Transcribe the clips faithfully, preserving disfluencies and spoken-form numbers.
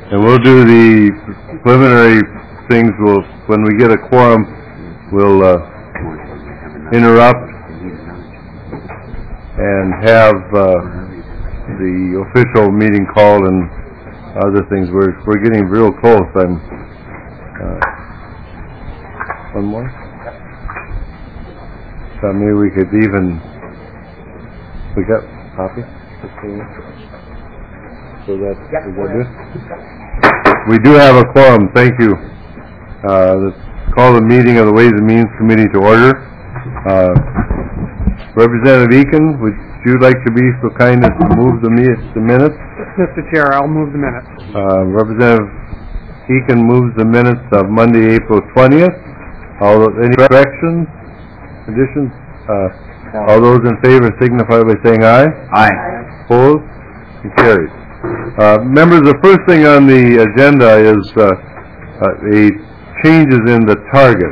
And we'll do the preliminary things. We'll, when we get a quorum, we'll uh, interrupt and have uh, the official meeting called and other things. We're we're getting real close. I'm uh, one more. So maybe we could even we got a copy. So that's is that it? We do have a quorum. Thank you. Uh, let's call the meeting of the Ways and Means Committee to order. Uh, Representative Eakin, would you like to be so kind as to move the, me the minutes? Mister Chair, I'll move the minutes. Uh, Representative Eakin moves the minutes of Monday, April twentieth. All those, any corrections, additions? Uh, no. All those in favor signify by saying aye. Aye. Opposed? And carried. Uh, members, the first thing on the agenda is uh, uh, a changes in the target.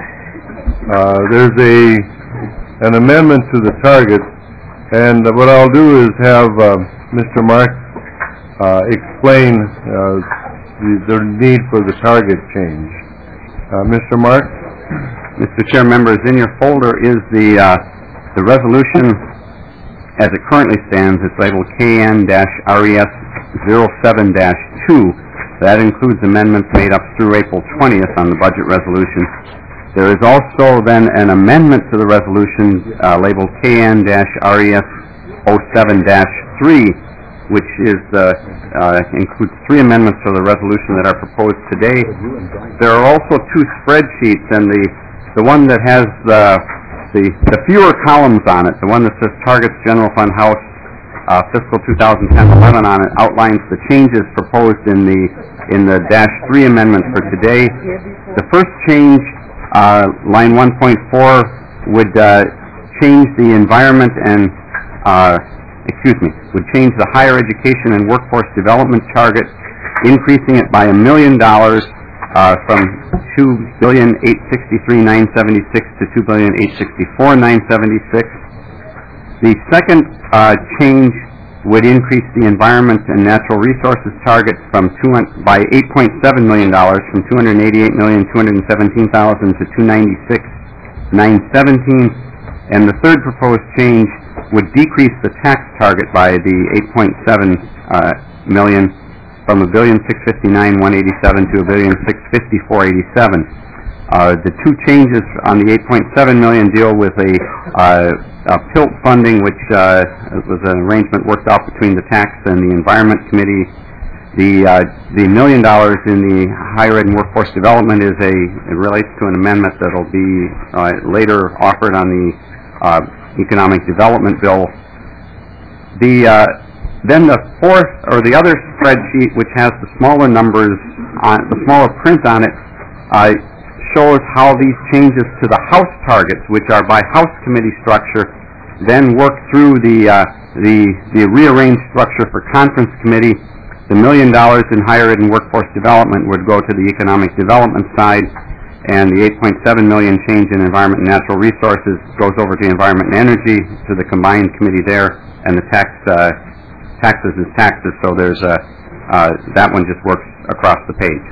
Uh, there's a an amendment to the target, and what I'll do is have uh, Mister Mark uh, explain uh, the, the need for the target change. Uh, Mister Mark? Mister Chair, members, in your folder is the uh, the resolution as it currently stands. It's labeled K N R E S zero seven dash two. That includes amendments made up through April twentieth on the budget resolution. There is also then an amendment to the resolution uh, labeled K N R E S zero seven dash three, which is uh, uh, includes three amendments to the resolution that are proposed today. There are also two spreadsheets, and the the one that has the the, the fewer columns on it, the one that says Targets General Fund House uh, Fiscal two thousand ten eleven on it, outlines the changes proposed in the in the dash three amendment for today. The first change, uh, line one point four, would uh, change the environment and uh, excuse me, would change the higher education and workforce development target, increasing it by a million dollars uh, from two billion eight sixty-three nine seventy-six to two billion eight sixty-four nine seventy-six. The second uh, change would increase the environment and natural resources target from two by eight point seven million dollars, from two hundred eighty-eight million two hundred seventeen thousand to two hundred ninety-six nine seventeen. And the third proposed change would decrease the tax target by the eight point seven uh, million, from a billion six fifty-nine one eighty-seven to a billion six fifty-four eighty-seven. Uh, the two changes on the eight point seven million deal with a, uh, a P I L T funding, which uh, was an arrangement worked out between the Tax and the Environment Committee. The uh, the million dollars in the Higher Ed and Workforce Development is a it relates to an amendment that will be uh, later offered on the uh, Economic Development Bill. The uh, then the fourth, or the other spreadsheet, which has the smaller numbers on the smaller print on it, uh, shows how these changes to the House targets, which are by House committee structure, then work through the uh, the the rearranged structure for conference committee. The million dollars in higher ed and workforce development would go to the economic development side, and the eight point seven million change in environment and natural resources goes over to environment and energy, to the combined committee there, and the tax uh, taxes is taxes. So there's a uh, that one just works across the page.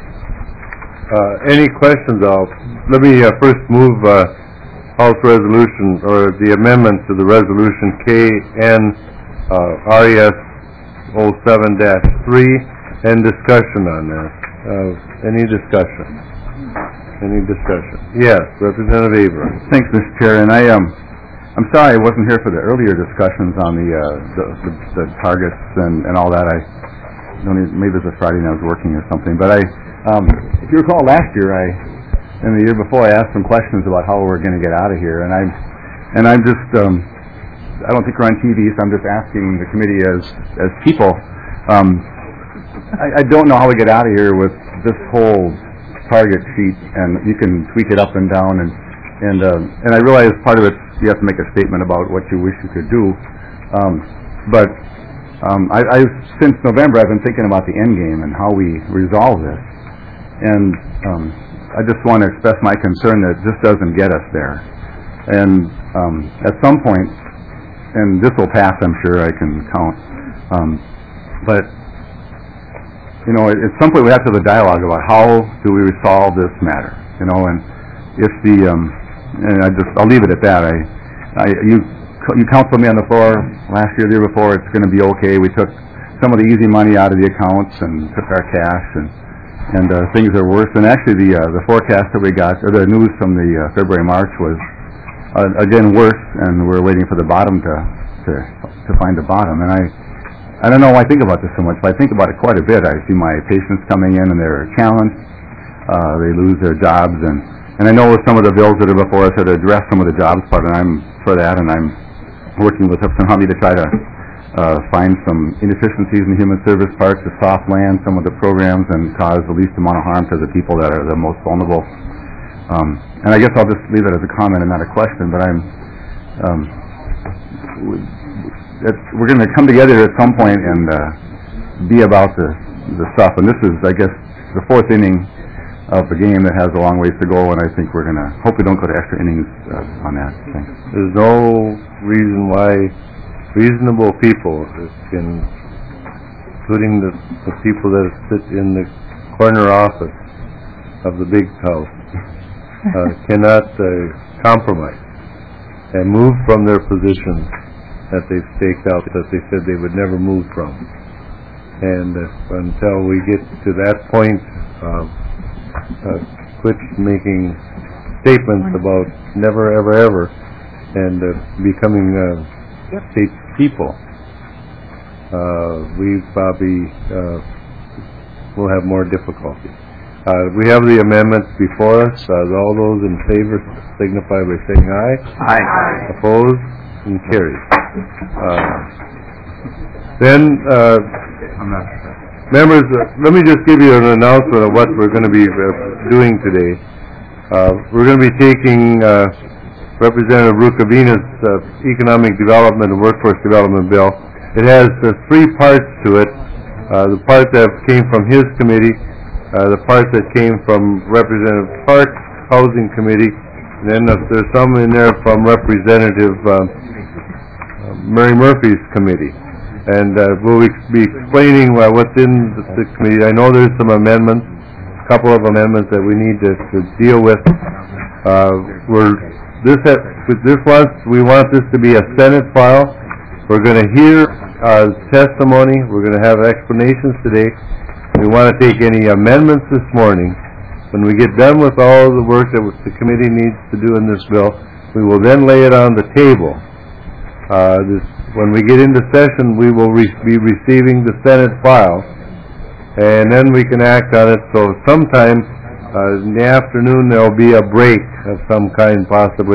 Uh, any questions? I'll, let me uh, first move uh, House resolution, or the amendment to the resolution K N R E S zero seven dash three, and discussion on that. Uh, any discussion? Any discussion? Yes, Representative Abrams. Thanks, Mister Chair. And I um, I'm sorry I wasn't here for the earlier discussions on the uh, the, the, the targets and, and all that. I don't even, maybe it was a Friday and I was working or something. But I, um, if you recall, last year I, and the year before, I asked some questions about how we're going to get out of here, and I'm, and I'm just, um, I don't think we're on T V, so I'm just asking the committee as as people. Um, I, I don't know how we get out of here with this whole target sheet, and you can tweak it up and down, and and uh, and I realize part of it you have to make a statement about what you wish you could do, um, but um, I, I since November I've been thinking about the end game and how we resolve this, and um, I just want to express my concern that this doesn't get us there, and um, at some point, and this will pass, I'm sure I can count, um, but you know, at, at some point we have to have a dialogue about how do we resolve this matter, you know, and if the, um, and I just, I'll leave it at that. I, I, you, you counseled me on the floor last year, the year before, it's going to be okay. We took some of the easy money out of the accounts and took our cash, and, and uh, things are worse. And actually the, uh, the forecast that we got, or the news from the uh, February, March was, uh, again, worse, and we're waiting for the bottom to, to, to find the bottom. And I, I don't know why I think about this so much, but I think about it quite a bit. I see my patients coming in and they're challenged. Uh, they lose their jobs, and, and I know with some of the bills that are before us that address some of the jobs part, and I'm for that, and I'm working with Hudson Hobby to try to uh, find some inefficiencies in the human service part to soft land some of the programs and cause the least amount of harm to the people that are the most vulnerable. Um, and I guess I'll just leave it as a comment and not a question, but I'm um, It's, we're going to come together at some point and uh, be about the the stuff. And this is, I guess, the fourth inning of the game that has a long ways to go. And I think we're going to hope we don't go to extra innings uh, on that. Thanks. There's no reason why reasonable people, in, including the, the people that sit in the corner office of the big house, uh, cannot uh, compromise and move from their positions that they've staked out, that they said they would never move from. And uh, until we get to that point, uh, uh, quit making statements about never, ever, ever, and uh, becoming uh, state people, uh, we probably uh, will have more difficulty. Uh, we have the amendments before us. Uh, all those in favor signify by saying aye. Aye. Opposed? And carried. Uh, then, uh, members, uh, let me just give you an announcement of what we're going to be uh, doing today. Uh, we're going to be taking uh, Representative Rukavina's uh, Economic Development and Workforce Development Bill. It has uh, three parts to it. Uh, the part that came from his committee, uh, the part that came from Representative Clark's Housing Committee, and then uh, there's some in there from Representative uh, Mary Murphy's committee, and uh, we'll be explaining uh, what's in the, the committee. I know there's some amendments, a couple of amendments that we need to, to deal with. Uh, we're this ha with this wants we want this to be a Senate file. We're going to hear uh, testimony. We're going to have explanations today. We want to take any amendments this morning. When we get done with all the work that the committee needs to do in this bill, we will then lay it on the table. Uh, this, when we get into session, we will re be receiving the Senate file, and then we can act on it. So sometime uh, in the afternoon, there will be a break of some kind, possibly,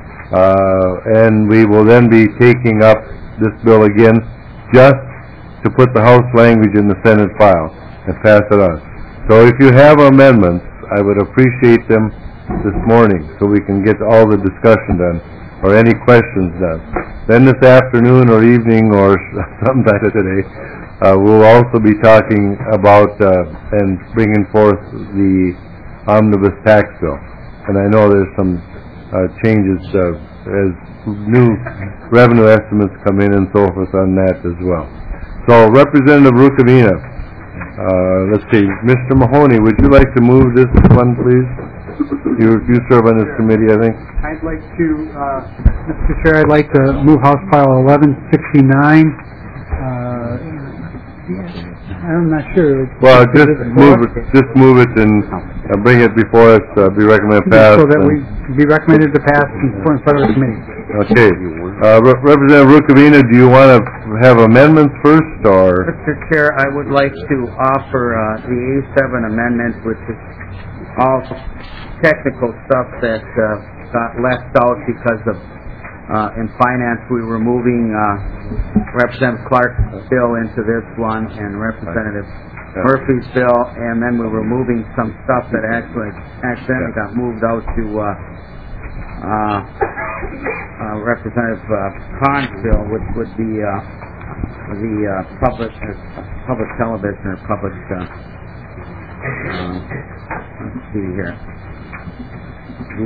uh, and we will then be taking up this bill again, just to put the House language in the Senate file and pass it on. So if you have amendments, I would appreciate them this morning, so we can get all the discussion done, or any questions done. Then this afternoon or evening or sometime today, uh, we'll also be talking about uh, and bringing forth the omnibus tax bill. And I know there's some uh, changes uh, as new revenue estimates come in and so forth on that as well. So Representative Rukavina, uh, let's see, Mister Mahoney, would you like to move this one, please? You, you serve on this committee, I think. I'd like to, uh, Mister Chair, I'd like to move House File eleven sixty-nine. Uh, I'm not sure. Well, just move it, just move it and uh, bring it before us, uh, be recommended passed. So that we be recommended to pass in front of the committee. Okay. Uh, Re Representative Rukavina, do you want to have amendments first, or? Mister Chair, I would like to offer uh, the A seven amendment, which is all technical stuff that uh, got left out because of uh, in finance we were moving uh, Representative Clark's bill into this one and Representative yeah. Murphy's bill, and then we were moving some stuff that actually accidentally yeah. got moved out to uh, uh, uh, Representative uh, Kahn's bill, which would be uh, the uh, public uh, public television or public. Uh, uh, let's see here. The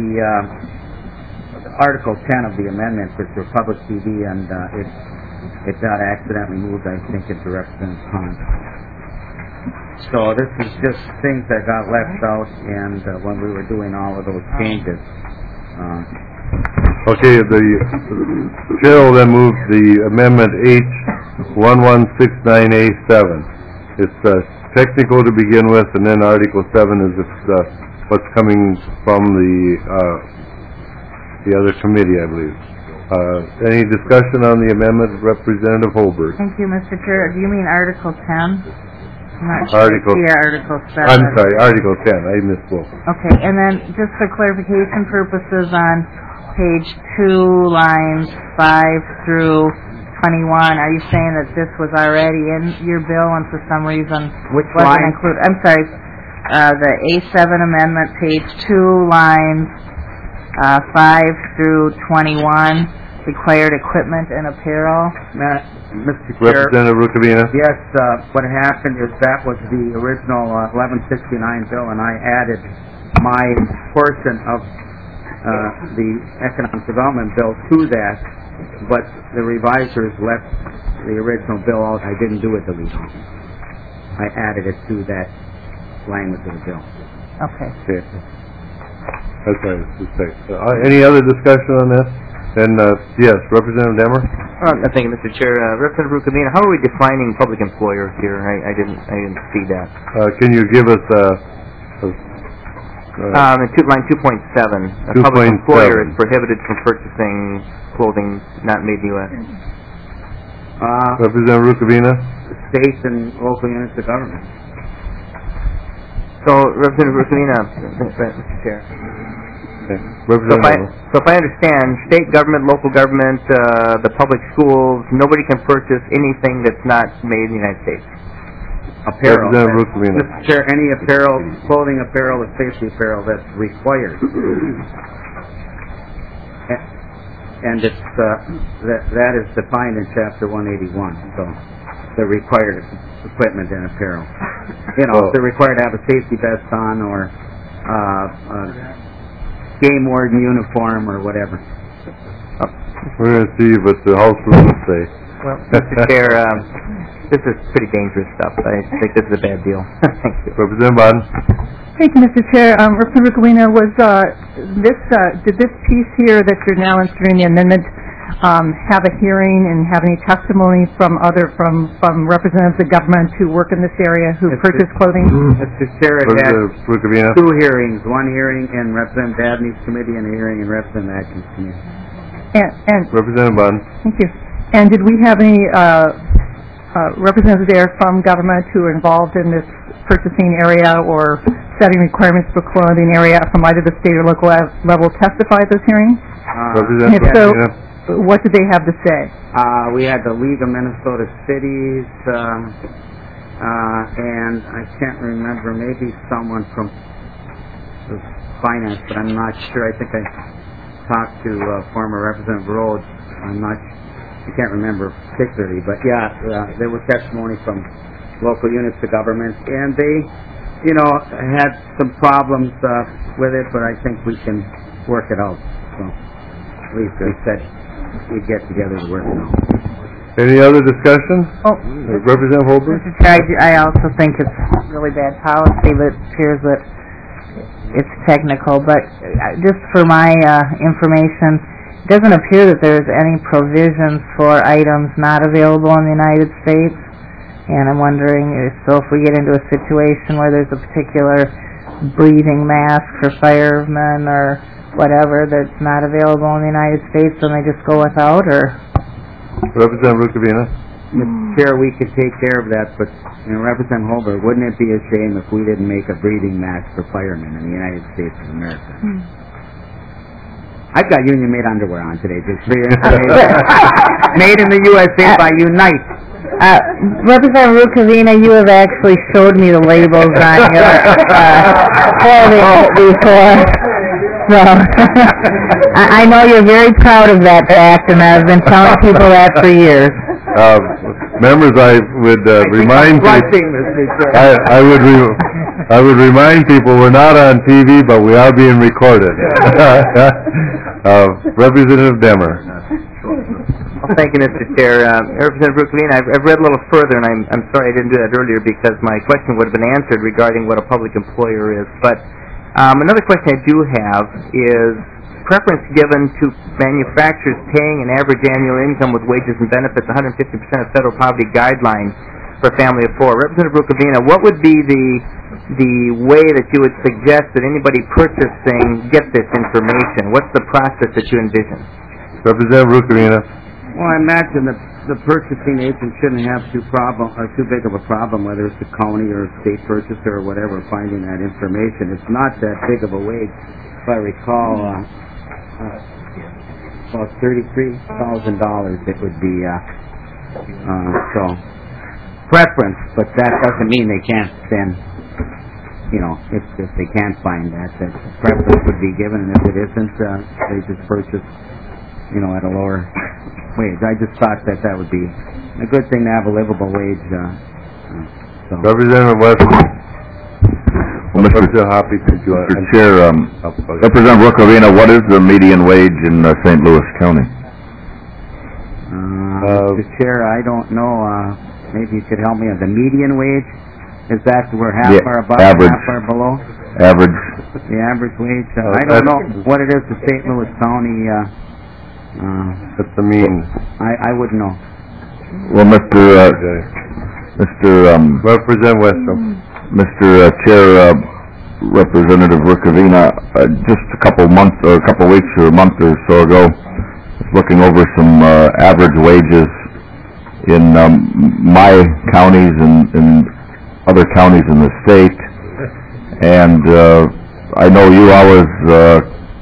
uh, Article ten of the amendment is for public T V, and uh, it it got accidentally moved, I think, into Representative Kahn. So this is just things that got left out and uh, when we were doing all of those changes. Uh, Okay, the chair will then move the amendment H one one six nine A seven. It's uh, technical to begin with, and then Article seven is it's, uh, what's coming from the uh, the other committee, I believe. Uh, any discussion on the amendment, Representative Holberg? Thank you, Mister Chair. Do you mean Article ten? I'm not sure. Article- Yeah, Article seven. I'm sorry, Article ten, I misspoke. Okay, and then just for clarification purposes on page two, lines five through twenty-one, are you saying that this was already in your bill and for some reason Which wasn't line? included? I'm sorry, uh, the A seven amendment, page two, lines uh, five through twenty-one, required equipment and apparel. Ma- Mister Chair, Representative Rukavina? yes, uh, what happened is that was the original uh, eleven sixty-nine bill, and I added my portion of uh, the economic development bill to that, but the revisers left the original bill out. I didn't do a deletion. I added it to that language of the bill. Okay. Okay. That's what I was to say. Uh, any other discussion on this? Then, uh, yes, Representative Demmer? Uh, thank you, Mister Chair. Uh, Representative Rukavina, how are we defining public employer here? I, I didn't, I didn't see that. Uh, can you give us, uh, a, uh, Um, in two, line two point seven, a two public point employer seven. is prohibited from purchasing clothing not made in the U S Uh, Representative Rukavina? states and local units of government. So, Representative Rukavina, Mister Chair. Okay. So if, I, Representative, so if I understand, state government, local government, uh, the public schools, nobody can purchase anything that's not made in the United States. Apparel. Representative Rukavina? Mister Chair, any apparel, clothing apparel, or safety apparel that's required. A- And it's, uh, that, that is defined in chapter one eighty-one, so the required equipment and apparel. You know, if they're required to have a safety vest on or, uh, uh, game warden uniform or whatever. we're gonna see what the House rules say. Well, Mister Chair, um, this is pretty dangerous stuff. I think this is a bad deal. Thank you. Representative Baden? Thank you, Mister Chair. Um, Representative Rukavina, was uh, this uh, did this piece here that you're now inserting the amendment um, have a hearing and have any testimony from other from from representatives of government who work in this area who It's purchase the- clothing? Mister Chair, it had Representative Rukavina? two hearings, one hearing in Representative Dabney's committee and a hearing in Representative Atkins' committee. And, and Representative Baden? thank you. And did we have any uh, uh, representatives there from government who are involved in this purchasing area or setting requirements for clothing area from either the state or local av- level testify at those hearings? Uh, If Representative so, Rukavina? what did they have to say? Uh, we had the League of Minnesota Cities, um, uh, and I can't remember, maybe someone from the finance, but I'm not sure. I think I talked to uh, former Representative Rhodes. I'm not, I can't remember particularly, but yeah, uh, there was testimony from local units of government, and they, you know, had some problems uh, with it, but I think we can work it out. So, at least we said we'd get together to work it out. Any other discussion? Oh, Uh, Representative Holberg? Mister Chair, I, do- I also think it's really bad policy, but it appears that it's technical. But uh, just for my uh, information, it doesn't appear that there's any provisions for items not available in the United States. And I'm wondering, if, so if we get into a situation where there's a particular breathing mask for firemen or whatever that's not available in the United States, then they just go without, or? Representative Rukavina? Mister Chair, we could take care of that, but, you know, Representative Holberg, wouldn't it be a shame if we didn't make a breathing mask for firemen in the United States of America? Hmm. I've got union-made underwear on today, just for your information. Made in the U S A by Unite. Uh, Representative Rukavina, you have actually showed me the labels on your uh, clothing before. So, I, I know you're very proud of that fact, and I've been telling people that for years. Uh, members, I would uh, remind people, Blushing, Mister Chair. I, I would re- I would remind people we're not on T V, but we are being recorded. uh, Representative Demmer. Well, thank you, Mister Chair. Uh, Representative Rucavina, I've, I've read a little further, and I'm, I'm sorry I didn't do that earlier because my question would have been answered regarding what a public employer is. But um, another question I do have is preference given to manufacturers paying an average annual income with wages and benefits one hundred fifty percent of federal poverty guidelines for a family of four. Representative Rucavina, what would be the the way that you would suggest that anybody purchasing get this information? What's the process that you envision? Representative Rucavina. Well, I imagine that the purchasing agent shouldn't have too problem or too big of a problem, whether it's a county or a state purchaser or whatever, finding that information. It's not that big of a wage. If I recall, uh, uh, about thirty-three thousand dollars it would be. Uh, uh, so preference, but that doesn't mean they can't then. You know, if, if they can't find that, that preference would be given, and if it isn't, uh, they just purchase, you know, at a lower wage. I just thought that that would be a good thing to have a livable wage. Uh, uh, so. Representative Weston. Well, Mister Representative Hoppe, could you, Mister uh, Chair, um, Representative Rucavina, what is the median wage in uh, Saint Louis County? Uh, Uh, Mister Chair, I don't know. Uh, maybe you could help me on the median wage. Is that we're half Yeah, or above, average. half or below? Average. The average wage? Uh, Uh, I don't that's- know what it is to Saint Louis County. Uh, uh, That's the mean. I, I wouldn't know. Well, Mister Uh, Okay. Mister Um, Representative Weston. Mister Uh, Chair, uh, Representative Rucavina, uh, just a couple months or a couple weeks or a month or so ago, was looking over some uh, average wages in um, my counties and, and other counties in the state, and uh, I know you always uh,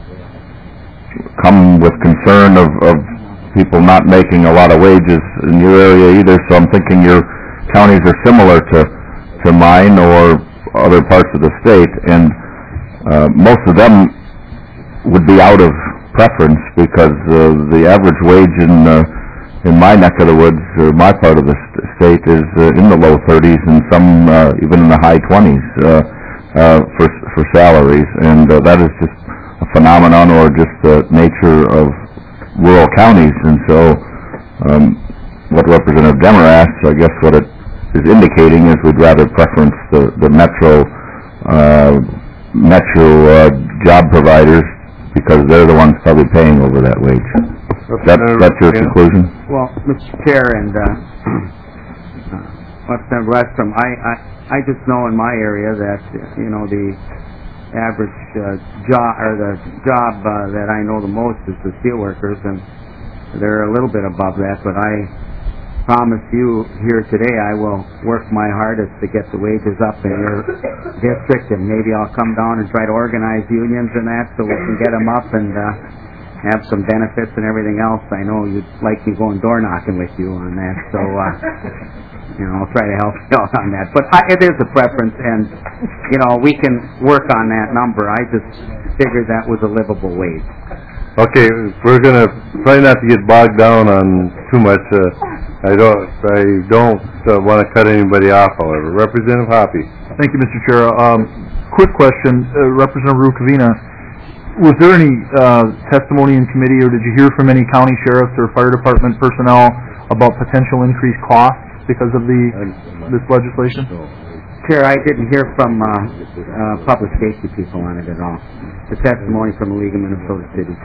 come with concern of, of people not making a lot of wages in your area either, so I'm thinking your counties are similar to, to mine or other parts of the state, and uh, most of them would be out of preference because uh, the average wage in uh, in my neck of the woods, or my part of the st- state, is uh, in the low thirties and some uh, even in the high twenties uh, uh, for for salaries, and uh, that is just a phenomenon or just the nature of rural counties. And so, um, what Representative Demmer asks, I guess, what it is indicating is we'd rather preference the the metro uh, metro uh, job providers because they're the ones probably paying over that wage. That, that's your conclusion? Well, Mister Chair and uh, uh, Representative Westrom, I, I I just know in my area that uh, you know the average uh, job or the job uh, that I know the most is the steel workers, and they're a little bit above that. But I promise you here today, I will work my hardest to get the wages up in your district, and maybe I'll come down and try to organize unions and that so we can get them up and. Uh, have some benefits and everything else. I know you'd like me going door knocking with you on that, so uh, you know I'll try to help you out on that. But I, it is a preference, and you know we can work on that number. I just figured that was a livable wage. Okay, we're gonna try not to get bogged down on too much. Uh, I don't, I don't uh, want to cut anybody off. However, Representative Hoppe. Thank you, Mister Chair. Um, quick question, uh, Representative Rucavina. Was there any uh, testimony in committee, or did you hear from any county sheriffs or fire department personnel about potential increased costs because of the this legislation? Chair, I didn't hear from uh, uh, public safety people on it at all. The testimony from the League of Minnesota Cities.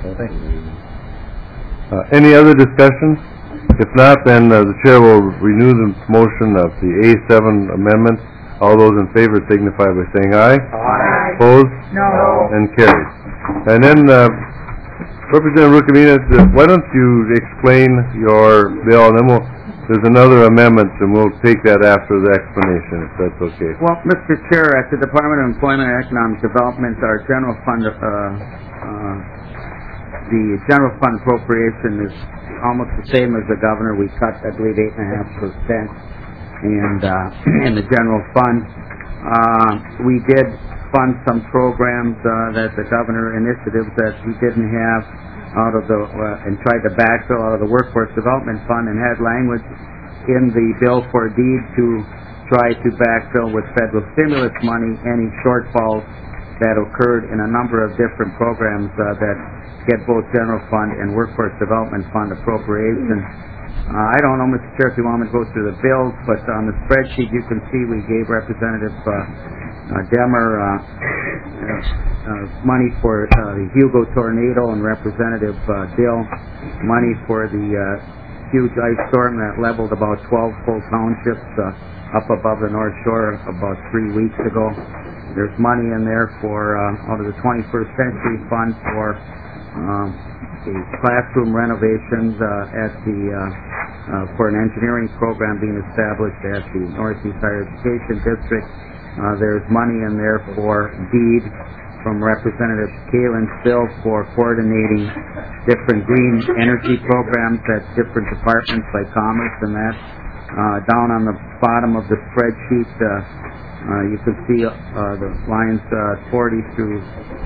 Uh, any other discussion? If not, then uh, the chair will renew the motion of the A seven amendment. All those in favor signify by saying aye. Aye. Opposed? No. And carried. And then, uh, Representative Rucavina, uh, why don't you explain your bill, and then we'll, there's another amendment, and we'll take that after the explanation, if that's okay. Well, Mister Chair, at the Department of Employment and Economic Development, our general fund, uh, uh, the general fund appropriation is almost the same as the governor. We cut, I believe, eight and a half percent, and uh, in the general fund, uh, we did fund some programs uh, that the governor initiatives that we didn't have out of the uh, and tried to backfill out of the workforce development fund, and had language in the bill for deed to try to backfill with federal stimulus money any shortfalls that occurred in a number of different programs uh, that get both general fund and workforce development fund appropriation. Uh, I don't know, Mister Chair, if you want me to go through the bills, but on the spreadsheet you can see we gave Representative uh, uh, Demmer uh, uh, uh, money for uh, the Hugo tornado, and Representative uh, Dill money for the uh, huge ice storm that leveled about twelve full townships uh, up above the North Shore about three weeks ago. There's money in there for uh, out of the twenty-first Century Fund for um, the classroom renovations uh, at the uh, uh, for an engineering program being established at the Northeast Higher Education District. Uh, there's money in there for deed from Representative Kalin's bill for coordinating different green energy programs at different departments like Commerce and that. Uh, down on the bottom of the spreadsheet, uh, uh, you can see uh, the lines uh, forty through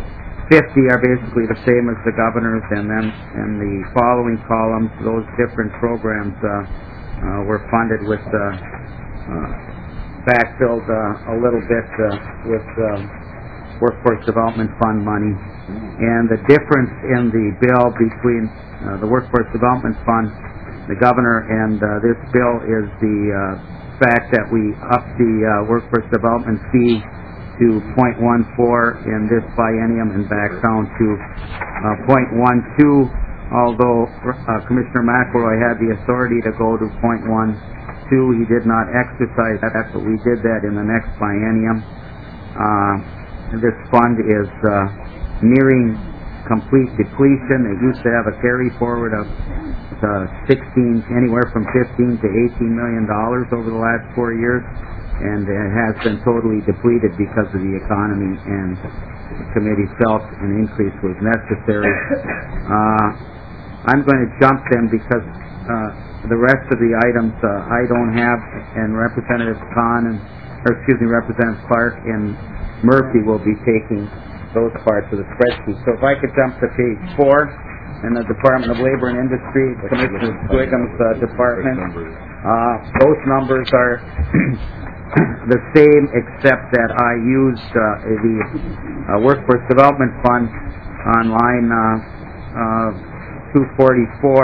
fifty are basically the same as the governor's, and then in the following columns, those different programs uh, uh, were funded with uh, uh, backfilled uh, a little bit uh, with uh, Workforce Development Fund money. And the difference in the bill between uh, the Workforce Development Fund, the governor, and uh, this bill is the uh, fact that we upped the uh, Workforce Development fee to point one four in this biennium and back down to uh, point one two, although uh, Commissioner McElroy had the authority to go to point one two. He did not exercise that, but we did that in the next biennium. Uh, this fund is uh, nearing complete depletion. It used to have a carry forward of uh, sixteen, anywhere from fifteen to eighteen million dollars over the last four years, and it has been totally depleted because of the economy, and the committee felt an increase was necessary. Uh, I'm going to jump them because uh, the rest of the items uh, I don't have, and Representative Khan and, or excuse me, Representative Clark and Murphy will be taking those parts of the spreadsheet. So if I could jump to page four, in the Department of Labor and Industry, Commissioner Swigham's uh, department, uh, those numbers are the same, except that I used uh, the uh, Workforce Development Fund on line uh, uh, two forty-four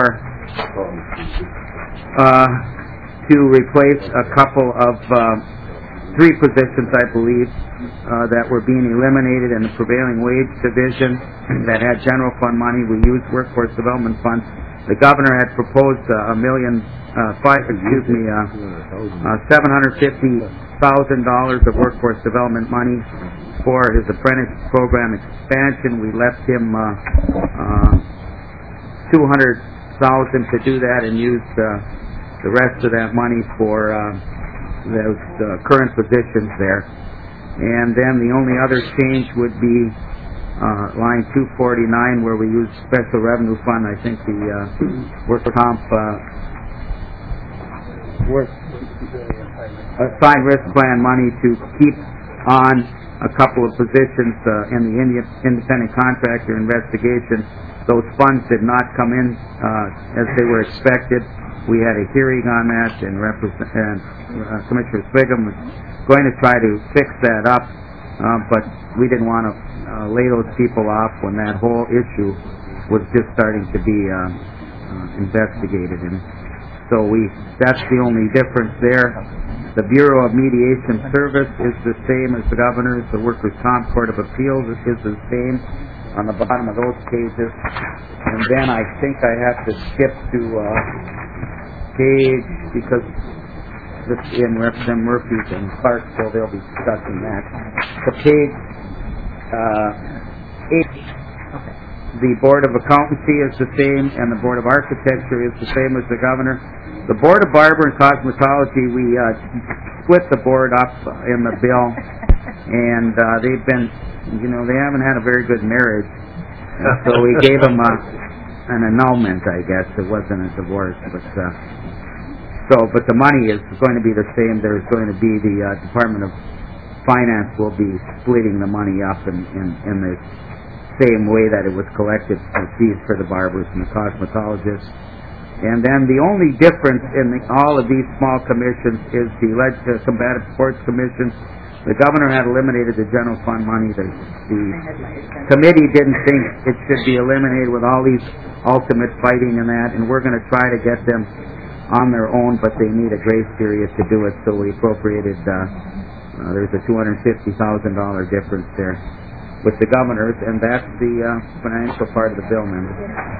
uh, to replace a couple of uh, three positions, I believe, uh, that were being eliminated in the prevailing wage division that had general fund money. We used Workforce Development Funds. The governor had proposed uh, a million, uh, five, excuse me, uh, uh, seven hundred fifty thousand dollars of workforce development money for his apprentice program expansion. We left him uh, uh, two hundred thousand dollars to do that, and used uh, the rest of that money for uh, those uh, current positions there. And then the only other change would be uh, line two forty-nine, where we use special revenue fund. I think the uh, work comp uh, work assigned risk plan money to keep on a couple of positions uh, in the Indian independent contractor investigation. Those funds did not come in uh, as they were expected. We had a hearing on that, and, represent, and uh, Commissioner Svigham was going to try to fix that up, uh, but we didn't want to uh, lay those people off when that whole issue was just starting to be uh, uh, investigated. And so we, that's the only difference there. The Bureau of Mediation Service is the same as the governor's. The Workers' Comp Court of Appeals is the same on the bottom of those pages. And then I think I have to skip to uh, page, because this in Representative Murphy's and Clarksville, they'll be discussing that. So page uh, eight, the Board of Accountancy is the same, and the Board of Architecture is the same as the governor. The Board of Barber and Cosmetology, we uh, split the board up in the bill, and uh, they've been, you know, they haven't had a very good marriage, and so we gave them a, an annulment, I guess. It wasn't a divorce, but uh, so, but the money is going to be the same. There's going to be the uh, Department of Finance will be splitting the money up in, in, in the same way that it was collected for fees for the barbers and the cosmetologists. And then the only difference in the, all of these small commissions is the Leg- uh, Combative Sports Commission. the governor had eliminated the general fund money. The, the committee didn't think it should be eliminated with all these ultimate fighting and that, and we're going to try to get them on their own, but they need a grace period to do it, so we appropriated, uh, uh, there's a two hundred fifty thousand dollars difference there with the governors, and that's the uh, financial part of the bill, members.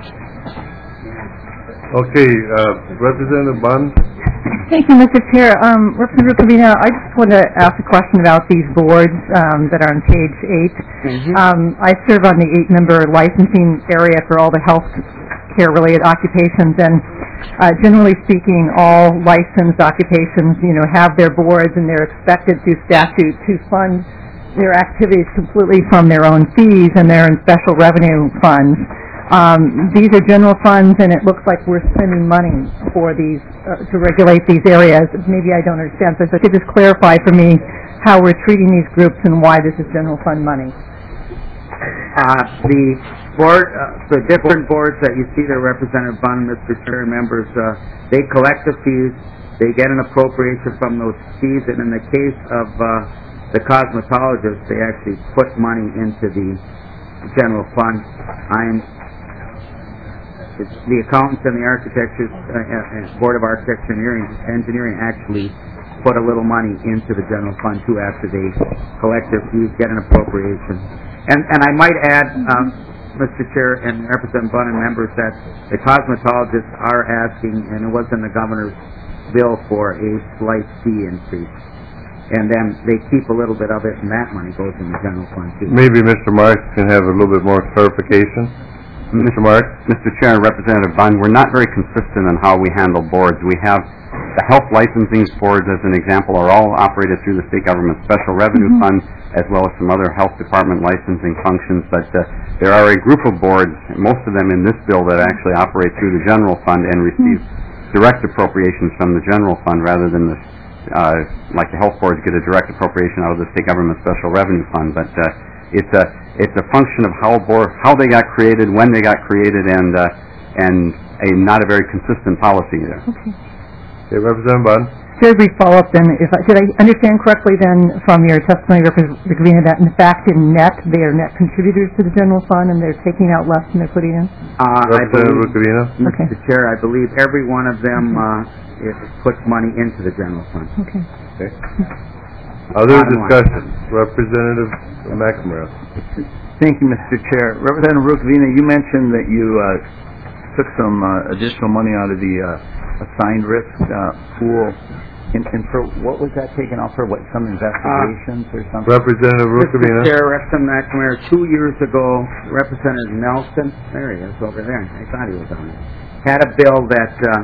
Okay, uh, Representative Bunn? Thank you, Mister Chair. Um, Representative Rukavina, I just want to ask a question about these boards um, that are on page eight. Mm-hmm. Um, I serve on the eight-member licensing area for all the health care-related occupations, and uh, generally speaking, all licensed occupations, you know, have their boards, and they're expected through statute to fund their activities completely from their own fees, and they're in special revenue funds. Um, these are general funds, and it looks like we're spending money for these uh, to regulate these areas. Maybe I don't understand, so if you could just clarify for me how we're treating these groups and why this is general fund money. Uh, the board, uh, the different boards that you see there, Representative Bunn, Mister Chair, members, uh, they collect the fees, they get an appropriation from those fees, and in the case of uh, the cosmetologists, they actually put money into the general fund. I'm It's the accountants and the architecture, uh, uh, Board of Architecture and Engineering, engineering actually put a little money into the general fund too after they collect their fees, get an appropriation. And and I might add, um, Mister Chair and Representative Bunn and members, that the cosmetologists are asking, and it was in the governor's bill, for a slight fee increase. And then they keep a little bit of it, and that money goes in the general fund too. Maybe Mister Marks can have a little bit more clarification. Mister Marks? Mister Chair and Representative Bunn, we're not very consistent on how we handle boards. We have the health licensing boards, as an example, are all operated through the state government special revenue Mm-hmm. fund, as well as some other health department licensing functions. But uh, there are a group of boards, most of them in this bill, that actually operate through the general fund and receive mm-hmm. direct appropriations from the general fund rather than the, uh, like the health boards get a direct appropriation out of the state government special revenue fund. But uh, it's a It's a function of how board, how they got created, when they got created, and uh, and a not a very consistent policy there. Okay. Okay, Representative Bunn. Very brief follow-up then. If I, did I understand correctly then from your testimony, Representative Rukavina, that in fact in net they are net contributors to the general fund and they're taking out less than they're putting in? Uh, I Representative believe, Rukavina. Okay. Mister Chair, I believe every one of them uh, it puts money into the general fund. Okay. Okay. Other Bottom line. discussion. Representative McNamara. Thank you, Mister Chair. Representative Rukavina, you mentioned that you uh, took some uh, additional money out of the uh, assigned risk uh, pool. And, and for what was that taken off for? What, some investigations uh, or something? Representative Rukavina. Mister Chair, Representative McNamara, two years ago, Representative Nelson, there he is over there, I thought he was on it, had a bill that uh,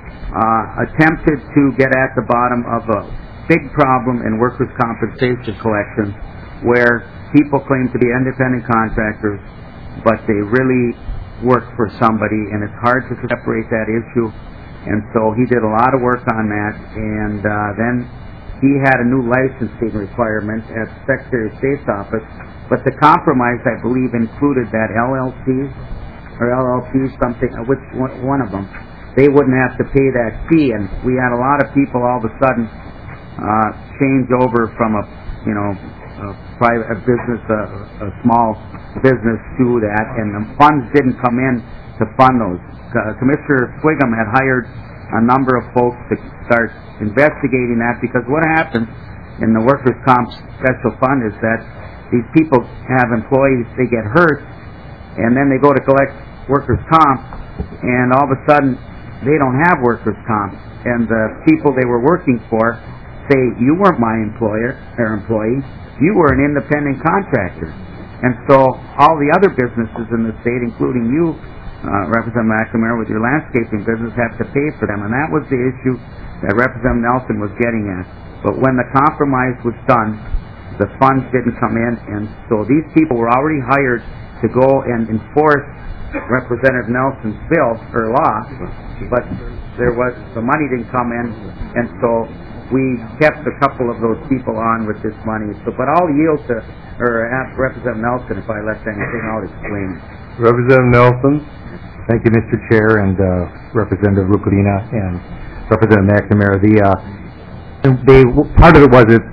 uh, attempted to get at the bottom of a big problem in workers' compensation collection where people claim to be independent contractors, but they really work for somebody, and it's hard to separate that issue. And so he did a lot of work on that, and uh, then he had a new licensing requirement at the Secretary of State's office, but the compromise, I believe, included that L L Cs, or L L Ps, something, uh, which one, one of them, they wouldn't have to pay that fee, and we had a lot of people all of a sudden uh, change over from a, you know, a private a business, a, a small business to that, and the funds didn't come in to fund those. Uh, Commissioner Swigum had hired a number of folks to start investigating that, because what happens in the workers' comp special fund is that these people have employees, they get hurt, and then they go to collect workers' comp, and all of a sudden they don't have workers' comp, and the people they were working for say, you weren't my employer or employee, you were an independent contractor. And so all the other businesses in the state, including you, uh, Representative McNamara, with your landscaping business, have to pay for them. And that was the issue that Representative Nelson was getting at. But when the compromise was done, the funds didn't come in, and so these people were already hired to go and enforce Representative Nelson's bill, or law, but there was, the money didn't come in, and so we kept a couple of those people on with this money. So, but I'll yield to, or ask Representative Nelson if I left anything out explained. Representative Nelson. Thank you, Mister Chair, and uh, Representative Rukavina and Representative McNamara. The uh, they part of it was it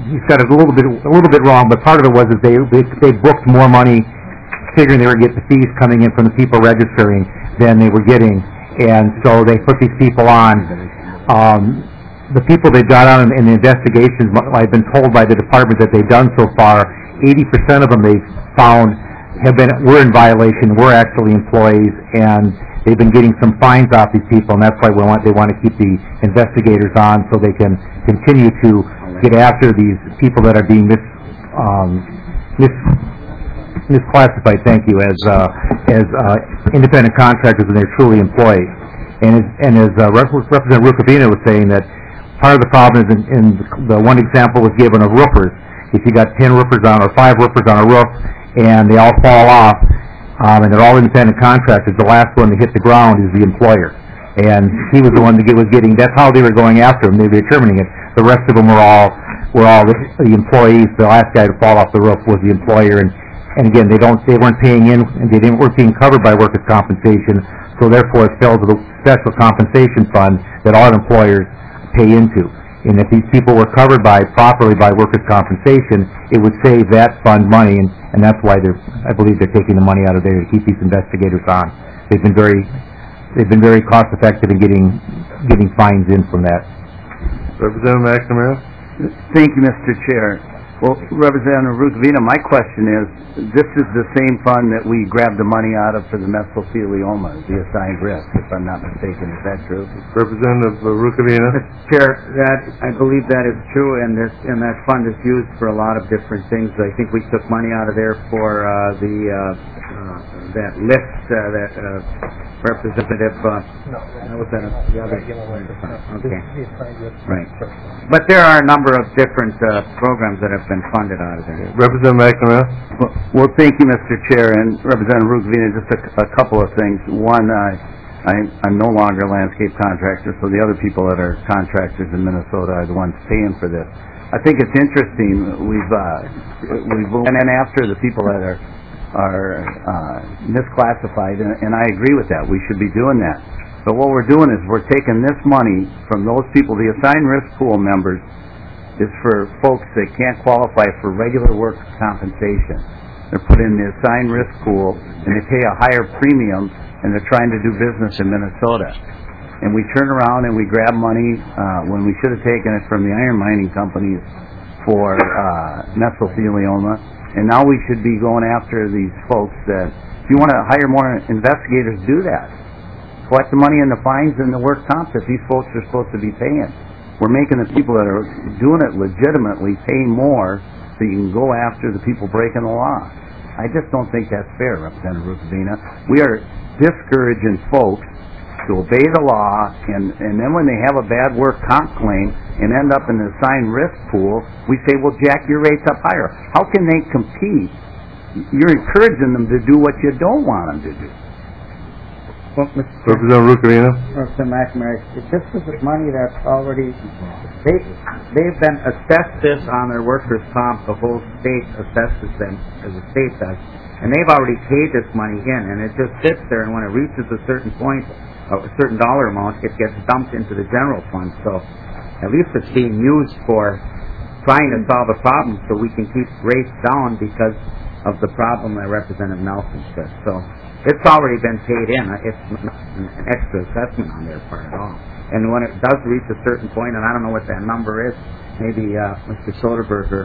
he's got it a little bit, a little bit wrong, but part of it was is they, they, they booked more money figuring they were going to get the fees coming in from the people registering than they were getting, and so they put these people on. Um, the people they got on in the investigations, I've been told by the department that they've done so far, eighty percent of them they've found have been, were in violation, were actually employees, and they've been getting some fines off these people, and that's why we want, they want to keep the investigators on so they can continue to get after these people that are being mis, um, mis, misclassified, thank you, as uh, as uh, independent contractors when they're truly employees. And as, and as uh, Rep- Representative Rukavina was saying, that part of the problem is in, in the one example was given of roofers. If you got ten roofers on, or five roofers on a roof, and they all fall off, um, and they're all independent contractors, the last one to hit the ground is the employer. And he was the one that was getting, that's how they were going after him, they were determining it. The rest of them were all, were all the, the employees. The last guy to fall off the roof was the employer, and And again, they don't, they weren't paying in, and they didn't, weren't being covered by workers' compensation, so therefore it fell to the special compensation fund that all employers pay into. And if these people were covered by, properly by workers' compensation, it would save that fund money, and, and that's why they're, I believe they're taking the money out of there to keep these investigators on. They've been very, they've been very cost-effective in getting, getting fines in from that. Representative McNamara? Thank you, Mister Chair. Well, Representative Rukavina, my question is, this is the same fund that we grabbed the money out of for the mesothelioma, the assigned risk, if I'm not mistaken. Is that true? Representative Rukavina? Mister Chair, that, I believe that is true, and this, and that fund is used for a lot of different things. I think we took money out of there for, uh, the, uh, uh, that list, uh, that, uh, Representative, uh, that was that, the other, okay. Right. But there are a number of different, uh, programs that have been funded out of there. Representative McNamara? Well, well, thank you, Mister Chair, and Representative Rukavina, just a, a couple of things. One, I, I, I'm no longer a landscape contractor, so the other people that are contractors in Minnesota are the ones paying for this. I think it's interesting, we've, uh, we've, and then after the people that are are uh, misclassified, and, and I agree with that. We should be doing that. But what we're doing is we're taking this money from those people. The assigned risk pool members is for folks that can't qualify for regular work compensation. They're put in the assigned risk pool, and they pay a higher premium, and they're trying to do business in Minnesota. And we turn around and we grab money uh, when we should have taken it from the iron mining companies for uh, mesothelioma. And now we should be going after these folks that, if you want to hire more investigators, do that. Collect the money and the fines and the work comp that these folks are supposed to be paying. We're making the people that are doing it legitimately pay more so you can go after the people breaking the law. I just don't think that's fair, Representative Rukavina. We are discouraging folks to obey the law, and, and then when they have a bad work comp claim and end up in the assigned risk pool, we say, well, jack your rates up higher. How can they compete? You're encouraging them to do what you don't want them to do. Well, Mister Representative Rukavina? Representative McNamara, this is money that's already, they, they've been assessed this on their workers' comp, the whole state assesses them, as the state does, and they've already paid this money in, and it just sits there, and when it reaches a certain point, a certain dollar amount, it gets dumped into the general fund. So at least it's being used for trying to solve a problem so we can keep rates down because of the problem that Representative Nelson said. So it's already been paid in. It's not an extra assessment on their part at all. And when it does reach a certain point, and I don't know what that number is, maybe uh, Mister Soderberg or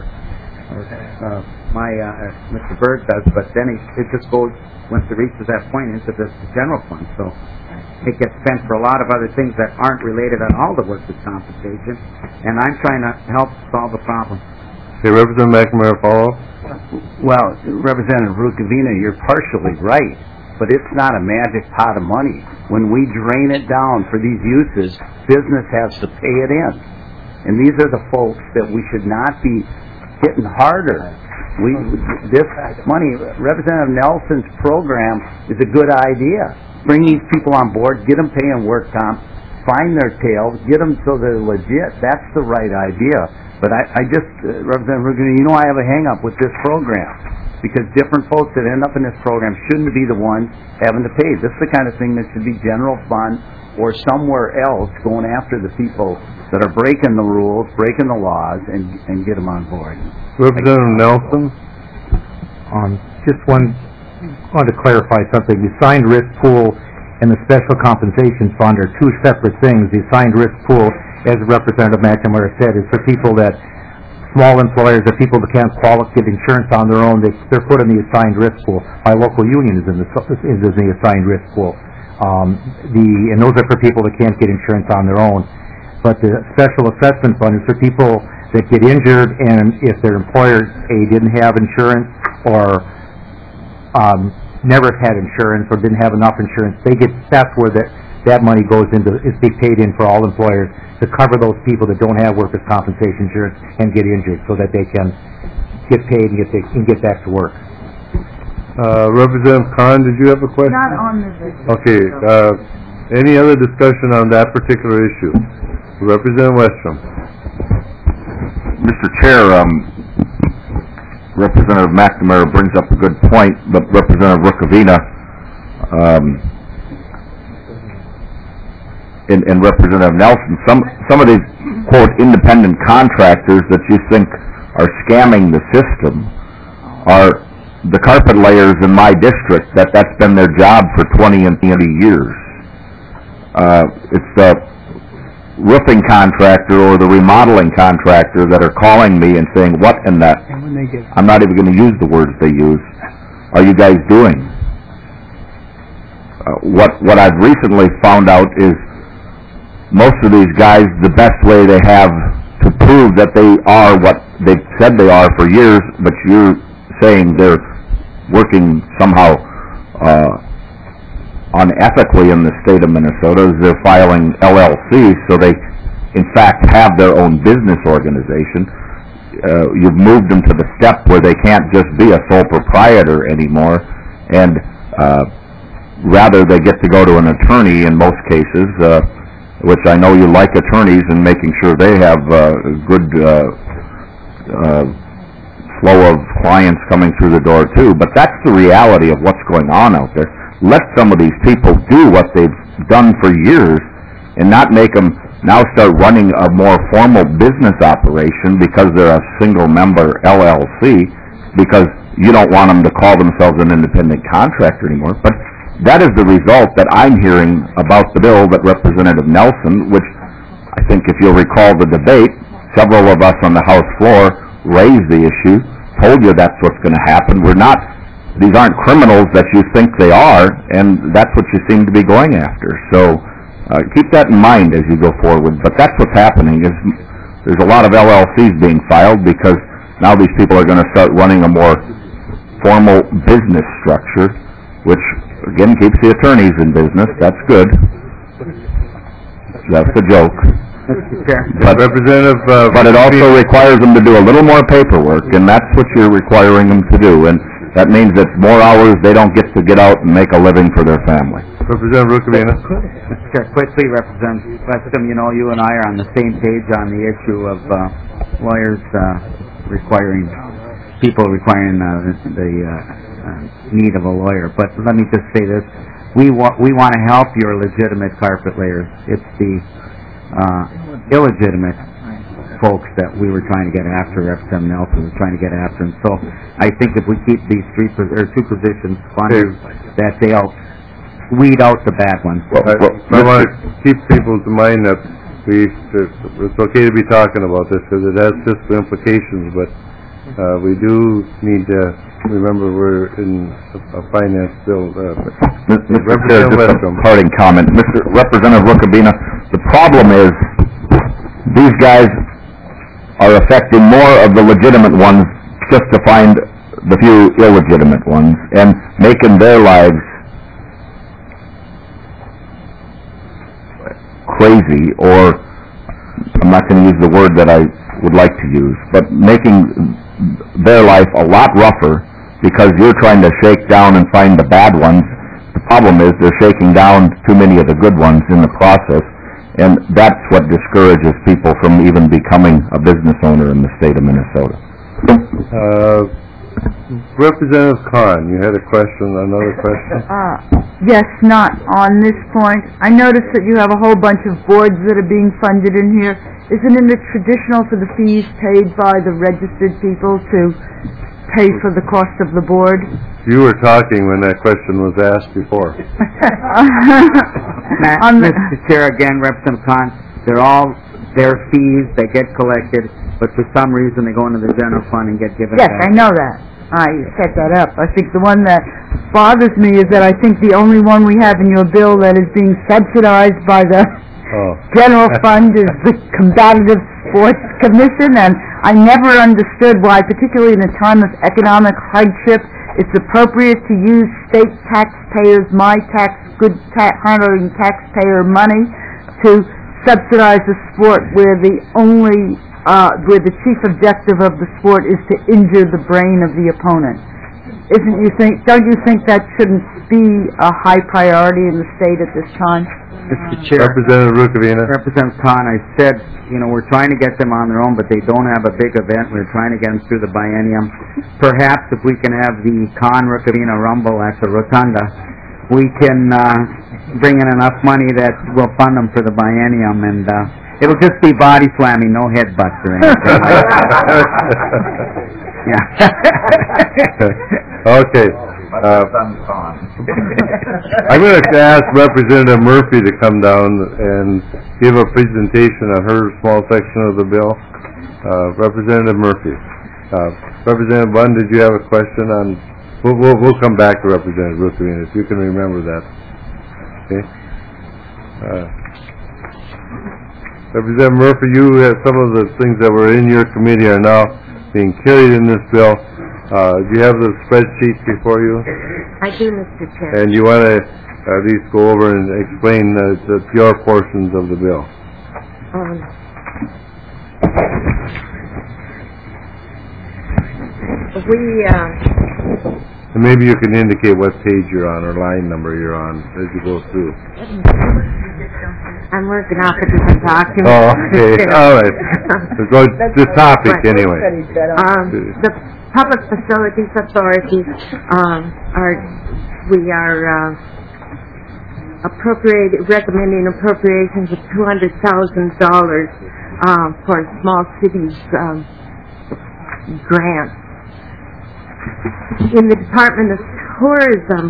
uh, my uh, Mister Berg does, but then it, it just goes, once it reaches that point, into the, the general fund. So it gets spent for a lot of other things that aren't related at all to workers' compensation, and I'm trying to help solve the problem. Okay, Representative McNamara, follow up? Well, Representative Rukavina, you're partially right, but it's not a magic pot of money. When we drain it down for these uses, business has to pay it in. And these are the folks that we should not be hitting harder. We, this money, Representative Nelson's program is a good idea. Bring these people on board, get them paying work comp, find their tails, get them so they're legit. That's the right idea. But I, I just, uh, Representative Ruggiero, you know I have a hang-up with this program because different folks that end up in this program shouldn't be the ones having to pay. This is the kind of thing that should be general fund, or somewhere else going after the people that are breaking the rules, breaking the laws, and and get them on board. Representative Nelson? Um, just one, wanted to clarify something. The assigned risk pool and the special compensation fund are two separate things. The assigned risk pool, as Representative McNamara said, is for people that, small employers or people that can't qualify get insurance on their own. They, they're put in the assigned risk pool. My local union is in the is in the assigned risk pool. Um, the and those are for people that can't get insurance on their own. But the special assessment fund is for people that get injured, and if their employer A didn't have insurance or um, never had insurance or didn't have enough insurance, they get that's where that that money goes into is be paid in for all employers to cover those people that don't have workers' compensation insurance and get injured, so that they can get paid and get they, and get back to work. Uh, Representative Khan, did you have a question? Not on this issue. Okay. Uh, any other discussion on that particular issue? Representative Westrom. Mister Chair, um, Representative McNamara brings up a good point, but Representative Rukavina um, and, and Representative Nelson, some some of these quote independent contractors that you think are scamming the system are the carpet layers in my district. That that's been their job for twenty and thirty years. Uh, it's the roofing contractor or the remodeling contractor that are calling me and saying, what in the, I'm not even going to use the words they use, are you guys doing? Uh, what, what I've recently found out is most of these guys, the best way they have to prove that they are what they've said they are for years, but you're saying they're working somehow uh, unethically in the state of Minnesota, is they're filing L L Cs, so they in fact have their own business organization. Uh, you've moved them to the step where they can't just be a sole proprietor anymore, and uh, rather they get to go to an attorney in most cases, uh, which I know you like attorneys and making sure they have uh, good uh, uh, flow of clients coming through the door too, but that's the reality of what's going on out there. Let some of these people do what they've done for years and not make them now start running a more formal business operation because they're a single member L L C, because you don't want them to call themselves an independent contractor anymore. But that is the result that I'm hearing about the bill that Representative Nelson, which I think if you'll recall the debate, several of us on the House floor raised the issue, told you that's what's going to happen. We're not These aren't criminals that you think they are, and that's what you seem to be going after. So uh, keep that in mind as you go forward. But that's what's happening, is there's a lot of L L Cs being filed because now these people are going to start running a more formal business structure, which, again, keeps the attorneys in business. That's good. That's a joke. But, Representative, uh, but it also requires them to do a little more paperwork, and that's what you're requiring them to do. And that means that more hours they don't get to get out and make a living for their family. Representative Rukavina. Mister Chair, quickly, Representative Weston, you know, you and I are on the same page on the issue of uh, lawyers uh, requiring, people requiring uh, the uh, uh, need of a lawyer. But let me just say this. We want we want to help your legitimate carpet layers. It's the uh, illegitimate folks that we were trying to get after, Representative Nelson was trying to get after. And so I think if we keep these three pos- or two positions funded, that they'll weed out the bad ones. Well, I, I want to keep people in mind that we it's okay to be talking about this because it has fiscal implications, but uh, we do need to remember we're in a, a finance bill. Uh, Mister Chair, just a parting comment. Mister Representative Rukavina, the problem is these guys are affecting more of the legitimate ones just to find the few illegitimate ones and making their lives crazy, or I'm not going to use the word that I would like to use, but making their life a lot rougher because you're trying to shake down and find the bad ones. The problem is they're shaking down too many of the good ones in the process, and that's what discourages people from even becoming a business owner in the state of Minnesota. Uh, Representative Khan, you had a question, another question? Uh, yes, not on this point. I notice that you have a whole bunch of boards that are being funded in here. Isn't it traditional for the fees paid by the registered people to pay for the cost of the board? You were talking when that question was asked before. Matt, Mister Chair, again, Representative Khan, they're all their fees, they get collected, but for some reason they go into the general fund and get given Yes, back. I know that. I set that up. I think the one that bothers me is that I think the only one we have in your bill that is being subsidized by the Oh. general fund is the Combative Sports Commission, and I never understood why, particularly in a time of economic hardship, it's appropriate to use state taxpayers, my tax, good ta- hard-earned taxpayer money to subsidize a sport where the only, uh, where the chief objective of the sport is to injure the brain of the opponent. Isn't you think? Don't you think that shouldn't be a high priority in the state at this time? Mister Chair. Representative Rukavina. Representative Khan, I said, you know, we're trying to get them on their own, but they don't have a big event. We're trying to get them through the biennium. Perhaps if we can have the Khan Rukavina Rumble at the Rotunda, we can uh, bring in enough money that we'll fund them for the biennium, and uh, it'll just be body slamming, no headbutts or anything like that. Yeah. Okay. Uh, I'm going to ask Representative Murphy to come down and give a presentation on her small section of the bill. Uh, Representative Murphy. Uh, Representative Bunn, did you have a question on... We'll, we'll, we'll come back to Representative Rukavina, if you can remember that. Okay? Uh, Representative Murphy, you have some of the things that were in your committee are now being carried in this bill. Uh, do you have the spreadsheet before you? I do, Mister Chair. And you want to at least go over and explain uh, the your portions of the bill? Um, we, uh... And maybe you can indicate what page you're on or line number you're on as you go through. I'm working off a different document. Oh, okay. All right. Let's go to the topic anyway. Um, the Public Facilities Authority, um, are, we are, uh, appropriate, recommending appropriations of two hundred thousand dollars, um, for small cities, um, grants. In the Department of Tourism,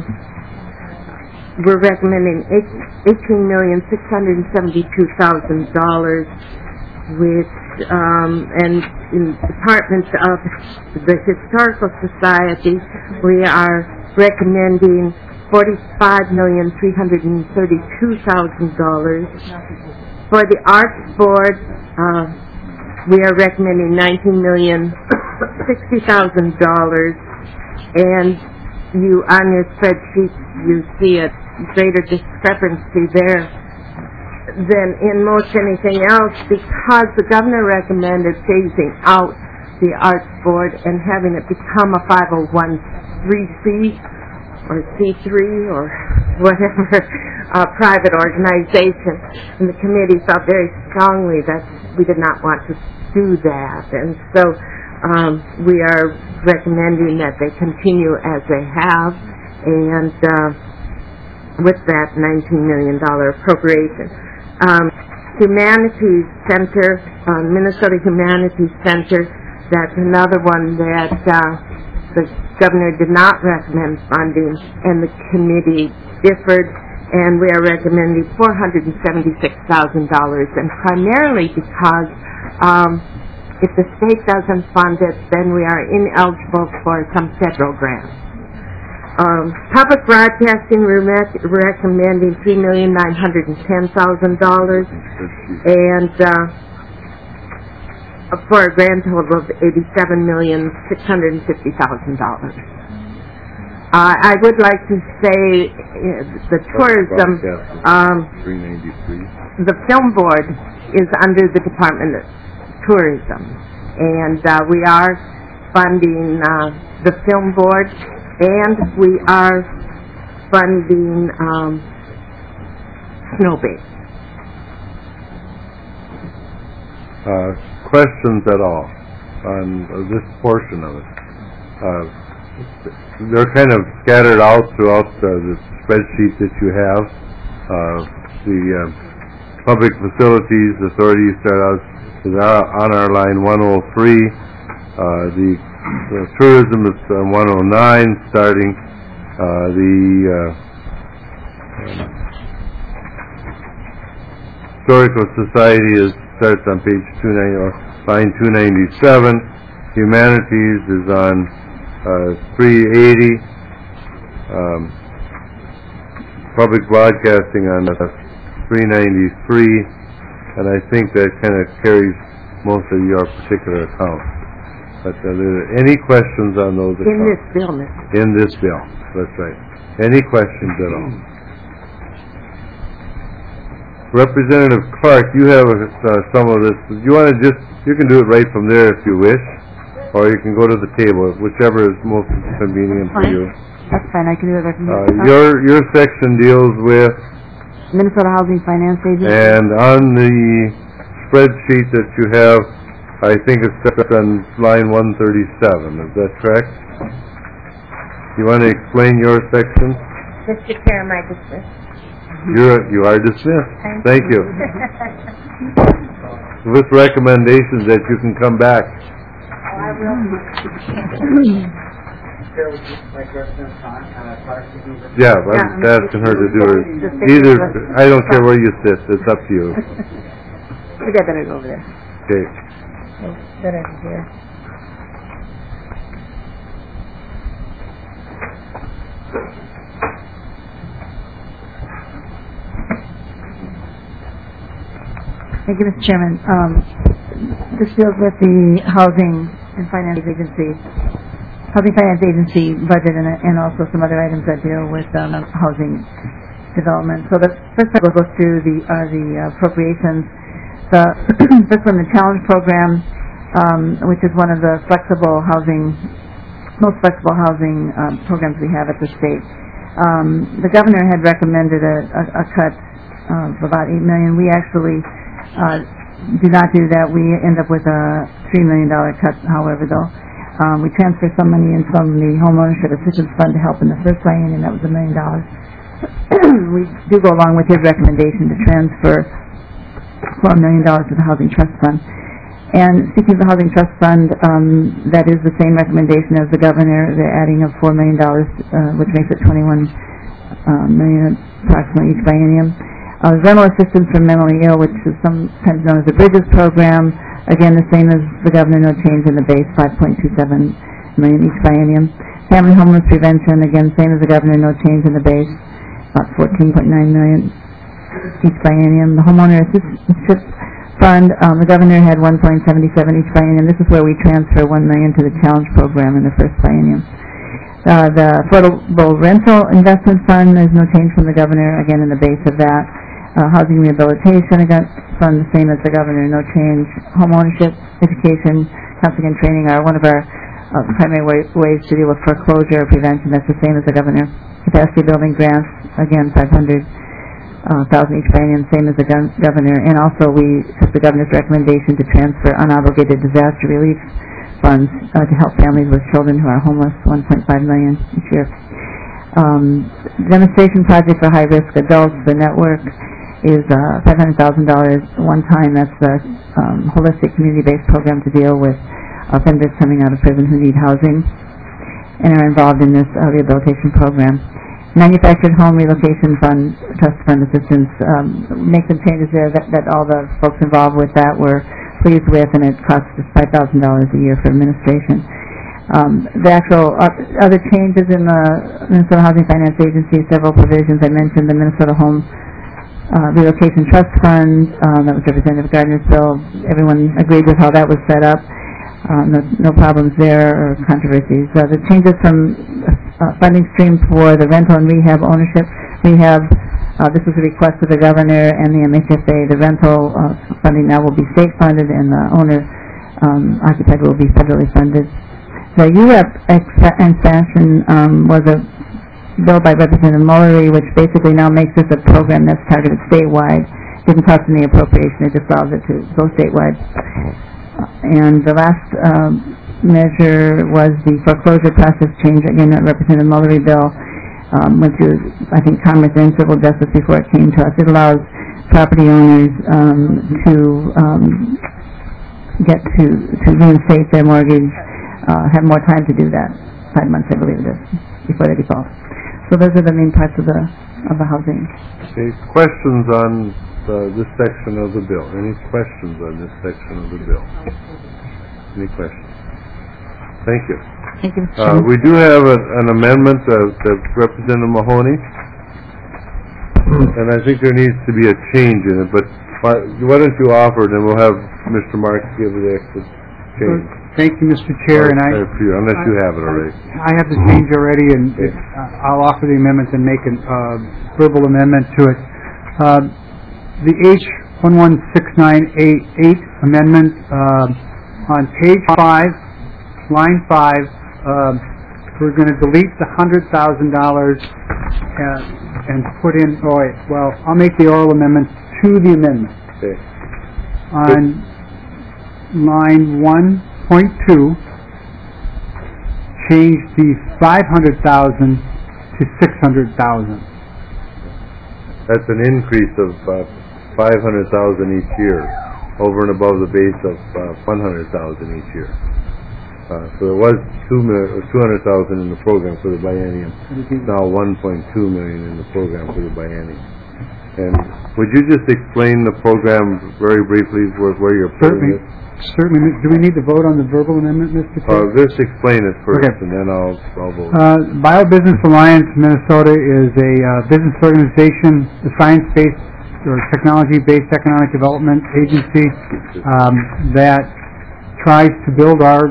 we're recommending eighteen million six hundred seventy-two thousand dollars, which, um, and in the Department of the Historical Society, we are recommending forty-five million three hundred thirty-two thousand dollars. For the Arts Board, uh, we are recommending nineteen million sixty thousand dollars, and you, on your spreadsheet, you see a greater discrepancy there than in most anything else, because the governor recommended phasing out the Arts Board and having it become a five oh one c or C three or whatever uh, private organization. And the committee felt very strongly that we did not want to do that. And so um, we are recommending that they continue as they have, and uh, with that nineteen million dollars appropriation. Um, Humanities Center, uh, Minnesota Humanities Center, that's another one that uh, the governor did not recommend funding, and the committee differed, and we are recommending four hundred seventy-six thousand dollars, and primarily because um, if the state doesn't fund it, then we are ineligible for some federal grants. Um, public broadcasting, we're rec- recommending three million nine hundred ten thousand dollars, and uh, for a grand total of eighty-seven million six hundred fifty thousand dollars. Uh, I would like to say uh, the tourism, um, the film board is under the Department of Tourism, and uh, we are funding uh, the film board, and we are funding um, Snowbase. Uh, questions at all on uh, this portion of it? Uh, they're kind of scattered out throughout uh, the spreadsheet that you have. Uh, the uh, Public Facilities Authority start out is our- on our line one oh three. Uh, the, the tourism is uh, one oh nine starting. Uh, the uh, um, Historical Society is starts on page two ninety, or line two ninety-seven. Humanities is on uh, three eighty. Um, Public Broadcasting on uh, three ninety-three, and I think that kind of carries most of your particular accounts. But uh, there any questions on those accounts? In this bill, Mister In this bill, that's right. Any questions at all? Representative Clark, you have uh, some of this. You want to just, you can do it right from there if you wish, or you can go to the table, whichever is most convenient for you. That's fine, I can do it right from Uh, here. your, your section deals with, Minnesota Housing Finance Agency. and on the spreadsheet that you have, I think it's set on line one thirty-seven, is that correct? You want to explain your section? Mister Chair, am I dismissed? You're, you are dismissed. Thank Thank you. With recommendations that you can come back. Yeah, I'm just asking her to do it. Either, I don't care where you sit, it's up to you. Maybe I better go over there. Okay. It's better here. Thank you, Mister Chairman. Um, this deals with the Housing and Finance Agency, Housing Finance Agency budget, and, and also some other items that deal with um, housing development. So the first part we'll go through the are the appropriations. The first one, the Challenge Program, um, which is one of the flexible housing, most flexible housing um, programs we have at the state. Um, the governor had recommended a, a, a cut of about eight million. We actually uh, do not do that. We end up with a three million dollar cut. However, though, um, we transfer some money in from the Homeownership Assistance Fund to help in the first biennium, and that was a million dollars. We do go along with his recommendation to transfer four million dollars to the Housing Trust Fund. And speaking of the Housing Trust Fund, um, that is the same recommendation as the governor. They're adding of four million dollars, uh, which makes it twenty-one uh, million approximately each biennium. Uh, rental assistance for mentally ill, which is sometimes known as the Bridges Program, again the same as the governor, no change in the base, five point two seven million each biennium. Family homeless prevention, again same as the governor, no change in the base, about fourteen point nine million each biennium. The Homeowner Assistance Fund, um, the governor had one point seven seven each biennium. This is where we transfer one million dollars to the Challenge Program in the first biennium. Uh, the Affordable Rental Investment Fund, there's no change from the governor, again in the base of that. Uh, Housing Rehabilitation Fund, the same as the governor, no change. Home ownership, education, counseling and training are one of our uh, primary way, ways to deal with foreclosure prevention. That's the same as the governor. Capacity building grants, again five hundred thousand each biennium, same as the go- governor. And also we took the governor's recommendation to transfer unobligated disaster relief funds uh, to help families with children who are homeless, one point five million dollars each year. Um, demonstration project for high-risk adults, the network, is uh, five hundred thousand dollars one time. That's the um, holistic community-based program to deal with offenders coming out of prison who need housing and are involved in this uh, rehabilitation program. Manufactured Home Relocation Fund, Trust Fund Assistance, um, make some changes there that, that all the folks involved with that were pleased with, and it costs us five thousand dollars a year for administration. Um, the actual uh, other changes in the Minnesota Housing Finance Agency, several provisions. I mentioned the Minnesota Home Uh, Relocation Trust Fund, um, that was Representative Gardner's bill. Everyone agreed with how that was set up. Uh, no, no problems there or controversies. Uh, the changes from uh, funding streams for the rental and rehab ownership. Rehab, uh, this was a request of the governor and the M H F A. The rental uh, funding now will be state funded, and the owner um, occupied will be federally funded. The U F expansion um, was a bill by Representative Mullery, which basically now makes this a program that's targeted statewide. Didn't cost any appropriation, it just allows it to go statewide. Uh, and the last um, measure was the foreclosure process change. Again, that Representative Mullery bill um, went through, I think, Commerce and Civil Justice before it came to us. It allows property owners um, to um, get to, to reinstate their mortgage, uh, have more time to do that, five months, I believe it is, before they default. So those are the main parts of the of the housing. Okay, questions on uh, this section of the bill? Any questions on this section of the bill? Any questions? Thank you. Thank you, Mister Uh, Chairman. we do have a, an amendment of uh, Representative Mahoney, and I think there needs to be a change in it, but why, why don't you offer it, and we'll have Mister Marks give the extra change. Thank you, Mister Chair, and I... Uh, for you, unless you have it already. I have the change already, and it- uh, I'll offer the amendment and make a uh, verbal amendment to it. Uh, The H one one six nine eight eight amendment, uh, on page five, line five, um, we're going to delete the one hundred thousand dollars uh, and put in, oh wait, well, I'll make the oral amendment to the amendment. Okay. On line one point two, change the five hundred thousand to six hundred thousand. That's an increase of uh, five hundred thousand each year, over and above the base of uh, one hundred thousand each year. Uh, so there was two mil- two hundred thousand in the program for the biennium. Now one point two million in the program for the biennium. And would you just explain the program very briefly, where, where you're putting Certainly. it? Certainly. Do we need to vote on the verbal amendment, Mister Chair? Uh, just explain it first, Okay. and then I'll, I'll vote. Uh, BioBusiness Alliance Minnesota is a uh, business organization, a science-based or technology-based economic development agency um, that tries to build our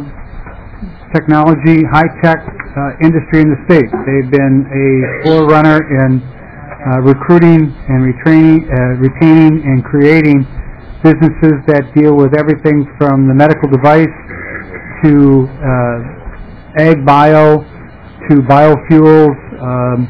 technology, high-tech uh, industry in the state. They've been a forerunner in uh, recruiting and retraining, uh, retaining and creating businesses that deal with everything from the medical device to uh, ag bio to biofuels, um,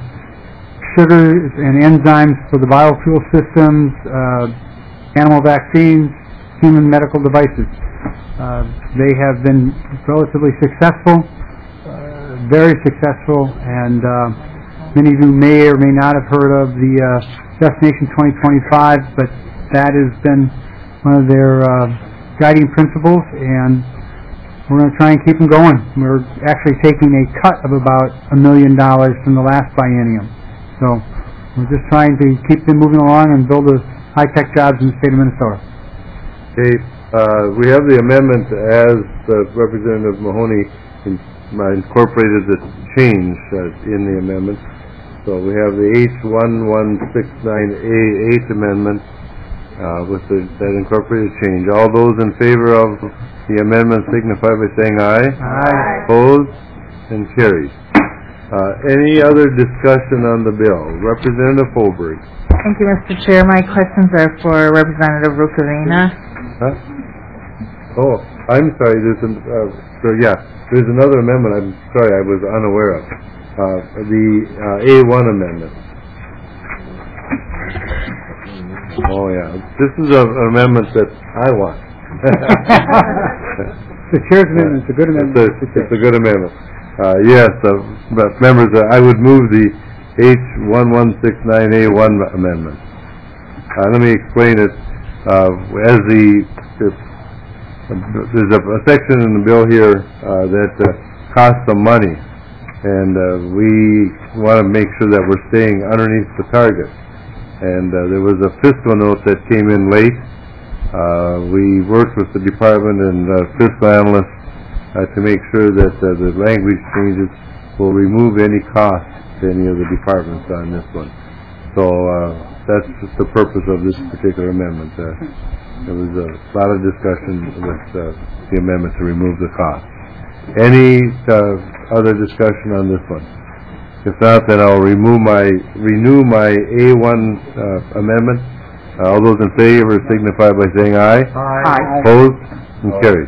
sugars and enzymes for the biofuel systems, uh, animal vaccines, human medical devices. Uh, they have been relatively successful, uh, very successful, and uh, many of you may or may not have heard of the uh, Destination twenty twenty-five, but that has been one of their uh, guiding principles, and we're going to try and keep them going. We're actually taking a cut of about a million dollars from the last biennium. So we're just trying to keep them moving along and build the high-tech jobs in the state of Minnesota. Okay, uh, we have the amendment as uh, Representative Mahoney in, uh, incorporated the change uh, in the amendment. So we have the H one one six nine A eight amendment uh, with the, that incorporated change. All those in favor of the amendment signify by saying aye. Aye. Opposed? And carried. Uh, any other discussion on the bill? Representative Holberg. Thank you, Mister Chair. My questions are for Representative Rukavina. Huh? Oh, I'm sorry. There's an, uh, so yeah, there's another amendment. I'm sorry, I was unaware of. Uh, the uh, A one amendment. Oh yeah, this is a, an amendment that I want. The chair's amendment is a good amendment. It's a, it's a good amendment. Uh, yes, uh, but members, uh, I would move the H one one six nine A one amendment. Uh, let me explain it. Uh, as the, the there's a, a section in the bill here uh, that uh, costs some money, and uh, we want to make sure that we're staying underneath the target. And uh, there was a fiscal note that came in late. Uh, we worked with the department and uh, fiscal analysts uh, to make sure that uh, the language changes will remove any cost to any of the departments on this one. So uh, that's just the purpose of this particular amendment. Uh, there was a lot of discussion with uh, the amendment to remove the cost. Any uh, other discussion on this one? If not, then I'll remove my renew my A one uh, amendment. Uh, all those in favor signify by saying aye. Aye. Opposed? And carried.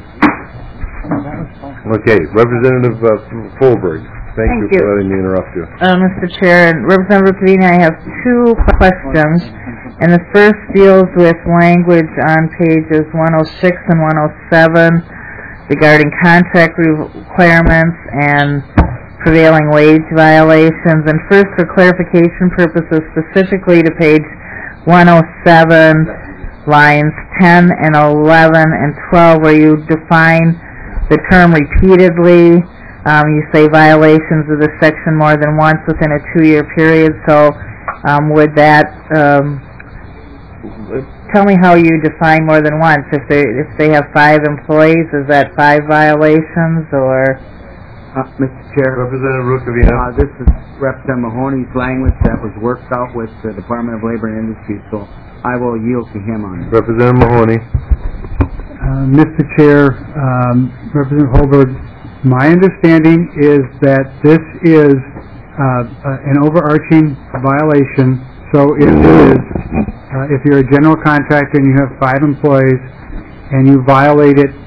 Okay, Representative uh, Holberg. Thank, Thank you, you. for letting me interrupt you. Uh, Mister Chair, and Representative Rukavina, I have two questions, and the first deals with language on pages one oh six and one oh seven regarding contract requirements and prevailing wage violations. And first, for clarification purposes, specifically to page one oh seven, lines ten and eleven and twelve, where you define the term repeatedly. Um, you say violations of this section more than once within a two-year period. So um, would that, um, tell me how you define more than once. If they if they have five employees, is that five violations, or? Uh, Mister Chair. Representative Rukavina. Uh, this is Representative Mahoney's language that was worked out with the Department of Labor and Industry, so I will yield to him on it. Representative Mahoney. Uh, Mister Chair, um, Representative Holberg, my understanding is that this is uh, uh, an overarching violation. So if it is, uh, if you're a general contractor and you have five employees and you violate it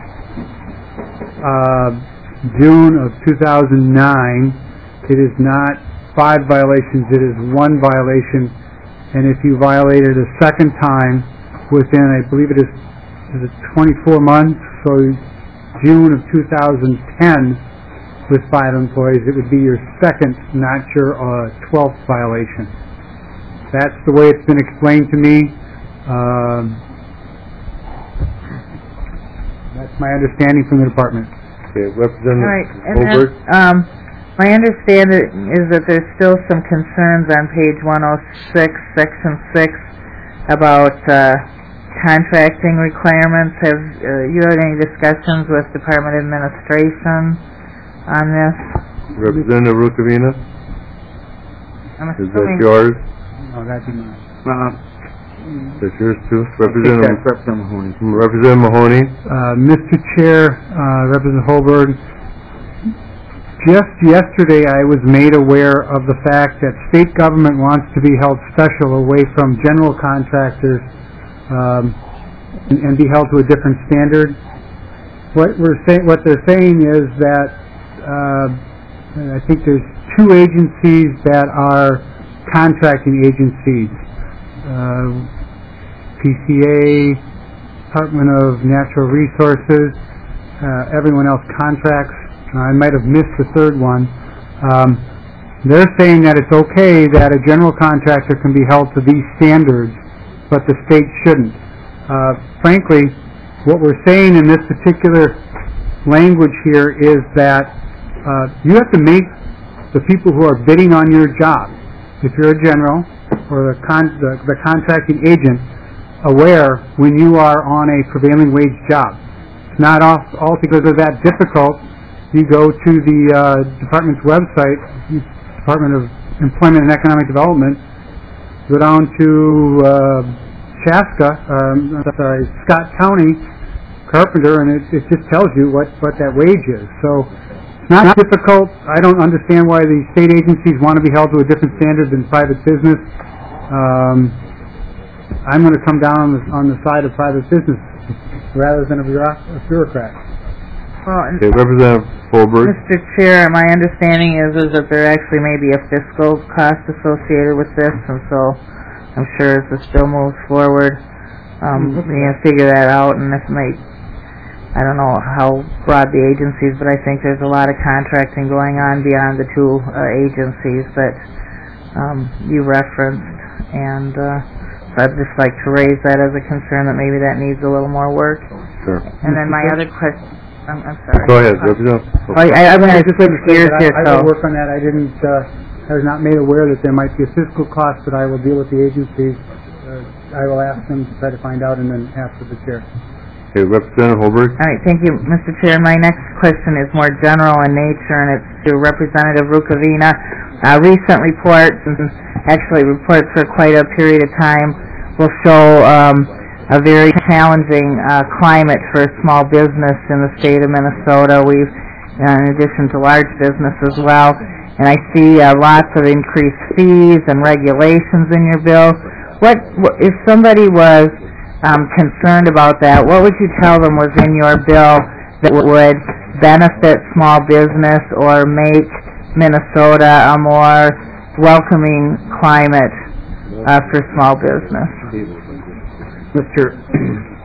uh, June of two thousand nine, it is not five violations, it is one violation. And if you violate it a second time within, I believe it is, is it twenty-four months, so June of two thousand ten with five employees, it would be your second, not your uh, twelfth violation. That's the way it's been explained to me. Um, that's my understanding from the department. Okay, Representative All right, and Holberg. then, um, my understanding is that there's still some concerns on page one oh six, section six, about uh, contracting requirements. Have uh, you had any discussions with Department Administration on this? Representative Rukavina. I'm Is that assuming yours? No, that'd be mine. Uh, That's yours too? Representative, Representative Mahoney. Representative Mahoney. Uh, Mister Chair, uh, Representative Holberg, just yesterday I was made aware of the fact that state government wants to be held special away from general contractors um, and, and be held to a different standard. What we're saying, what they're saying is that uh, I think there's two agencies that are contracting agencies. Uh, P C A, Department of Natural Resources, uh, everyone else contracts. Uh, I might have missed the third one. Um, they're saying that it's okay that a general contractor can be held to these standards, but the state shouldn't. Uh, frankly, what we're saying in this particular language here is that uh, you have to make the people who are bidding on your job, if you're a general or the, con- the, the contracting agent, aware when you are on a prevailing wage job. It's not all, altogether that difficult. You go to the uh, department's website, Department of Employment and Economic Development, go down to uh, Chaska, um, sorry, Scott County Carpenter, and it, it just tells you what, what that wage is. So it's not difficult. I don't understand why the state agencies want to be held to a different standard than private business. Um, I'm going to come down on the, on the side of private business rather than a, bureauc- a bureaucrat. Well, and Okay, Representative Holberg. Mister Chair, my understanding is is that there actually may be a fiscal cost associated with this, and so I'm sure as this bill moves forward, um, we can figure that out. And if may, I don't know how broad the agencies, but I think there's a lot of contracting going on beyond the two uh, agencies that um, you referenced, and uh, so I'd just like to raise that as a concern that maybe that needs a little more work. Sure. And then my other question. I'm, I'm sorry. Go ahead, Representative. Well, I, I'm going to switch gears here, I, I so. will work on that. I didn't, uh, I was not made aware that there might be a fiscal cost, but I will deal with the agencies. Uh, I will ask them to try to find out and then ask for the chair. Okay, Representative Holberg. All right, thank you, Mister Chair. My next question is more general in nature, and it's to Representative Rukavina. Uh, recent reports, and actually reports for quite a period of time, will show um, a very challenging uh, climate for small business in the state of Minnesota. We've, uh, in addition to large business as well, and I see uh, lots of increased fees and regulations in your bill. What, what if somebody was um, concerned about that? What would you tell them was in your bill that would benefit small business or make Minnesota a more welcoming climate uh, for small business? Mister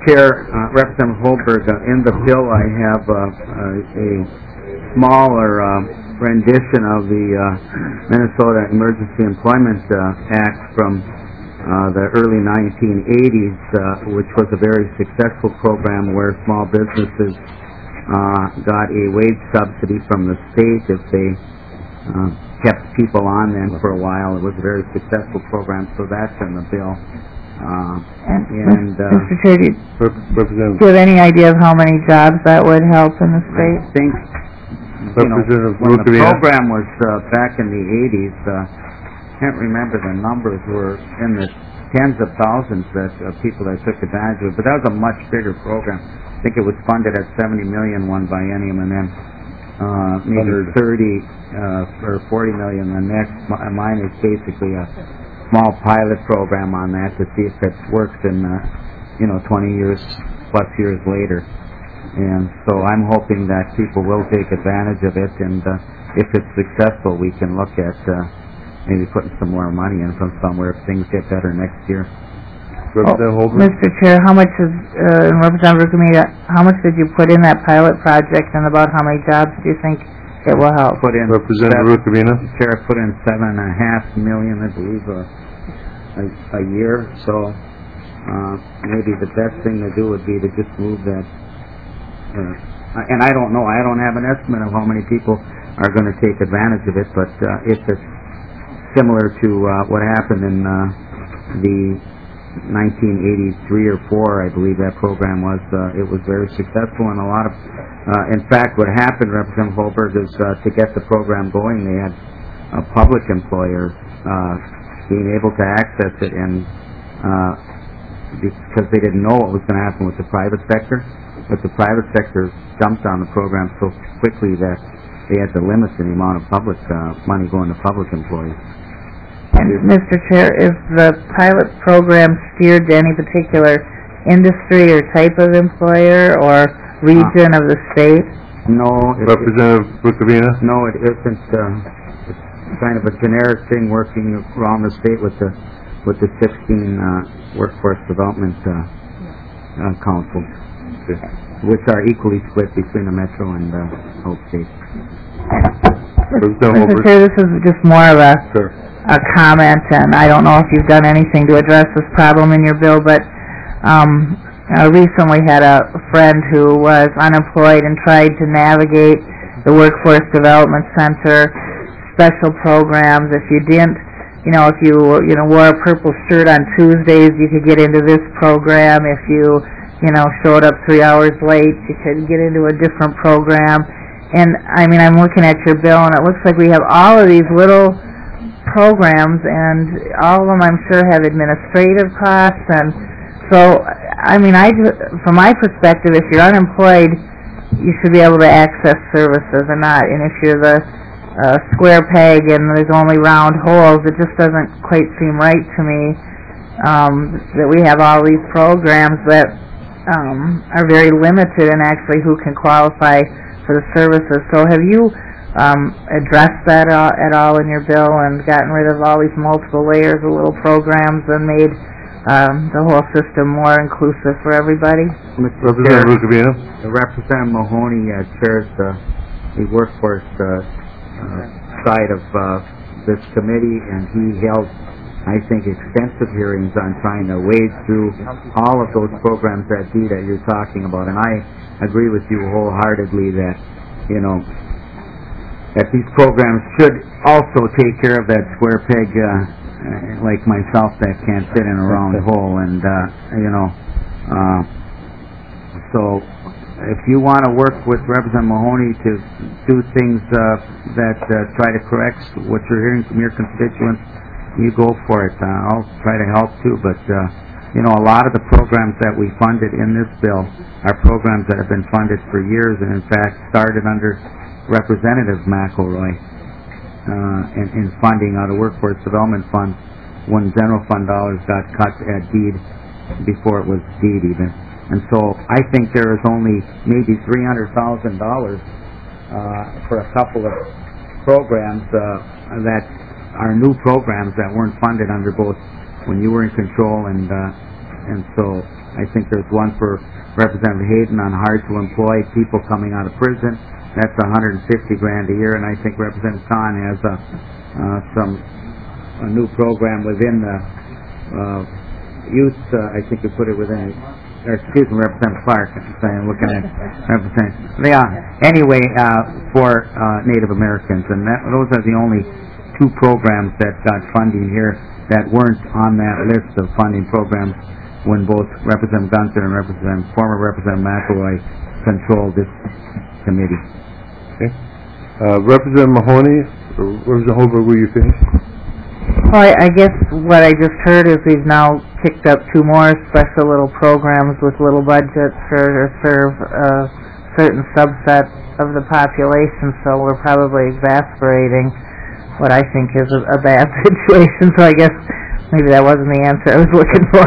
Chair, uh, Representative Holberg, uh, in the bill I have uh, uh, a smaller uh, rendition of the uh, Minnesota Emergency Employment uh, Act from uh, the early nineteen eighties, uh, which was a very successful program where small businesses uh, got a wage subsidy from the state if they uh, kept people on then for a while. It was a very successful program, so that's in the bill. Uh, And, and uh, Mister Chair, do you, Rep- Representative, do you have any idea of how many jobs that would help in the I state? think, you know, Representative when the Rukavina. program was uh, back in the eighties, uh, can't remember the numbers, were in the tens of thousands that uh, people that took advantage of it, but that was a much bigger program. I think it was funded at seventy million one biennium, and then uh, maybe thirty uh, or forty million the next. M- Mine is basically a small pilot program on that to see if it works in, uh, you know, twenty years plus years later. And so I'm hoping that people will take advantage of it, and uh, if it's successful, we can look at uh, maybe putting some more money in from somewhere if things get better next year. Representative Holberg. Mister Chair, how much is, uh, and Representative Rukavina, how much did you put in that pilot project, and about how many jobs do you think it will help? Put in Representative Rukavina. Sheriff put in seven and a half million, I believe, uh, a, a year. So uh, maybe the best thing to do would be to just move that. Uh, and I don't know. I don't have an estimate of how many people are going to take advantage of it. But uh, if it's similar to uh, what happened in uh, the nineteen eighty-three or four, I believe that program was. Uh, it was very successful, and a lot of. Uh, in fact, what happened, Representative Holberg, is uh, to get the program going, they had a public employer uh, being able to access it, and uh, because they didn't know what was going to happen with the private sector, but the private sector jumped on the program so quickly that they had to limit the amount of public uh, money going to public employees. And Mister Chair, is the pilot program steered to any particular industry or type of employer or region uh, of the state? No. It, Representative Rukavina. No, it isn't. Uh, it's kind of a generic thing working around the state with the with the sixteen uh, workforce development uh, uh, councils, okay, which are equally split between the metro and uh, Hope State. Mister Chair, this is just more of a sure. a comment, and I don't know if you've done anything to address this problem in your bill, but um, I recently had a friend who was unemployed and tried to navigate the Workforce Development Center special programs. If you didn't, you know, if you you know wore a purple shirt on Tuesdays, you could get into this program. If you you know showed up three hours late, you could get into a different program. And I mean, I'm looking at your bill, and it looks like we have all of these little programs, and all of them, I'm sure, have administrative costs. And so, I mean, I, from my perspective, if you're unemployed, you should be able to access services and not. And if you're the uh, square peg and there's only round holes, it just doesn't quite seem right to me um, that we have all these programs that um, are very limited in actually who can qualify for the services. So have you um, addressed that uh, at all in your bill and gotten rid of all these multiple layers of little programs and made um, the whole system more inclusive for everybody? Representative Rukavina. Representative Mahoney uh, chairs the, the workforce uh, uh, side of uh, this committee, and he held, I think, extensive hearings on trying to wade through all of those programs that D that you're talking about. And I agree with you wholeheartedly that, you know, that these programs should also take care of that square peg, uh, uh, like myself, that can't fit in a round hole. And, uh, you know, uh, so if you want to work with Representative Mahoney to do things uh, that uh, try to correct what you're hearing from your constituents, you go for it. Uh, I'll try to help too, but uh, you know, a lot of the programs that we funded in this bill are programs that have been funded for years, and in fact started under Representative McElroy uh, in, in funding out of Workforce Development Fund when general fund dollars got cut at deed before it was deed even. And so I think there is only maybe three hundred thousand dollars uh, for a couple of programs uh, that are new programs that weren't funded under both when you were in control, and uh, and so I think there's one for Representative Hayden on hard-to-employ people coming out of prison. That's one hundred fifty grand a year, and I think Representative Khan has a, uh, some a new program within the uh, youth. Uh, I think you put it within. Or excuse me, Representative Clark. I'm saying, looking at Representative. Yeah. Anyway, uh, for uh, Native Americans, and that, those are the only two programs that got funding here that weren't on that list of funding programs when both Representative Gunther and Representative former Representative McElroy controlled this committee. Okay. Uh, Representative Mahoney, or Representative Holbrook, were you finished? Well, I, I guess what I just heard is we've now picked up two more special little programs with little budgets for serve a certain subset of the population, so we're probably exasperating what I think is a, a bad situation, so I guess maybe that wasn't the answer I was looking for.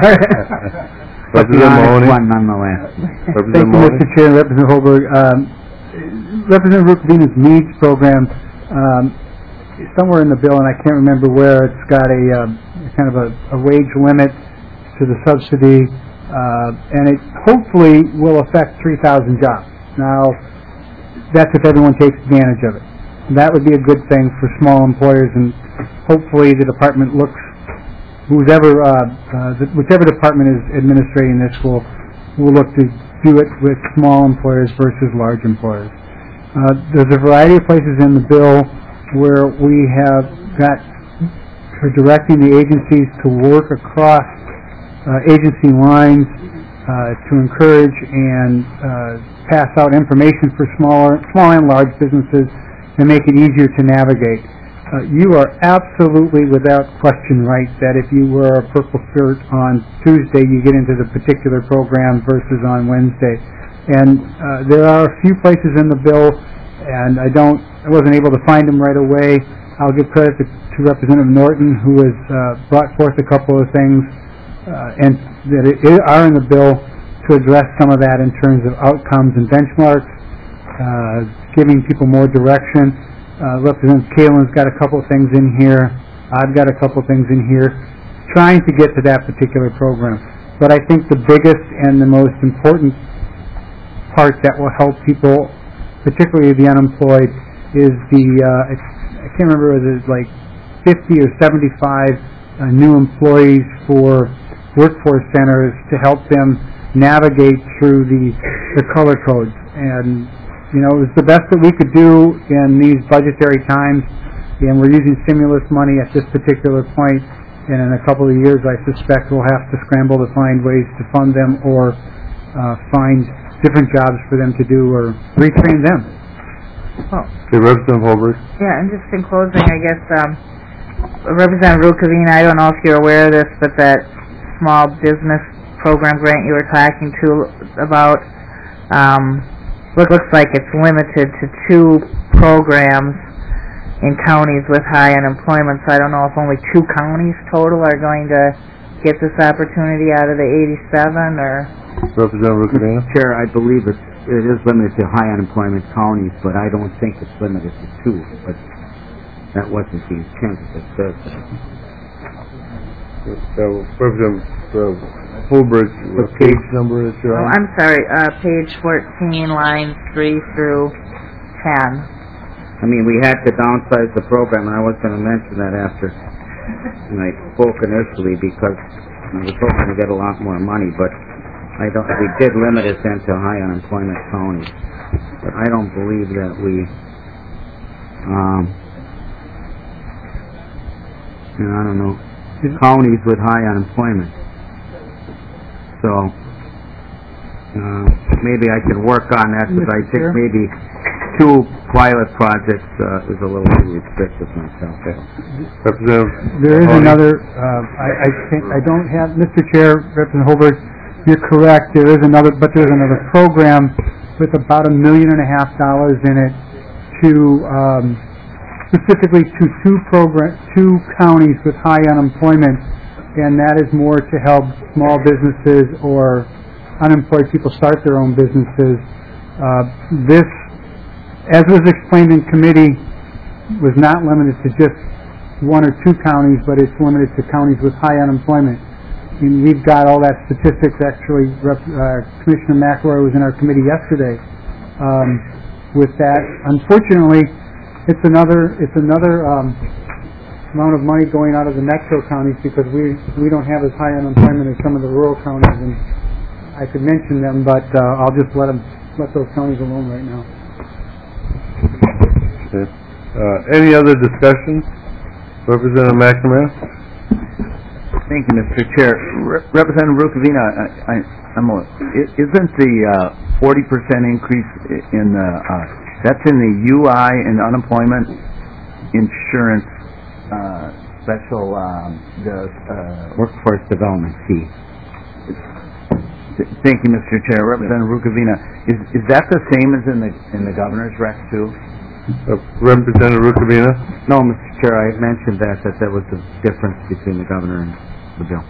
But the honest one, nonetheless. Thank you, Mister Chair, Representative Holberg. Um, Representative Rukavina's needs program, um, somewhere in the bill, and I can't remember where, it's got a uh, kind of a, a wage limit to the subsidy, uh, and it hopefully will affect three thousand jobs. Now, that's if everyone takes advantage of it. That would be a good thing for small employers, and hopefully the department looks, whoever, uh, uh, the, whichever department is administrating this will, will look to do it with small employers versus large employers. Uh, there's a variety of places in the bill where we have got for directing the agencies to work across uh, agency lines uh, to encourage and uh, pass out information for smaller, small and large businesses and make it easier to navigate. Uh, you are absolutely without question right that if you wear a purple shirt on Tuesday, you get into the particular program versus on Wednesday. And uh, there are a few places in the bill, and I don't, I wasn't able to find them right away. I'll give credit to, to Representative Norton, who has uh, brought forth a couple of things, uh, and that it, it are in the bill to address some of that in terms of outcomes and benchmarks, uh, giving people more direction. Uh, Representative Kalen's got a couple of things in here. I've got a couple of things in here, trying to get to that particular program. But I think the biggest and the most important part that will help people, particularly the unemployed, is the, uh, I can't remember, whether it's like fifty or seventy-five uh, new employees for workforce centers to help them navigate through the, the color codes. And, you know, it was the best that we could do in these budgetary times, and we're using stimulus money at this particular point, and in a couple of years I suspect we'll have to scramble to find ways to fund them or uh, find different jobs for them to do or retrain them. Oh. Okay, Representative Holbrook. Yeah, and just in closing, I guess, um, Representative Rukavina, I don't know if you're aware of this, but that small business program grant you were talking to about, um, look, looks like it's limited to two programs in counties with high unemployment, so I don't know if only two counties total are going to get this opportunity out of the eighty-seven, or... Representative Rukavina? Chair, I believe it, it is limited to high unemployment counties, but I don't think it's limited to two, but that wasn't the intent of the search. So, Representative uh, Holbrook, what page number is your Oh, I'm sorry, uh, page fourteen, lines three through ten. I mean, we had to downsize the program, and I was going to mention that after and I spoke initially because I was hoping to get a lot more money, but I don't. We did limit it then to high unemployment counties, but I don't believe that we. Um, you know, I don't know counties with high unemployment. So uh, maybe I can work on that, because I think maybe two pilot projects uh, is a little too restrictive myself. Representative. There is another. Uh, I, I think I don't have, Mister Chair, Representative Holbrook. You're correct. There is another, but there's another program with about a million and a half dollars in it to um, specifically to two program, two counties with high unemployment, and that is more to help small businesses or unemployed people start their own businesses. Uh, this, as was explained in committee, was not limited to just one or two counties, but it's limited to counties with high unemployment. and we've got all that statistics. Actually, Rep, uh, Commissioner McElroy was in our committee yesterday um, with that. Unfortunately, it's another it's another um, amount of money going out of the metro counties because we we don't have as high unemployment as some of the rural counties, and I could mention them, but uh, I'll just let them let those counties alone right now. Okay. Uh, any other discussion? Representative McNamara? Thank you, Mister Chair. Re- Representative Rukavina, I, I, I'm a, isn't the uh, forty percent increase in the, uh, that's in the U I and unemployment insurance uh, special, um, the uh, Workforce development fee. th- Thank you, Mister Chair. Representative Rukavina, is is that the same as in the in the governor's rec too? Uh, Representative Rukavina? No, Mister Chair, I mentioned that, that there was a difference between the governor and the bill.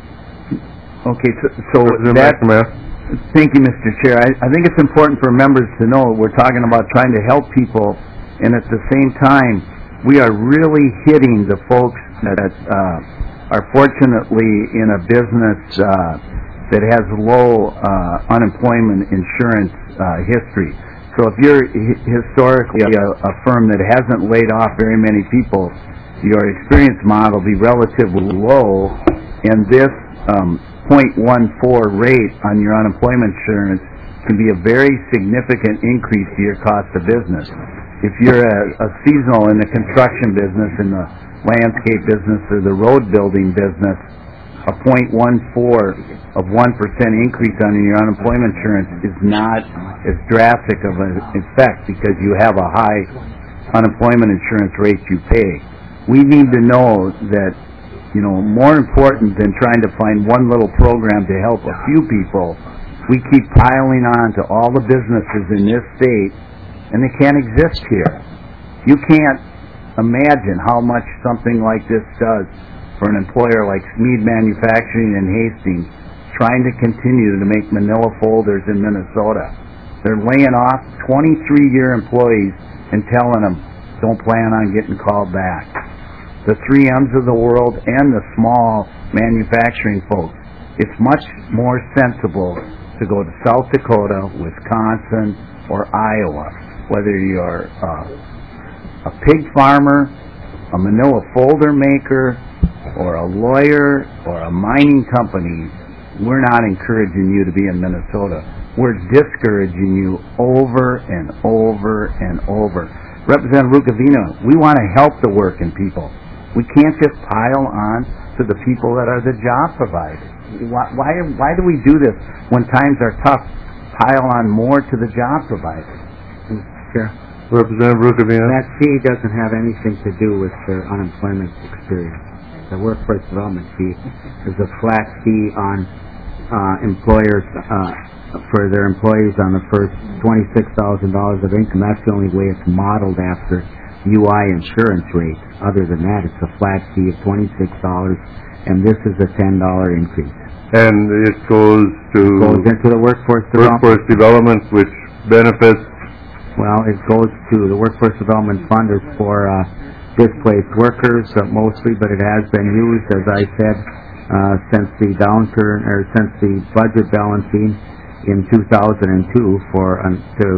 Okay, so, so Representative that, McNamara? thank you, Mister Chair. I, I think it's important for members to know we're talking about trying to help people, and at the same time, we are really hitting the folks that uh, are fortunately in a business uh, that has low uh, unemployment insurance uh, history. So if you're hi- historically a, a firm that hasn't laid off very many people, your experience model will be relatively low, and this um, zero point one four rate on your unemployment insurance can be a very significant increase to your cost of business. If you're a, a seasonal in the construction business, in the landscape business, or the road building business, a zero point one four of one percent increase on your unemployment insurance is not as drastic of an effect because you have a high unemployment insurance rate you pay. We need to know that, you know, more important than trying to find one little program to help a few people, we keep piling on to all the businesses in this state, and they can't exist here. You can't imagine how much something like this does for an employer like Smead Manufacturing in Hastings, trying to continue to make manila folders in Minnesota. They're laying off twenty-three-year employees and telling them, don't plan on getting called back. The three M's of the world and the small manufacturing folks, it's much more sensible to go to South Dakota, Wisconsin, or Iowa, whether you're uh, a pig farmer, a manila folder maker, or a lawyer, or a mining company. We're not encouraging you to be in Minnesota. We're discouraging you over and over and over. Representative Rukavina, we want to help the working people. We can't just pile on to the people that are the job providers. Why, why, why do we do this when times are tough? Pile on more to the job providers. Sure. Representative Rukavina? That fee doesn't have anything to do with their unemployment experience. The workforce development fee is a flat fee on uh, employers uh, for their employees on the first twenty-six thousand dollars of income. That's the only way it's modeled after U I insurance rates. Other than that, it's a flat fee of twenty-six dollars, and this is a ten dollar increase. And it goes to... Goes into the workforce development. Workforce development, which benefits... Well, it goes to the workforce development fund is for uh, displaced workers uh, mostly, but it has been used, as I said, uh, since the downturn, or since the budget balancing in two thousand two for um, to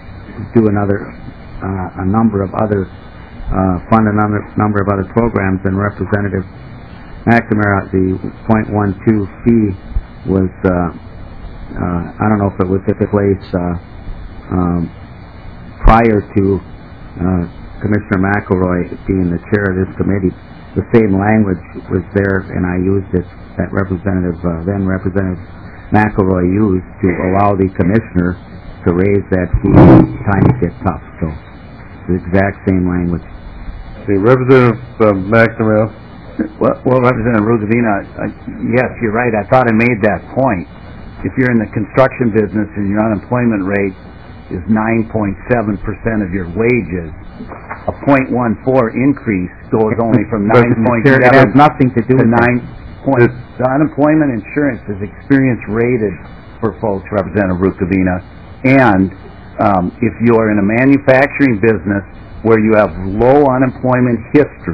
do another, uh, a number of other, uh, fund a number, number of other programs, and Representative McNamara, the zero point one two fee was, uh, uh, I don't know if it was in place uh, um, prior to uh, Commissioner McElroy being the chair of this committee. The same language was there, and I used it, that Representative, uh, then Representative McElroy used to allow the commissioner to raise that fee when times get tough. So, the exact same language. The Representative uh, McNamara? Well, well, Representative Rukavina, uh, yes, you're right. I thought I made that point. If you're in the construction business and your unemployment rate is nine point seven percent of your wages, a zero point one four increase goes only from nine point seven It has nothing to do to with nine point. The unemployment insurance is experience rated for folks, Representative Rukavina, and um, if you're in a manufacturing business where you have low unemployment history,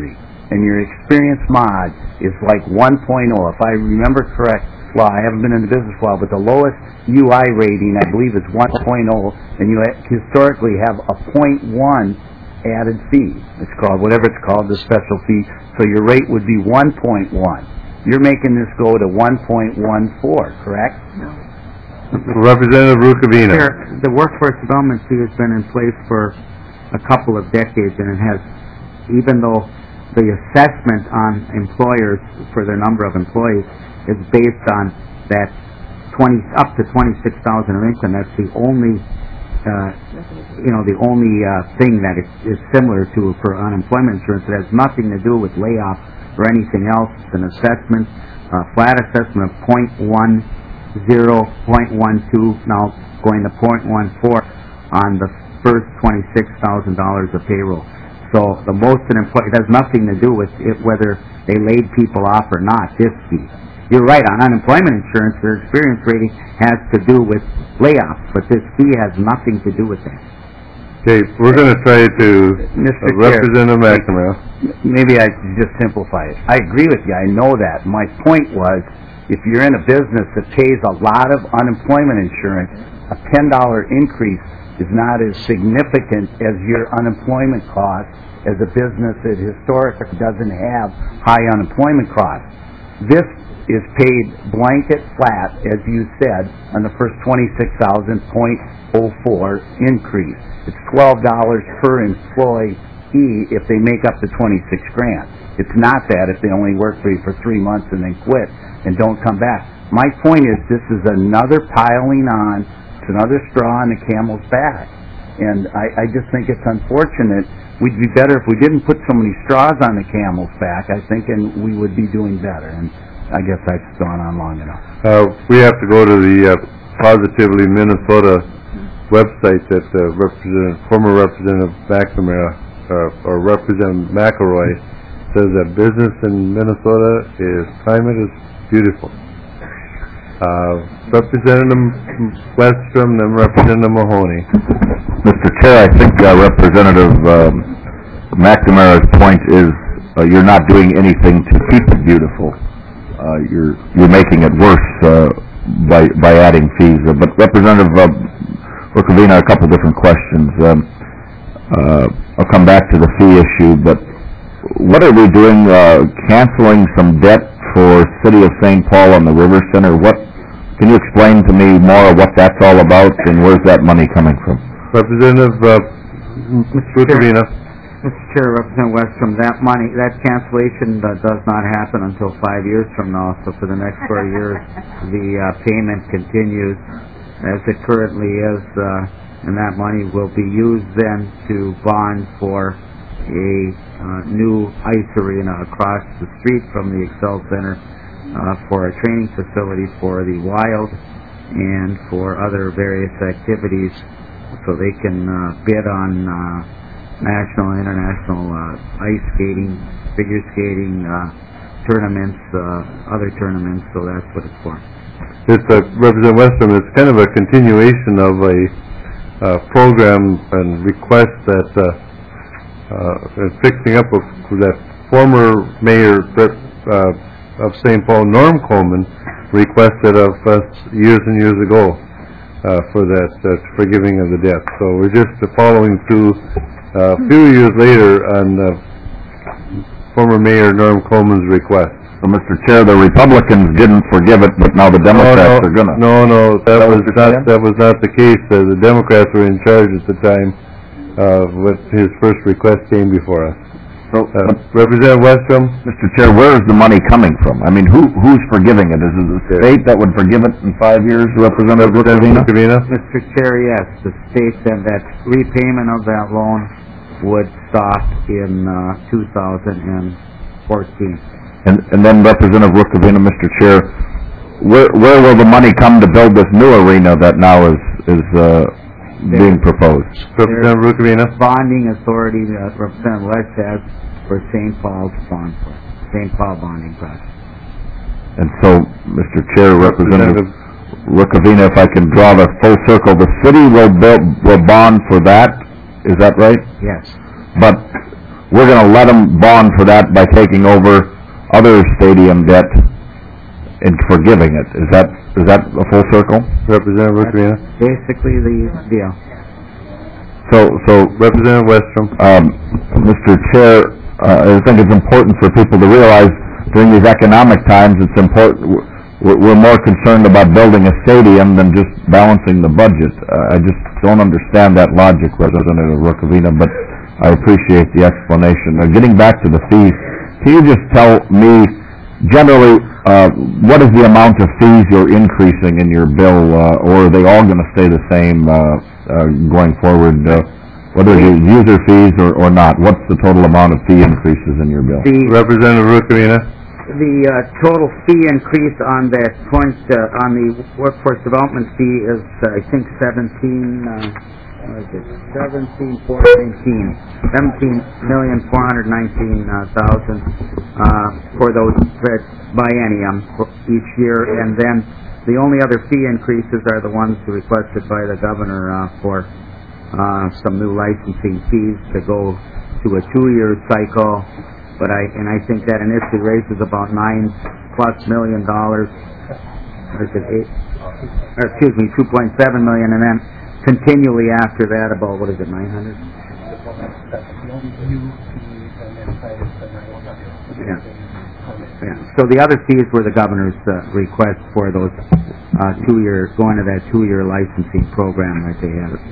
and your experience mod is like one point oh. If I remember correct, well, I haven't been in the business a while, but the lowest U I rating, I believe, is one point oh, and you historically have a point one added fee. It's called, whatever it's called, the special fee. So your rate would be one point one. You're making this go to one point one four, correct? No. Representative Rukavina. Chair, the workforce development fee has been in place for a couple of decades, and it has, even though the assessment on employers for their number of employees is based on that twenty up to twenty-six thousand of income. That's the only, uh, you know, the only uh, thing that it is similar to for unemployment insurance. It has nothing to do with layoff or anything else. It's an assessment, uh, flat assessment of point one zero, point one two, now going to point one four on the first twenty-six thousand dollars of payroll. So the most an employee, it has nothing to do with it, whether they laid people off or not, this fee. You're right, on unemployment insurance, their experience rating has to do with layoffs, but this fee has nothing to do with that. Okay, we're going to try to Mister uh, Representative McNamara. Maybe I should just simplify it. I agree with you, I know that. My point was, if you're in a business that pays a lot of unemployment insurance, a ten dollar increase is not as significant as your unemployment cost as a business that historically doesn't have high unemployment costs. This is paid blanket flat, as you said, on the first twenty-six thousand point oh four increase. It's twelve dollars per employee if they make up the twenty-six grand. It's not that if they only work for you for three months and then quit and don't come back. My point is, this is another piling on, it's another straw on the camel's back. And I, I just think it's unfortunate. We'd be better if we didn't put so many straws on the camel's back, I think, and we would be doing better. And I guess I've gone on long enough. Uh, we have to go to the uh, Positively Minnesota website that uh, Representative, former Representative McNamara uh, or Representative McElroy says that business in Minnesota is, climate is beautiful. Uh, Representative Westrom, then Representative Mahoney. Mister Chair, I think uh, Representative um, McNamara's point is uh, you're not doing anything to keep it beautiful. Uh, you're you're making it worse uh, by by adding fees. Uh, but Representative uh, Rukavina, a couple different questions. Um, uh, I'll come back to the fee issue, but what are we doing? Uh, canceling some debt for City of Saint Paul on the River Center? What? Can you explain to me more what that's all about, and where's that money coming from? Representative uh, Rukavina. Mister Chair, Representative Westrom, that money, that cancellation uh, does not happen until five years from now. So for the next four years, the uh, payment continues as it currently is, uh, and that money will be used then to bond for a uh, new ice arena across the street from the Excel Center uh, for a training facility for the Wild and for other various activities, so they can uh, bid on uh, national and international uh, ice skating, figure skating uh, tournaments, uh, other tournaments. So that's what it's for. It's uh, Representative Westrom. It's kind of a continuation of a uh, program and request that. Uh, Uh, fixing up with that former mayor uh, of Saint Paul, Norm Coleman, requested of us years and years ago uh, for that uh, forgiving of the debt. So we're just uh, following through uh, a few years later on uh, former Mayor Norm Coleman's request. So, Mister Chair, the Republicans didn't forgive it, but now the Democrats no, no, are gonna. No, no, that, that was not saying? that was not the case. Uh, the Democrats were in charge at the time. Uh, when his first request came before us. So, uh, Representative Westrom? Mister Chair, where is the money coming from? I mean, who who's forgiving it? Is it the state that would forgive it in five years, Representative Rukavina? Mister Chair, yes. The state said that repayment of that loan would stop in uh, two thousand fourteen. And, and then Representative Rukavina, Mister Chair, where where will the money come to build this new arena that now is is uh, being proposed? Representative Rukavina. Bonding authority that Representative West has for Saint Paul's bond, for Saint Paul bonding process. And so, Mister Chair, Representative Rukavina, if I can draw the full circle, the city will build, will bond for that. Is that right? Yes. But we're going to let them bond for that by taking over other stadium debt and forgiving it. Is that is that a full circle? Representative Rukavina? Basically the deal. So, so Representative Westrom. Um, Mister Chair, uh, I think it's important for people to realize during these economic times, it's important. We're, we're more concerned about building a stadium than just balancing the budget. Uh, I just don't understand that logic, Representative Rukavina, but I appreciate the explanation. Uh, getting back to the fees, can you just tell me, generally, uh, what is the amount of fees you're increasing in your bill, uh, or are they all going to stay the same uh, uh, going forward, uh, whether it's user fees or, or not? What's the total amount of fee increases in your bill? The, Representative Rukavina? the uh, total fee increase on that point, uh, on the workforce development fee is, uh, I think, seventeen, uh, what is it, seventeen, four nineteen, seventeen million, four hundred nineteen thousand, uh, for those that biennium for each year, and then the only other fee increases are the ones requested by the governor, uh, for, uh, some new licensing fees to go to a two-year cycle, but I, and I think that initially raises about nine plus million dollars, or is it eight, or excuse me, two point seven million, and then continually after that about, what is it, nine hundred? Yeah. Yeah. So the other fees were the governor's uh, request for those uh, two-year, going to that two-year licensing program that they have.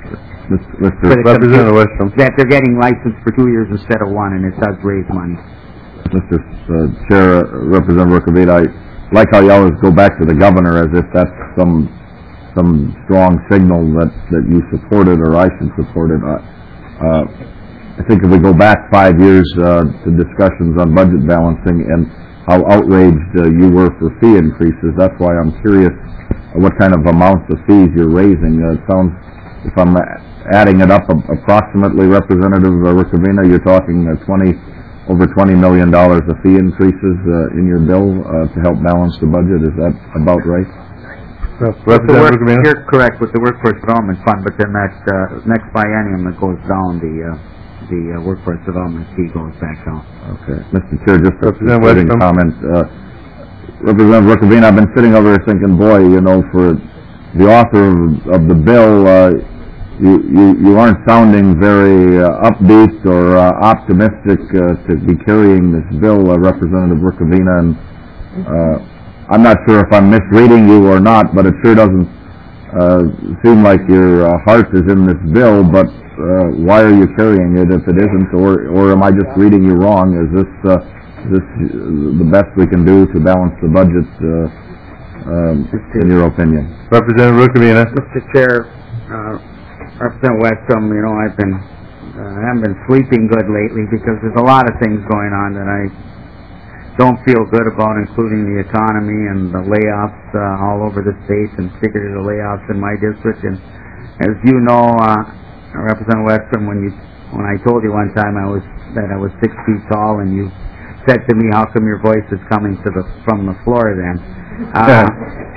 Mister Representative Westrom. That they're getting licensed for two years instead of one, and it does raise money. Mister Uh, Chair, uh, Representative Rukavina, I like how you always go back to the governor as if that's some some strong signal that, that you support it or I should support it. Uh, uh, I think if we go back five years uh, to discussions on budget balancing and how outraged uh, you were for fee increases, that's why I'm curious uh, what kind of amounts of fees you're raising. Uh, it sounds, if I'm adding it up, uh, approximately, Representative uh, Rukavina, you're talking uh, twenty over twenty million dollars of fee increases uh, in your bill uh, to help balance the budget. Is that about right? Representative Rukavina? You're correct with the Workforce Development Fund, but then that uh, next biennium it goes down, the uh, the uh, Workforce Development fee goes back down. Okay. Mister Chair, just a concluding comment. Uh, Representative Rukavina, I've been sitting over here thinking, boy, you know, for the author of, of the bill, uh, you, you, you aren't sounding very uh, upbeat or uh, optimistic uh, to be carrying this bill, uh, Representative Rukavina, and uh, I'm not sure if I'm misreading you or not, but it sure doesn't uh, seem like your uh, heart is in this bill, but uh, why are you carrying it if it isn't, or, or am I just reading you wrong? Is this, uh, is this the best we can do to balance the budget, uh, um, in your opinion? Representative Rukavina. Mister Chair, uh, Representative Westrom, you know, I've been, uh, I haven't been sleeping good lately because there's a lot of things going on that I don't feel good about, including the economy and the layoffs uh, all over the state, and particularly the layoffs in my district. And as you know, uh, Representative Westrom, when you when I told you one time I was that I was six feet tall, and you said to me, "How come your voice is coming to the from the floor then?" Uh,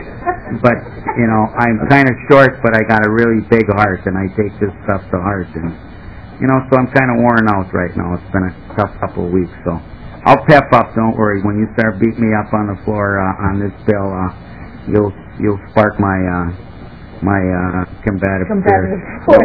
but you know, I'm kind of short, but I got a really big heart, and I take this stuff to heart. And you know, so I'm kind of worn out right now. It's been a tough couple of weeks, so. I'll pep up, don't worry. When you start beating me up on the floor uh, on this bill, uh, you'll you'll spark my uh, my uh, combative spirit. Oh,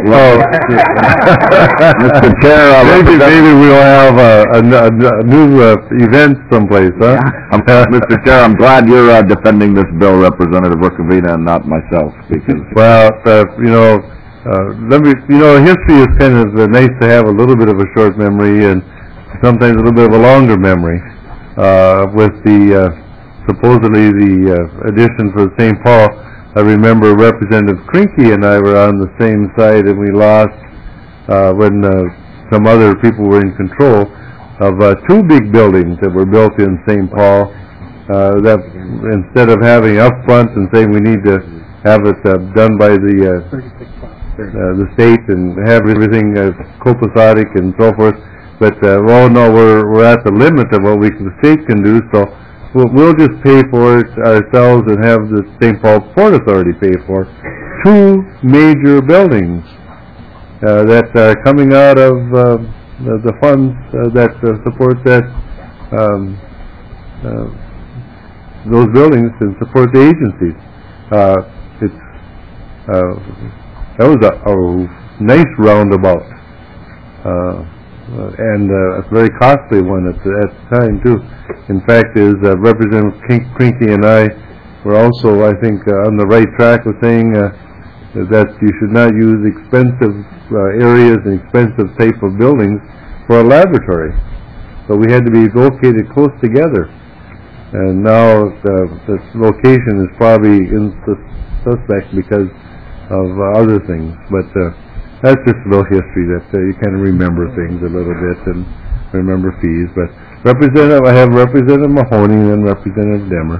Mister Chair, uh, maybe maybe we'll have a, a, a new uh, event someplace, huh? I'm, Mister Chair, I'm glad you're uh, defending this bill, Representative Rukavina, and not myself, because well, uh, you know, uh, let me, you know, history is kind of uh, nice to have a little bit of a short memory and sometimes a little bit of a longer memory. Uh, with the uh, supposedly the uh, addition for Saint Paul, I remember Representative Krinky and I were on the same side, and we lost uh, when uh, some other people were in control of uh, two big buildings that were built in Saint Paul. Uh, that instead of having up front and saying we need to have it uh, done by the uh, uh, the state and have everything uh, copacetic and so forth. But, uh, well, no, we're we're at the limit of what we can, the state can do, so we'll, we'll just pay for it ourselves and have the Saint Paul Port Authority pay for two major buildings uh, that are coming out of uh, the, the funds uh, that uh, support that um, uh, those buildings and support the agencies. Uh, it's uh, that was a, a nice roundabout, uh, and uh, a very costly one at the, at the time too. In fact, is uh, Representative Krinky and I were also, I think, uh, on the right track with saying uh, that you should not use expensive uh, areas and expensive type of buildings for a laboratory. So we had to be located close together. And now the, the location is probably in the suspect because of uh, other things. But uh, that's just a little history that uh, you kind of remember things a little bit and remember fees. But Representative, I have Representative Mahoney and then Representative Demmer.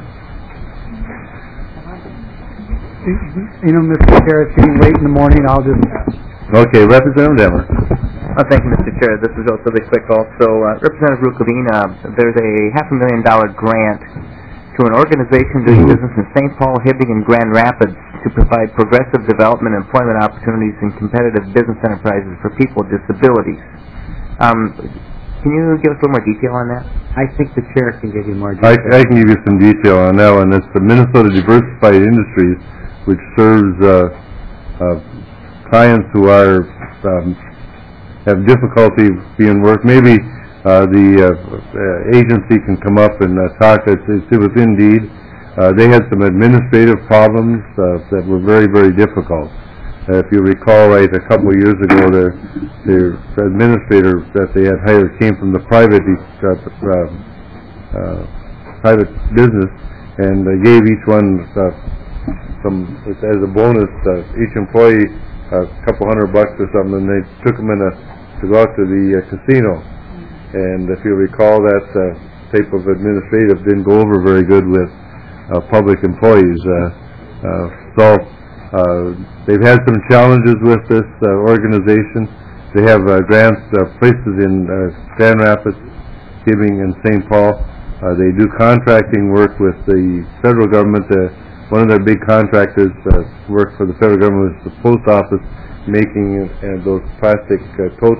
You know, Mister Chair, it's getting late in the morning. I'll just... Okay, Representative Demmer. Uh, thank you, Mister Chair. This is relatively quick also. Uh, Representative Rukavina, there's a half a million dollar grant to an organization doing business in Saint Paul, Hibbing, and Grand Rapids to provide progressive development and employment opportunities and competitive business enterprises for people with disabilities. Um, can you give us a little more detail on that? I think the chair can give you more I, detail. I can give you some detail on that one. It's the Minnesota Diversified Industries, which serves uh, uh, clients who are um, have difficulty being worked. Maybe uh, the uh, uh, agency can come up and uh, talk. It's, it's with Indeed. Uh, they had some administrative problems uh, that were very, very difficult. Uh, if you recall, right, a couple of years ago, their, their administrator that they had hired came from the private uh, uh, uh, private business, and they gave each one uh, some as a bonus. Uh, each employee a couple hundred bucks or something, and they took them in a to go out to the uh, casino. And if you recall, that uh, type of administrative didn't go over very good with uh, public employees. Uh, uh, so uh, they've had some challenges with this uh, organization. They have uh, grants, uh, places in uh, Grand Rapids, Hibbing, and Saint Paul. Uh, they do contracting work with the federal government. Uh, one of their big contractors uh, work for the federal government with the post office, making uh, those plastic uh, tote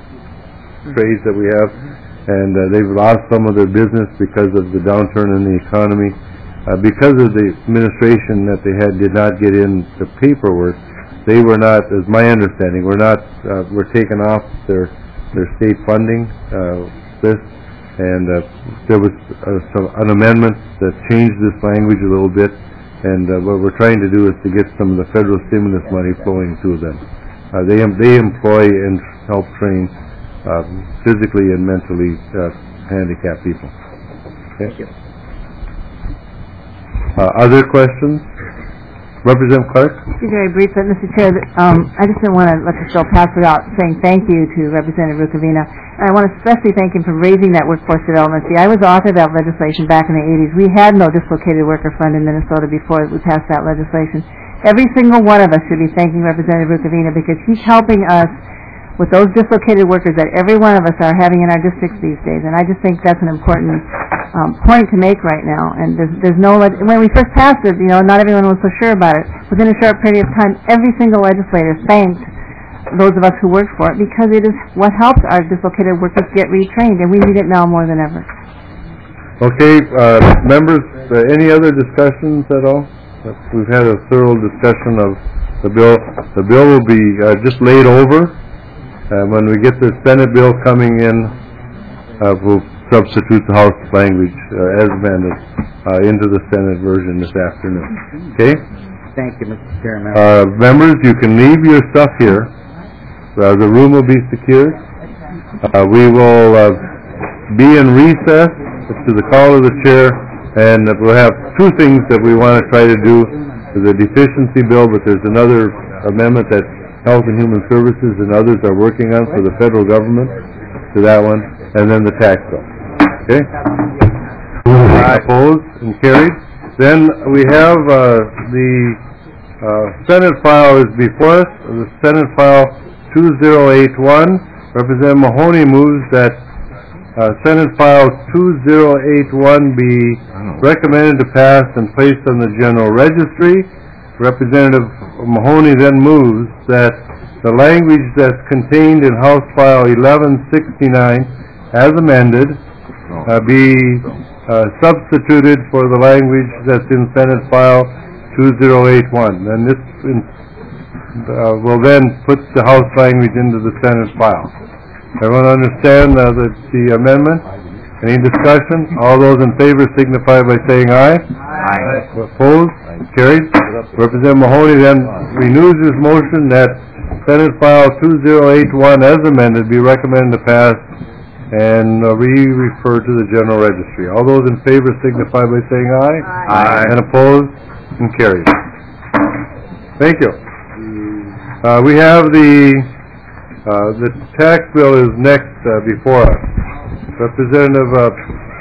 trays that we have. And uh, they've lost some of their business because of the downturn in the economy. Uh, because of the administration that they had did not get in the paperwork, they were not, as my understanding, were not, uh, were taken off their their state funding uh, list. And uh, there was uh, some, an amendment that changed this language a little bit. And uh, what we're trying to do is to get some of the federal stimulus money flowing to them. Uh, they they employ and help train um, physically and mentally uh, handicapped people. Okay. Thank you. Uh, other questions? Representative Clark? Be very brief, but Mister Chair, um, I just didn't want to let this bill pass without saying thank you to Representative Rukavina. And I want to especially thank him for raising that workforce development fee. I was the author of that legislation back in the eighties. We had no dislocated worker fund in Minnesota before we passed that legislation. Every single one of us should be thanking Representative Rukavina because he's helping us with those dislocated workers that every one of us are having in our districts these days. And I just think that's an important um, point to make right now. And there's, there's no, leg- when we first passed it, you know, not everyone was so sure about it. Within a short period of time, every single legislator thanked those of us who worked for it because it is what helps our dislocated workers get retrained, and we need it now more than ever. Okay, uh, members, uh, any other discussions at all? We've had a thorough discussion of the bill. The bill will be uh, just laid over. Uh, when we get the Senate bill coming in, uh, we'll substitute the House language uh, as amended uh, into the Senate version this afternoon. Okay? Thank you, Mister Chairman. Uh, members, you can leave your stuff here. Uh, the room will be secured. Uh, we will uh, be in recess to the call of the chair, and uh, we'll have two things that we want to try to do. There's a deficiency bill, but there's another amendment that Health and Human Services and others are working on for the federal government, to that one, and then the tax bill. Okay? Opposed and carried. Then we have uh, the uh, Senate file is before us, the Senate file two zero eight one. Representative Mahoney moves that uh, Senate file two zero eight one be recommended to pass and placed on the general registry. Representative Mahoney then moves that the language that's contained in House File eleven sixty-nine as amended uh, be uh, substituted for the language that's in Senate File two zero eight one. And this in, uh, will then put the House language into the Senate file. Everyone understand uh, the, the amendment? Any discussion? All those in favor signify by saying aye. Aye. Opposed? Carried. Representative Mahoney then renews his motion that Senate File two zero eight one as amended be recommended to pass and uh, re-refer to the General Registry. All those in favor signify by saying aye. Aye. And opposed? And carried. Thank you. Uh, we have the uh, the tax bill is next uh, before us. Representative uh,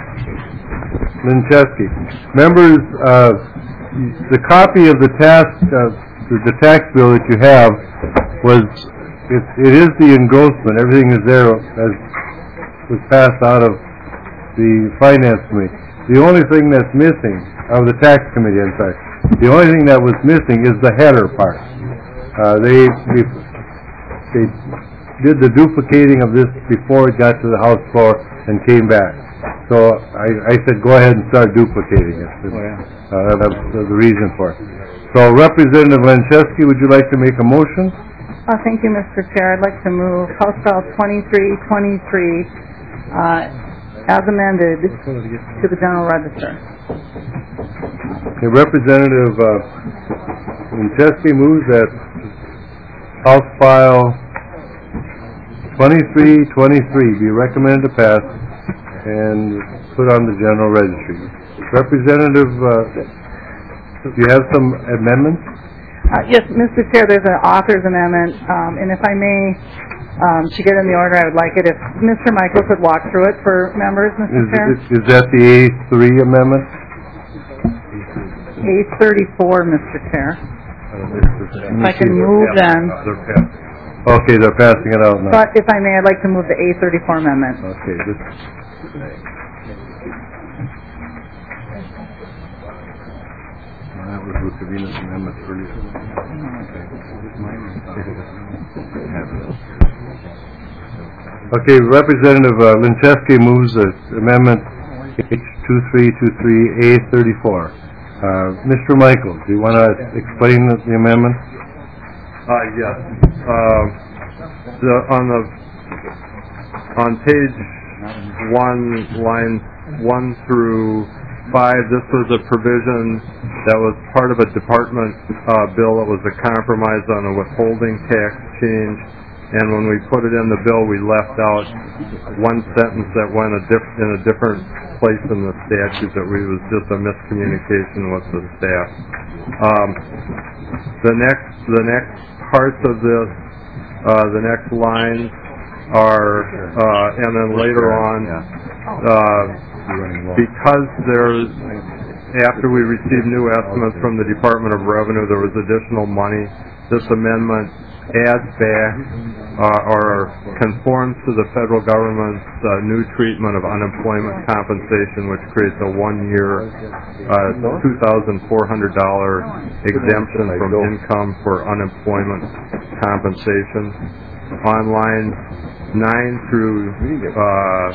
Linchesky. Members, uh, the copy of the tax uh, the, the tax bill that you have was it, it is the engrossment. Everything is there as was passed out of the Finance Committee. The only thing that's missing of the Tax Committee, in fact, the only thing that was missing is the header part. Uh, they, they they did the duplicating of this before it got to the House floor and came back. So I, I said, go ahead and start duplicating it. Uh, that's the reason for it. So Representative Lenchesky, would you like to make a motion? Uh, thank you, Mister Chair. I'd like to move House File twenty-three twenty-three uh, as amended to the General Register. Okay, Representative uh, Lenchesky moves that House File twenty-three twenty-three be recommended to pass and put on the General Registry. Representative, uh, do you have some amendments? Uh, yes, Mister Chair, there's an author's amendment, um, and if I may, um, to get in the order, I would like it if Mister Michael could walk through it for members, Mister Is, Chair. is, is that the A three amendment? A thirty-four, Mister Chair. If I can move then. Okay, they're passing it out now. But if I may, I'd like to move the A thirty-four amendment. Okay, this, that was Rukavina's amendment earlier. Okay, Representative uh, Linchesky moves the amendment H two three two three A thirty-four. Uh, Mister Michael, do you want to explain the, the amendment? Uh, yes. Uh, the, on the on page one, lines one through five, this was a provision that was part of a department uh, bill. It was a compromise on a withholding tax change, and when we put it in the bill, we left out one sentence that went a diff- in a different place in the statute that we was just a miscommunication with the staff. Um, the next the next parts of this, uh, the next lines are, uh, and then later on, uh, because there's, after we received new estimates from the Department of Revenue, there was additional money. This amendment adds back uh, or conforms to the federal government's uh, new treatment of unemployment compensation, which creates a one-year, uh, two thousand four hundred dollars exemption from income for unemployment compensation. On lines nine through uh,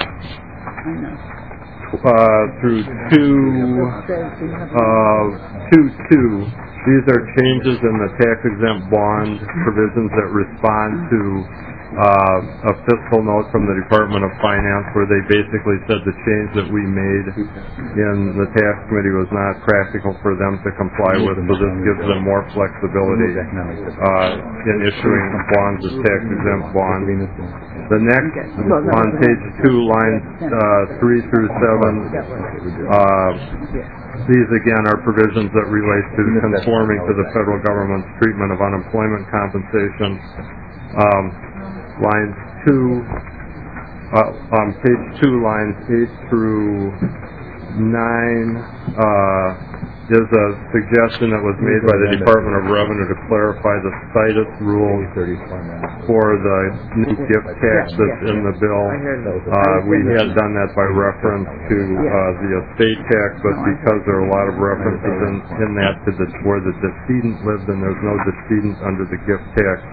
uh, through two uh, two two. These are changes in the tax-exempt bond provisions that respond to uh, a fiscal note from the Department of Finance where they basically said the change that we made in the tax committee was not practical for them to comply with, so this gives them more flexibility uh, in issuing bonds as tax-exempt bonds. The next, on page two, lines uh, three through seven, uh, these again are provisions that relate to conforming to the federal government's treatment of unemployment compensation. Um, lines two, uh, on page two, lines eight through nine, uh, is a suggestion that was made by the Department of Revenue to clarify the situs rules for the new gift tax that's in the bill. Uh, we had done that by reference to uh, the estate tax, but because there are a lot of references in, in that to the, where the decedent lived and there's no decedent under the gift tax,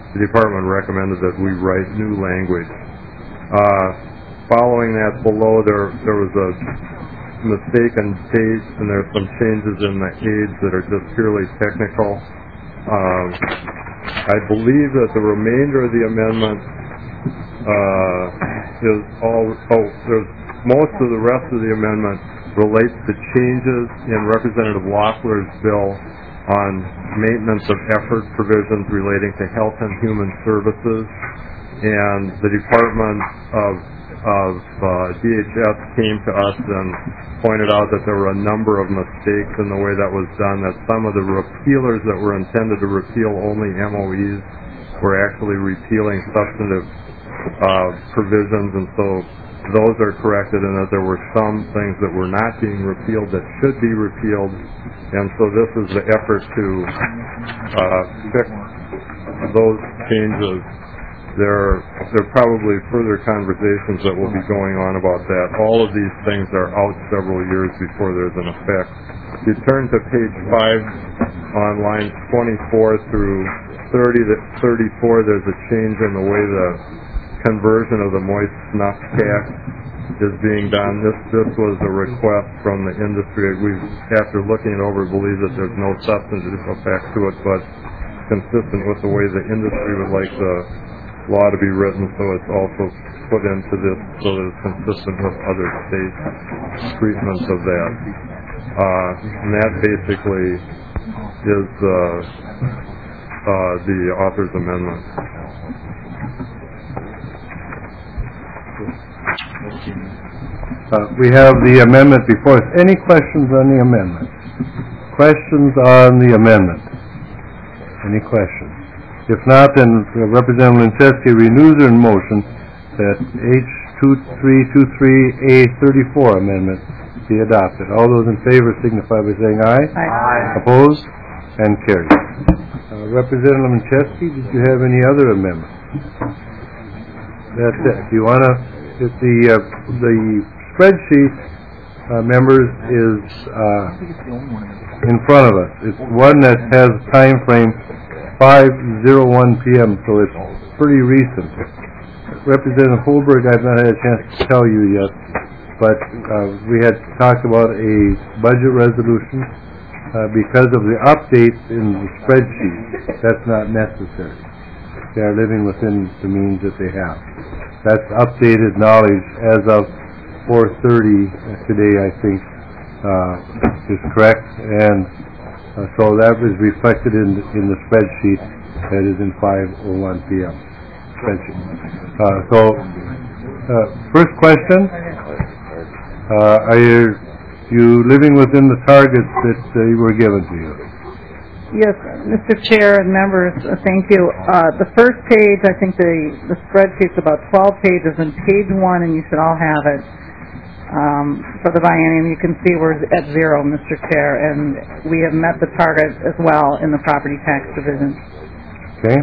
the department recommended that we write new language. Uh, following that, below there there was a mistaken date, and there's some changes in the age that are just purely technical. Um, I believe that the remainder of the amendment uh, is all. Oh, there's most of the rest of the amendment relates to changes in Representative Loeffler's bill on maintenance of effort provisions relating to health and human services, and the Department of, of uh, D H S came to us and pointed out that there were a number of mistakes in the way that was done, that some of the repealers that were intended to repeal only M O Es were actually repealing substantive uh, provisions, and so those are corrected, and that there were some things that were not being repealed that should be repealed. And so this is the effort to uh, fix those changes. There, there are probably further conversations that will be going on about that. All of these things are out several years before there's an effect. If you turn to page five on lines twenty-four through thirty to thirty-four, there's a change in the way the conversion of the moist snuff tax is being done. This this was a request from the industry. We, after looking it over, believe that there's no substantive effect to it, but consistent with the way the industry would like the law to be written, so it's also put into this so that it's consistent with other state treatments of that. Uh, and that basically is uh, uh, the author's amendment. Uh, we have the amendment before us. Any questions on the amendment? Questions on the amendment? Any questions? If not, then uh, Representative Linczewski renews her motion that H two three two three A thirty-four amendment be adopted. All those in favor signify by saying aye. Aye. Opposed? And carried. Uh, Representative Linczewski, did you have any other amendments? That's it. Do you want to, if the, uh, the spreadsheet, uh, members, is uh, in front of us. It's one that has a time frame five oh one p m, so it's pretty recent. Representative Holberg, I've not had a chance to tell you yet, but uh, we had talked about a budget resolution. Uh, because of the updates in the spreadsheet, that's not necessary. They are living within the means that they have. That's updated knowledge as of four thirty today, I think, uh, is correct, and uh, so that was reflected in in the spreadsheet that is in five oh one p m spreadsheet. Uh, so, uh, first question: uh, Are you you living within the targets that uh, were given to you? Yes, Mister Chair and members, uh, thank you. Uh, the first page, I think the, the spreadsheet's about twelve pages, and page one, and you should all have it, um, for the biennium, you can see we're at zero, Mister Chair, and we have met the target as well in the property tax division. Okay.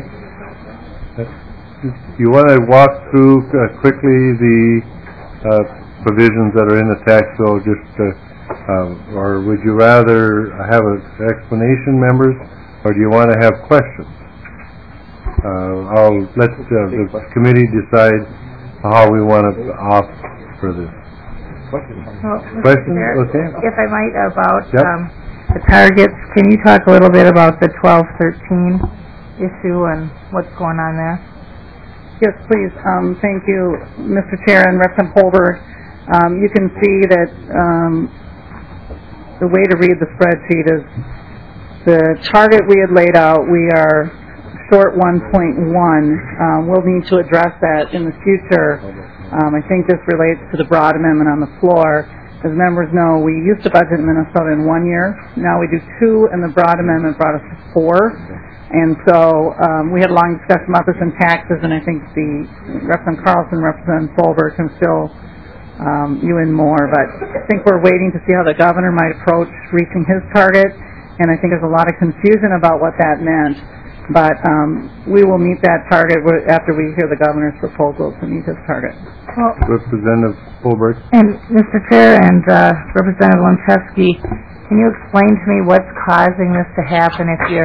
You want to walk through uh, quickly the uh, provisions that are in the tax bill, just uh, Uh, or would you rather have an explanation, members, or do you want to have questions? Uh, I'll let uh, the committee decide how we want to opt for this. Well, Questions? Mister Okay. If I might, about Yep. um, the targets, can you talk a little bit about the twelve thirteen issue and what's going on there? Yes, please. Um, thank you, Mister Chair and Representative Holberg. Um, you can see that um, the way to read the spreadsheet is the target we had laid out, we are short one point one. Um, we'll need to address that in the future. Um, I think this relates to the broad amendment on the floor. As members know, we used to budget in Minnesota in one year. Now we do two, and the broad amendment brought us to four. And so um, we had a long discussion about this in taxes, and I think the Representative Carlson, Representative Folberg can still Um, you and more, but I think we're waiting to see how the governor might approach reaching his target, and I think there's a lot of confusion about what that meant, but um, we will meet that target after we hear the governor's proposal to meet his target. Well, Representative Holberg. And Mister Chair and uh, Representative Linczewski, can you explain to me what's causing this to happen if you're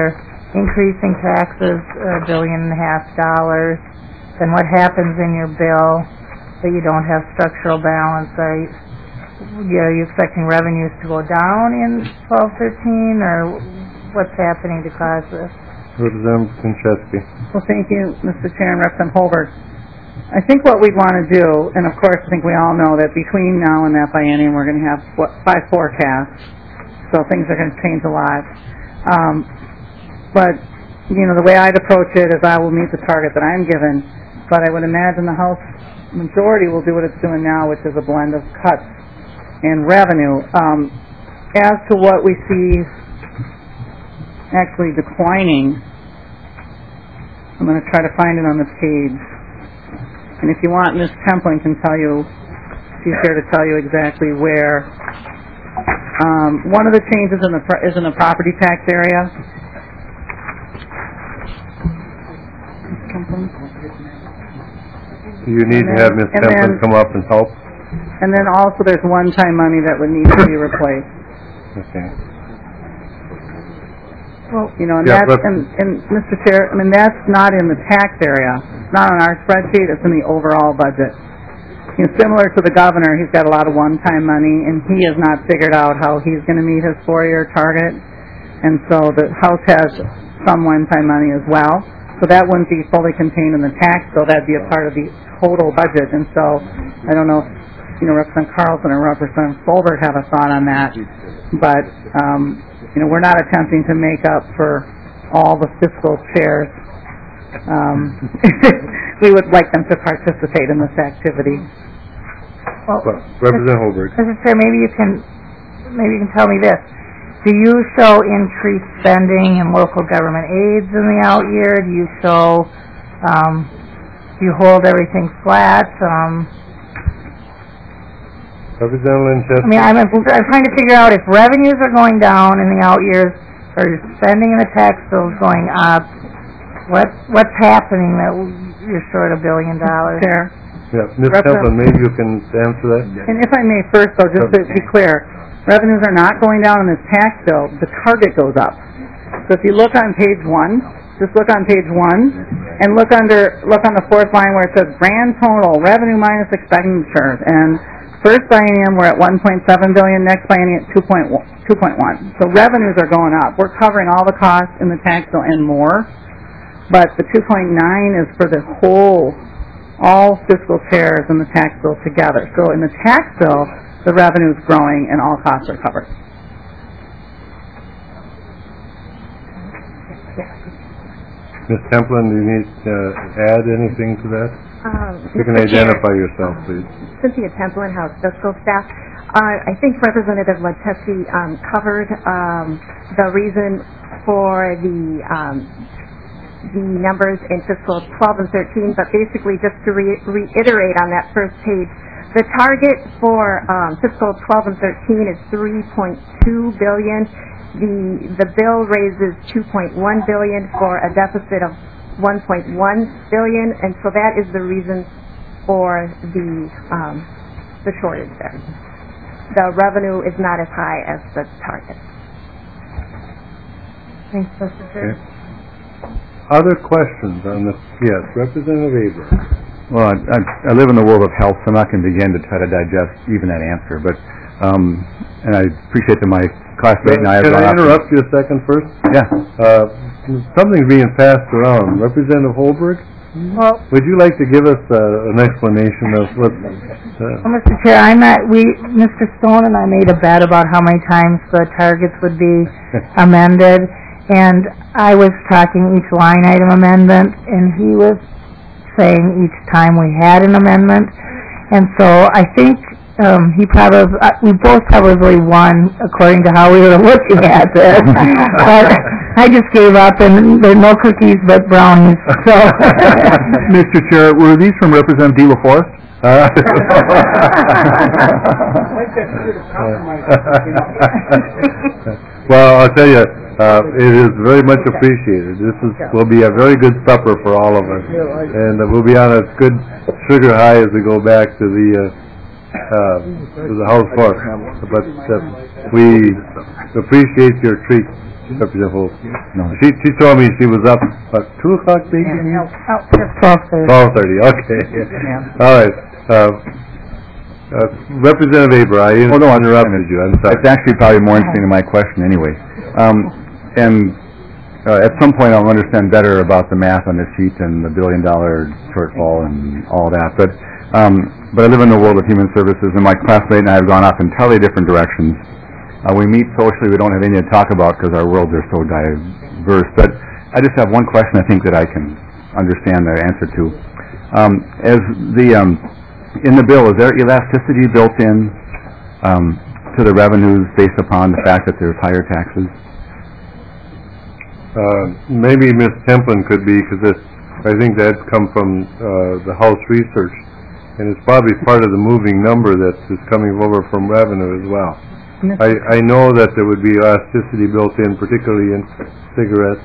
increasing taxes a billion and a half dollars, then what happens in your bill that you don't have structural balance? Are you, you know, are you expecting revenues to go down in twelve thirteen, or what's happening to cause this? Representative Kinchevsky. Well, thank you, Mister Chair and Representative Holbert. I think what we'd want to do, and of course I think we all know that between now and that biennium we're going to have what, five forecasts, so things are going to change a lot. Um, but, you know, the way I'd approach it is I will meet the target that I'm given, but I would imagine the House majority will do what it's doing now, which is a blend of cuts and revenue. Um, as to what we see actually declining, I'm going to try to find it on the page. And if you want, Miz Templin can tell you, she's here to tell you exactly where. Um, one of the changes in the pro- is in the property tax area. You need to have Miz and Templin then- come up and help. And then also there's one-time money that would need to be replaced. Okay. Well, you know, and Yeah, that's, but- and, and Mister Chair, I mean, that's not in the tax area. It's not on our spreadsheet, it's in the overall budget. You know, similar to the governor, he's got a lot of one-time money, and he has not figured out how he's going to meet his four-year target. And so the House has some one-time money as well. So that wouldn't be fully contained in the tax bill, that'd be a part of the total budget. And so, I don't know if, you know, Representative Carlson or Representative Solbert have a thought on that, but, um, you know, we're not attempting to make up for all the fiscal chairs. Um, we would like them to participate in this activity. Well, Representative Holbert. Mister Chair, maybe you can, maybe you can tell me this. Do you show increased spending in local government aids in the out year? Do you show, um, do you hold everything flat? Um, Representative Linchester. I mean, I'm, I'm trying to figure out if revenues are going down in the out years, or your spending in the tax bill is going up. What what's happening that you're short a billion dollars? Chair. Yeah, Miz Templin, maybe you can answer that. And if I may first, though, just to be clear, revenues are not going down in this tax bill. The target goes up. So if you look on page one, just look on page one, and look under look on the fourth line where it says grand total revenue minus expenditures. And first biennium we're at one point seven billion. Next biennium at two point one. So revenues are going up. We're covering all the costs in the tax bill and more. But the two point nine is for the whole, all fiscal chairs in the tax bill together. So in the tax bill, the revenue is growing and all costs are covered. Miz Templin, do you need to add anything to that? Um, You can Mister Chair, identify yourself, please. Cynthia Templin, House Fiscal Staff. Uh, I think Representative Ledczewski um, covered um, the reason for the um, the numbers in fiscal twelve and thirteen, but basically just to re- reiterate on that first page, the target for um, fiscal twelve and thirteen is three point two billion dollars. The the bill raises two point one billion dollars for a deficit of one point one billion dollars, and so that is the reason for the um, the shortage there. The revenue is not as high as the target. Thanks, Mister Chair. Other questions on this? Yes, Representative Avery. Well, I, I, I live in the world of health, so I'm not going to begin to try to digest even that answer. But, um, and I appreciate that my classmate and I have Can gone I out to- interrupt you a second first? Yeah. Uh, something's being passed around. Representative Holberg, Well, would you like to give us uh, an explanation of what? Uh, well, Mister Chair, I'm not, we, Mister Stone and I made a bet about how many times the targets would be amended, and I was talking each line item amendment, and he was saying each time we had an amendment, and so I think um, he probably, uh, we both probably won according to how we were looking at this, but I just gave up, and there are no cookies but brownies, so. Mister Chair, were these from Representative De La Forest? Uh, well, I'll tell you, uh, it is very much appreciated. This is will be a very good supper for all of us, and uh, we'll be on a good sugar high as we go back to the uh, uh, to the House floor. But uh, we appreciate your treat. Representative Holt? No. She, she told me she was up, what, two o'clock maybe? Twelve thirty. Twelve thirty, okay. All right. Uh, uh, Representative Aber, I Oh, no, I'm interrupted you, I'm sorry. It's actually probably more interesting than my question anyway. Um, and uh, at some point I'll understand better about the math on this sheet and the billion dollar shortfall and all that. But um, but I live in the world of human services, and my classmate and I have gone off entirely different directions. Uh, we meet socially, we don't have anything to talk about because our worlds are so diverse. But I just have one question I think that I can understand the answer to. Um, as the um, in the bill, is there elasticity built in um, to the revenues based upon the fact that there's higher taxes? Uh, maybe Miz Templin could be, because I think that's come from uh, the House research, and it's probably part of the moving number that is coming over from revenue as well. I, I know that there would be elasticity built in, particularly in cigarettes.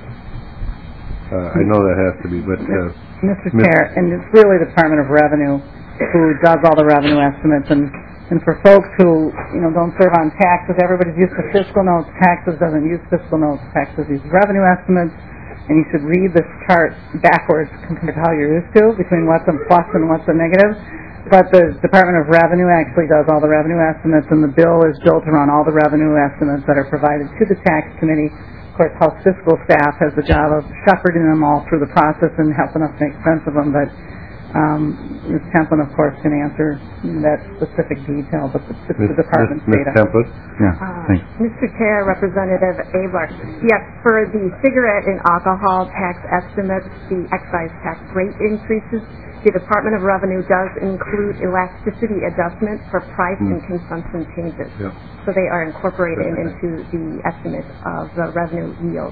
Uh, I know that has to be, but... Uh, Mister Chair, and it's really the Department of Revenue who does all the revenue estimates, and, and for folks who, you know, don't serve on taxes, everybody's used to fiscal notes, taxes doesn't use fiscal notes, taxes use revenue estimates, and you should read this chart backwards compared to how you're used to, between what's a plus and what's a negative. But the Department of Revenue actually does all the revenue estimates, and the bill is built around all the revenue estimates that are provided to the tax committee. Of course, House fiscal staff has the job of shepherding them all through the process and helping us make sense of them. But um, Miz Templin, of course, can answer that specific detail, but it's the department's data. Miz Templin? Yeah, Uh, thanks. Mister Chair, Representative Aber, yes, for the cigarette and alcohol tax estimates, the excise tax rate increases, the Department of Revenue does include elasticity adjustments for price Mm. and consumption changes. Yeah. So they are incorporated into the estimate of the revenue yield.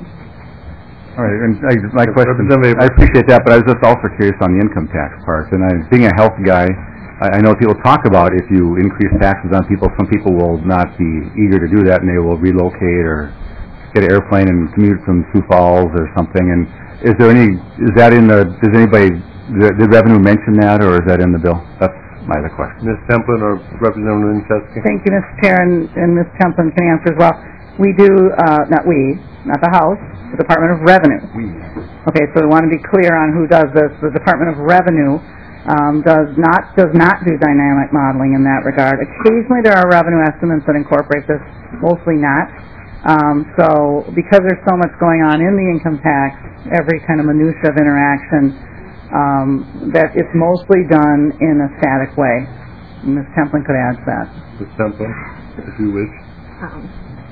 All right, and I, my question, I appreciate that, but I was just also curious on the income tax part. And I, being a health guy, I, I know people talk about if you increase taxes on people, some people will not be eager to do that, and they will relocate or get an airplane and commute from Sioux Falls or something. And is there any, is that in the, does anybody, did the revenue mention that, or is that in the bill? That's my other question. Miz Templin or Representative Winchester? Thank you, Mister Chair, and, and Miz Templin can answer as well. We do, uh, not we, not the House, the Department of Revenue. We. Okay, so we want to be clear on who does this. The Department of Revenue um, does not does not do dynamic modeling in that regard. Occasionally there are revenue estimates that incorporate this, mostly not. Um, so because there's so much going on in the income tax, every kind of minutia of interaction, um, that it's mostly done in a static way. Miz Templin could add to that. Miz Templin, if you wish. Um,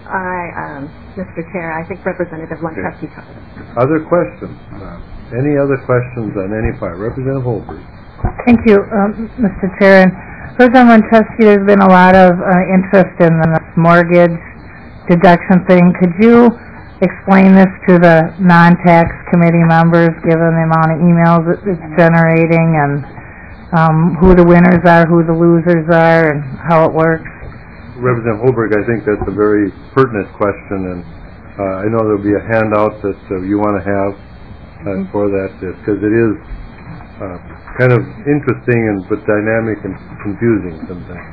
I, um, Mister Chair, I think Representative Lunkowski covered it. Other questions? Uh, any other questions on any part? Representative Holberg. Thank you, um, Mister Chair. And Representative Winchester, there's been a lot of uh, interest in the mortgage deduction thing. Could you explain this to the non-tax committee members, given the amount of emails it- it's generating, and um, who the winners are, who the losers are, and how it works? Representative Holberg, I think that's a very pertinent question, and uh, I know there'll be a handout that uh, you want to have uh, for that, because it is uh, kind of interesting and but dynamic and confusing sometimes.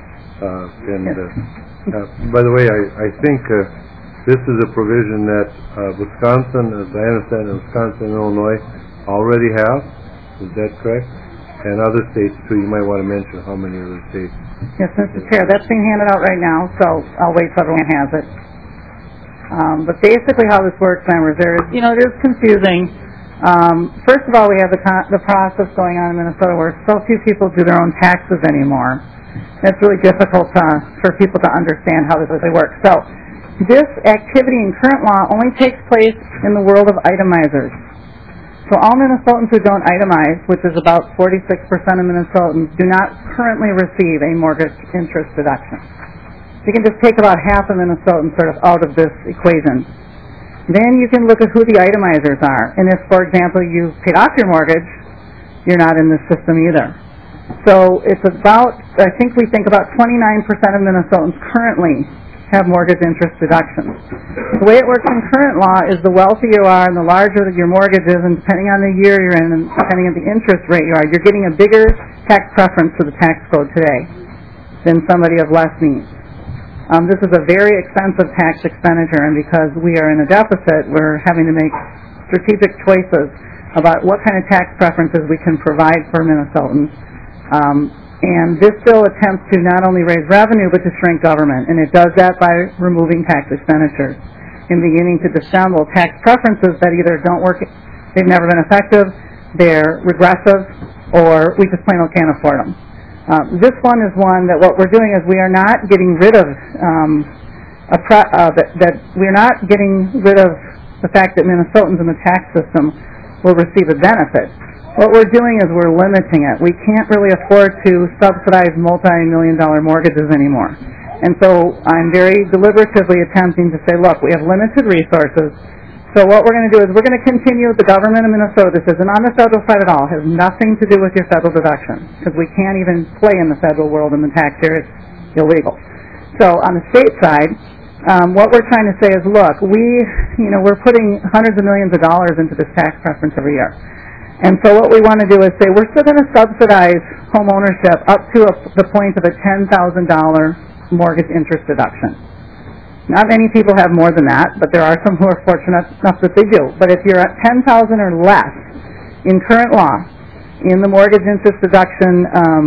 Uh, and uh, uh, by the way, I, I think uh, this is a provision that uh, Wisconsin, as I understand it, Wisconsin and Illinois already have. Is that correct? And other states too. You might want to mention how many other states. Yes, Mister Chair, that's being handed out right now, so I'll wait till everyone has it. Um, but basically how this works, members, there is, you know, it is confusing. Um, first of all, we have the, con- the process going on in Minnesota where so few people do their own taxes anymore. It's really difficult uh, for people to understand how this really works. So this activity in current law only takes place in the world of itemizers. So all Minnesotans who don't itemize, which is about forty-six percent of Minnesotans, do not currently receive a mortgage interest deduction. You can just take about half of Minnesotans sort of out of this equation. Then you can look at who the itemizers are. And if, for example, you've paid off your mortgage, you're not in this system either. So it's about, I think we think about twenty-nine percent of Minnesotans currently have mortgage interest deductions. The way it works in current law is the wealthier you are and the larger your mortgage is, and depending on the year you're in and depending on the interest rate you are, you're getting a bigger tax preference to the tax code today than somebody of less means. Um, this is a very expensive tax expenditure, and because we are in a deficit, we're having to make strategic choices about what kind of tax preferences we can provide for Minnesotans. Um, and this bill attempts to not only raise revenue, but to shrink government, and it does that by removing tax expenditures and beginning to dissemble tax preferences that either don't work, they've never been effective, they're regressive, or we just plain old can't afford them. Uh, this one is one that what we're doing is we are not getting rid of um, a pre- uh, that, that we're not getting rid of the fact that Minnesotans in the tax system will receive a benefit. What we're doing is we're limiting it. We can't really afford to subsidize multi-million dollar mortgages anymore. And so I'm very deliberatively attempting to say, look, we have limited resources. So what we're going to do is we're going to continue the government of Minnesota. This isn't on the federal side at all. It has nothing to do with your federal deduction because we can't even play in the federal world in the tax year. It's illegal. So on the state side, um, what we're trying to say is, look, we, you know, we're putting hundreds of millions of dollars into this tax preference every year. And so what we want to do is say we're still going to subsidize home ownership up to a, the point of a ten thousand dollars mortgage interest deduction. Not many people have more than that, but there are some who are fortunate enough that they do. But if you're at ten thousand dollars or less in current law, in the mortgage interest deduction um,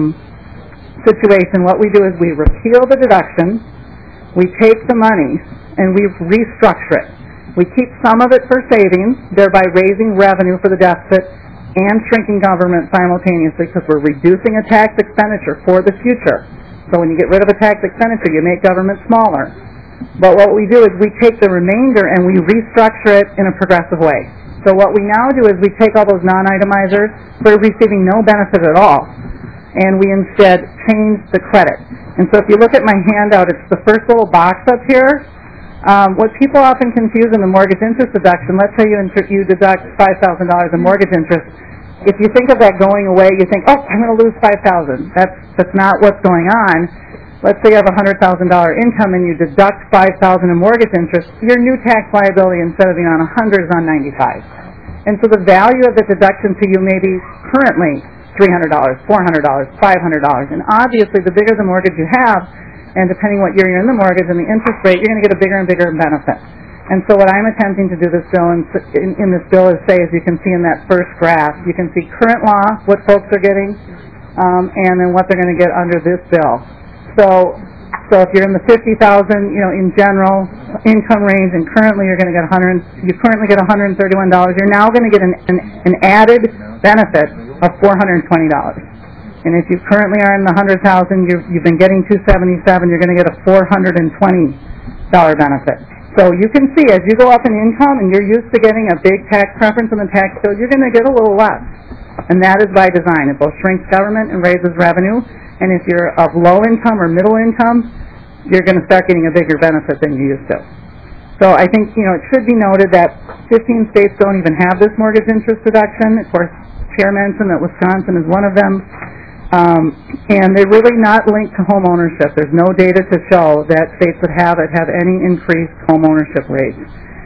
situation, what we do is we repeal the deduction, we take the money, and we restructure it. We keep some of it for savings, thereby raising revenue for the deficit and shrinking government simultaneously because we're reducing a tax expenditure for the future. So when you get rid of a tax expenditure, you make government smaller. But what we do is we take the remainder and we restructure it in a progressive way. So what we now do is we take all those non-itemizers who are receiving no benefit at all, and we instead change the credit. And so if you look at my handout, it's the first little box up here. Um, what people often confuse in the mortgage interest deduction, let's say you, inter- you deduct five thousand dollars in mortgage interest. If you think of that going away, you think, oh, I'm going to lose five thousand dollars. That's, that's not what's going on. Let's say you have a one hundred thousand dollars income and you deduct five thousand dollars in mortgage interest, your new tax liability instead of being on one hundred is on ninety-five. And so the value of the deduction to you may be currently three hundred dollars, four hundred dollars, five hundred dollars. And obviously the bigger the mortgage you have, and depending what year you're in the mortgage and the interest rate, you're going to get a bigger and bigger benefit. And so what I'm attempting to do this bill in, in, in this bill is say, as you can see in that first graph, you can see current law, what folks are getting, um, and then what they're going to get under this bill. So, so if you're in the fifty thousand, you know, in general income range, and currently you're going to get one hundred, you currently get one hundred thirty-one dollars. You're now going to get an, an, an added benefit of four hundred twenty dollars. And if you currently are in the one hundred thousand, you've, you've been getting two hundred seventy-seven. You're going to get a four hundred twenty dollars benefit. So you can see as you go up in income, and you're used to getting a big tax preference in the tax code, you're going to get a little less. And that is by design. It both shrinks government and raises revenue. And if you're of low income or middle income, you're going to start getting a bigger benefit than you used to. So I think, you know, it should be noted that fifteen states don't even have this mortgage interest deduction. Of course, Chair mentioned that Wisconsin is one of them. Um, and they're really not linked to home ownership. There's no data to show that states that have it have any increased home ownership rates.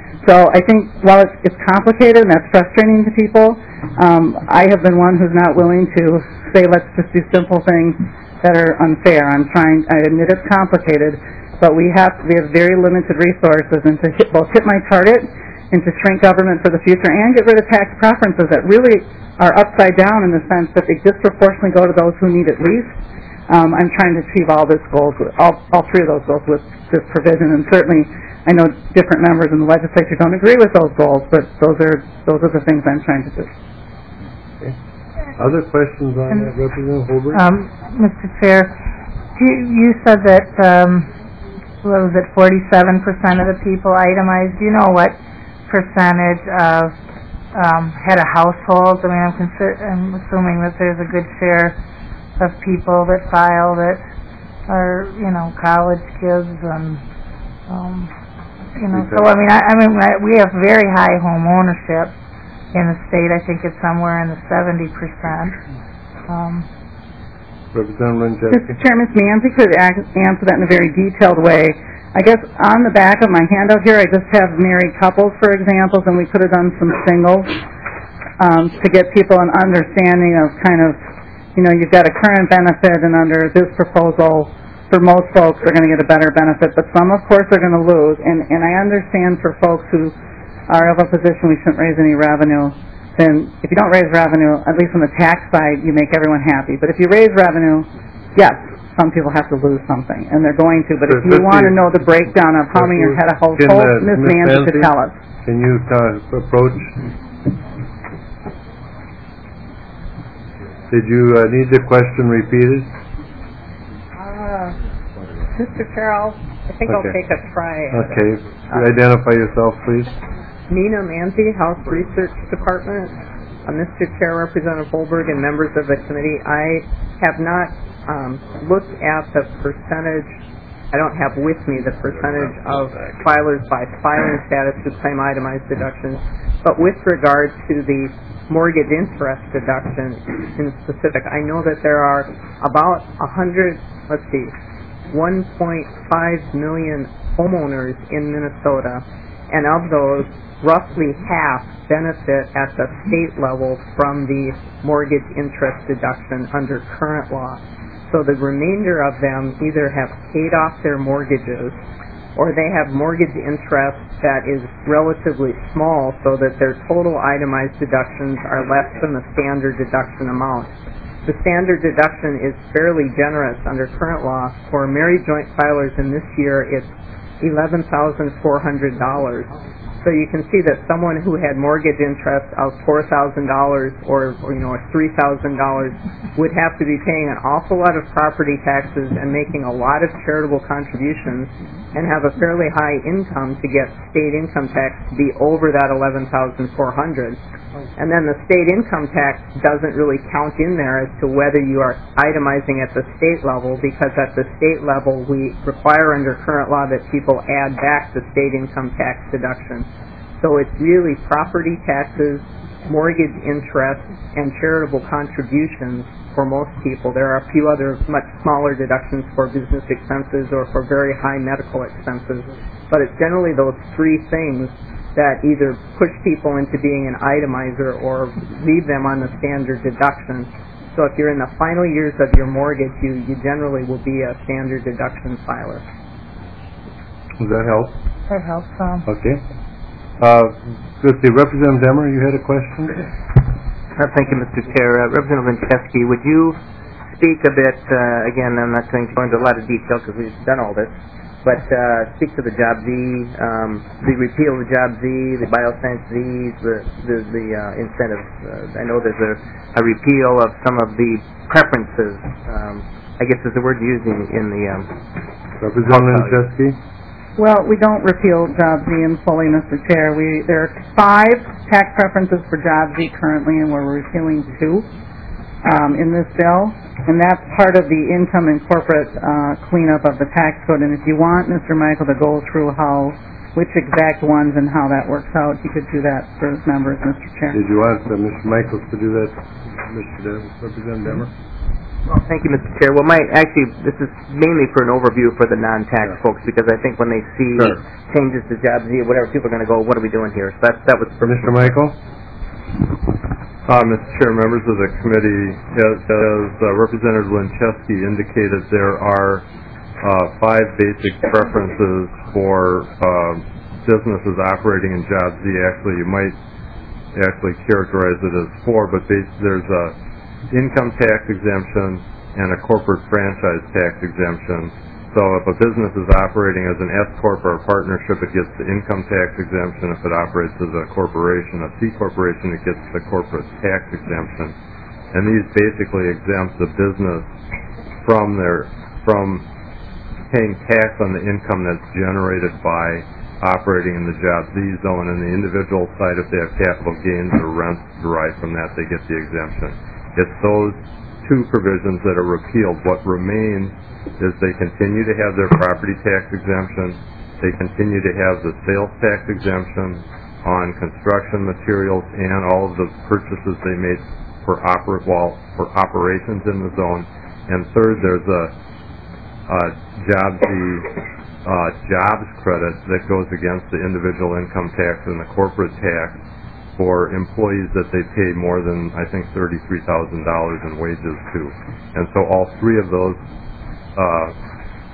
So I think while it's, it's complicated and that's frustrating to people, um, I have been one who's not willing to say let's just do simple things that are unfair. I'm trying, I admit it's complicated, but we have we have very limited resources, and to hit, both hit my target and to shrink government for the future and get rid of tax preferences that really are upside down in the sense that they disproportionately go to those who need it least. Um, I'm trying to achieve all this goals, all, all three of those goals with this provision, and certainly I know different members in the legislature don't agree with those goals, but those are those are the things I'm trying to do. Okay. Other questions on that, Representative Holbrook? Um, Mister Chair, you, you said that, um, what was it, forty-seven percent of the people itemized. Do you know what percentage of um, head of households? I mean, I'm, consi- I'm assuming that there's a good share of people that file that are, you know, college kids and, um, you know, so I mean, I, I mean, I, we have very high home ownership in the state. I think it's somewhere in the seventy percent. Um, Representative Mister Chairman, Nancy could ac- answer that in a very detailed way. I guess on the back of my handout here, I just have married couples, for examples, and we could have done some singles um, to get people an understanding of kind of, you know, you've got a current benefit, and under this proposal, for most folks, are going to get a better benefit, but some, of course, are going to lose. And, and I understand for folks who are of a position we shouldn't raise any revenue, then if you don't raise revenue, at least on the tax side, you make everyone happy. But if you raise revenue, yes, some people have to lose something, and they're going to. But if you want to know the breakdown of how many are head of household, Miz Nancy could tell us. Can you uh, approach? Did you uh, need the question repeated? Uh, Mister Carroll, I think I'll Okay. take a try. Okay. Identify yourself, please. Nina Manzi, House Research Department. Uh, Mister Chair, Representative Holberg, and members of the committee, I have not um, looked at the percentage, I don't have with me the percentage of filers by filing status who claim itemized deductions, but with regard to the mortgage interest deduction in specific, I know that there are about a hundred, let's see, one point five million homeowners in Minnesota, and of those, roughly half benefit at the state level from the mortgage interest deduction under current law. So the remainder of them either have paid off their mortgages or they have mortgage interest that is relatively small so that their total itemized deductions are less than the standard deduction amount. The standard deduction is fairly generous under current law. For married joint filers in this year, it's eleven thousand four hundred dollars. So you can see that someone who had mortgage interest of four thousand dollars or, or, you know, three thousand dollars would have to be paying an awful lot of property taxes and making a lot of charitable contributions and have a fairly high income to get state income tax to be over that eleven thousand four hundred dollars. And then the state income tax doesn't really count in there as to whether you are itemizing at the state level, because at the state level we require under current law that people add back the state income tax deduction. So it's really property taxes, mortgage interest, and charitable contributions for most people. There are a few other much smaller deductions for business expenses or for very high medical expenses, but it's generally those three things that either push people into being an itemizer or leave them on the standard deduction. So if you're in the final years of your mortgage, you, you generally will be a standard deduction filer. Does that help? That helps some. Okay. Uh, let's see, Representative Demmer, you had a question? Uh, thank you, Mister Chair. Uh, Representative Winchevsky, would you speak a bit, uh, again, I'm not going to go into a lot of detail because we've done all this, but uh, speak to the Job Z, um, the repeal of the Job Z, the Bioscience Zs, the, the, the uh, incentives. Uh, I know there's a, a repeal of some of the preferences, um, I guess is the word used in, in the... Um, Representative Winchevsky? Well, we don't repeal Job Z in fully, Mister Chair. We, there are five tax preferences for Job Z currently, and we're repealing two um, in this bill. And that's part of the income and corporate uh, cleanup of the tax code. And if you want Mister Michael to go through how, which exact ones and how that works out, he could do that for his members, Mister Chair. Did you want uh, Mister Michaels to do that, Mister Dem- Representative Demmer? Well, thank you, Mister Chair. Well, my actually, this is mainly for an overview for the non-tax folks, because I think when they see Sure. changes to Job Z or whatever, people are going to go, what are we doing here? So that, that was for Mister Michael? Uh, Mister Chair, members of the committee, as, as uh, Representative Winchevsky indicated, there are uh, five basic preferences for uh, businesses operating in Job Z. Actually, you might actually characterize it as four, but bas- there's a income tax exemption and a corporate franchise tax exemption. So if a business is operating as an S corp or a partnership, it gets the income tax exemption. If it operates as a corporation, a C corporation, it gets the corporate tax exemption. And these basically exempt the business from their from paying tax on the income that's generated by operating in the Job Z zone. And the individual side, if they have capital gains or rents derived from that, they get the exemption. It's those two provisions that are repealed. What remains is they continue to have their property tax exemption, they continue to have the sales tax exemption on construction materials and all of the purchases they made for, oper- well, for operations in the zone. And third, there's a, a Job Z uh, jobs credit that goes against the individual income tax and the corporate tax for employees that they pay more than, I think, thirty-three thousand dollars in wages to. And so all three of those uh,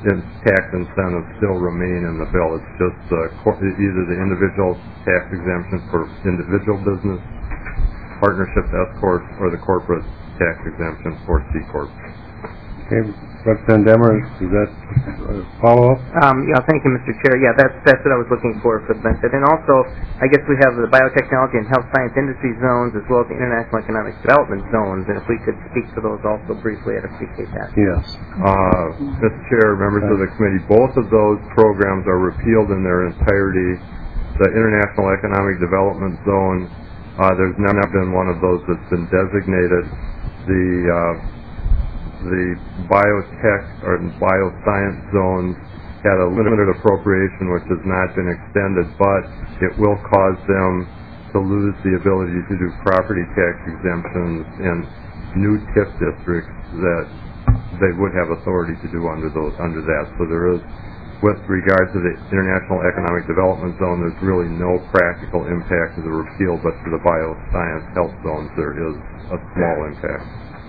in- tax incentives still remain in the bill. It's just uh, cor- either the individual tax exemption for individual business, partnership S corp, or the corporate tax exemption for C corp. Okay, Representative Demmer, does that uh, follow up? Um, yeah, thank you, Mister Chair. Yeah, that's that's what I was looking for for the benefit. And also, I guess we have the biotechnology and health science industry zones as well as the international economic development zones. And if we could speak to those also briefly, I'd appreciate that. Yes. Uh, Mister Chair, members of the committee, both of those programs are repealed in their entirety. The International Economic Development Zone, uh, there's never been one of those that's been designated. The uh, the biotech or bioscience zones had a limited appropriation which has not been extended, but it will cause them to lose the ability to do property tax exemptions in new T I F districts that they would have authority to do under those under that. So there is, with regard to the International Economic Development Zone, there's really no practical impact to the repeal, but to the bioscience health zones there is a small impact.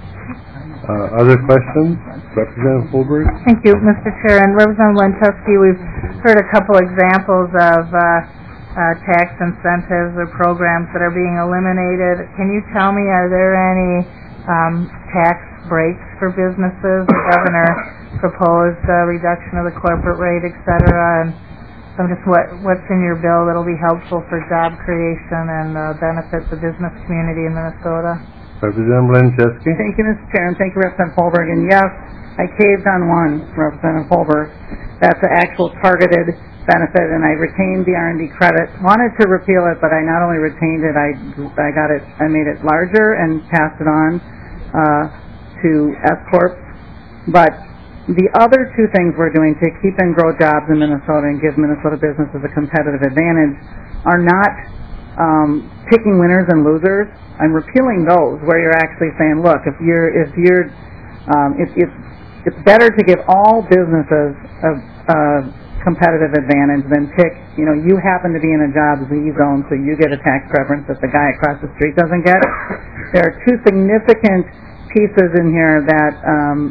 Uh, other questions? Representative Holberg? Thank you, Mister Chair. And Representative Lentuski, we've heard a couple examples of uh, uh, tax incentives or programs that are being eliminated. Can you tell me, are there any um, tax breaks for businesses? The governor proposed a reduction of the corporate rate, et cetera. And so just what, what's in your bill that'll be helpful for job creation and uh, benefit the business community in Minnesota? Representative Lenczewski. Thank you, Mister Chair, and thank you, Representative Holberg. And yes, I caved on one, Representative Holberg. That's the actual targeted benefit, and I retained the R and D credit. Wanted to repeal it, but I not only retained it, I I got it, I made it larger and passed it on uh, to S corp. But the other two things we're doing to keep and grow jobs in Minnesota and give Minnesota businesses a competitive advantage are not um, picking winners and losers. I'm repealing those where you're actually saying, look, if you're if you're um, if, if it's better to give all businesses a, a competitive advantage than pick, you know, you happen to be in a job Z zone, so you get a tax preference that the guy across the street doesn't get. There are two significant pieces in here that um,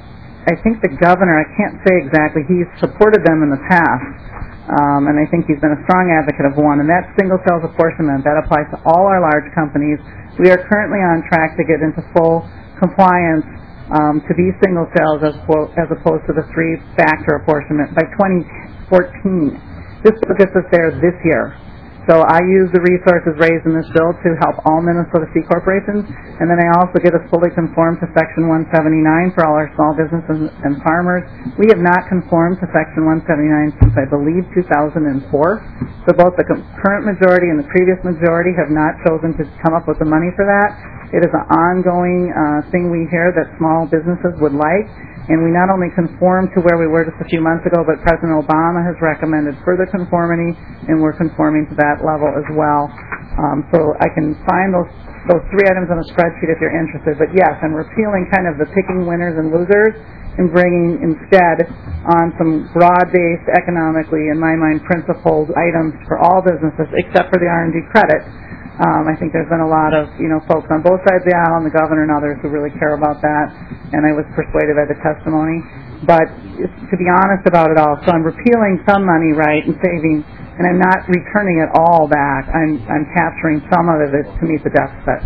I think the governor, I can't say exactly, he's supported them in the past. Um, and I think he's been a strong advocate of one, and that's single sales apportionment. That applies to all our large companies. We are currently on track to get into full compliance um, to be single sales as, as opposed to the three-factor apportionment by twenty fourteen. This gets us there this year. So I use the resources raised in this bill to help all Minnesota C corporations, and then I also get us fully conformed to Section one seventy-nine for all our small businesses and farmers. We have not conformed to Section one seventy-nine since, I believe, two thousand four. So both the current majority and the previous majority have not chosen to come up with the money for that. It is an ongoing uh, thing we hear that small businesses would like. And we not only conform to where we were just a few months ago, but President Obama has recommended further conformity, and we're conforming to that level as well. Um, so I can find those those three items on a spreadsheet if you're interested. But yes, I'm repealing kind of the picking winners and losers and bringing instead on some broad-based, economically, in my mind, principled items for all businesses except for the R and D credit. Um, I think there's been a lot of, you know, folks on both sides of the aisle, and the governor and others who really care about that, and I was persuaded by the testimony. But to be honest about it all, so I'm repealing some money, right, and saving, and I'm not returning it all back. I'm I'm capturing some of it to meet the deficit.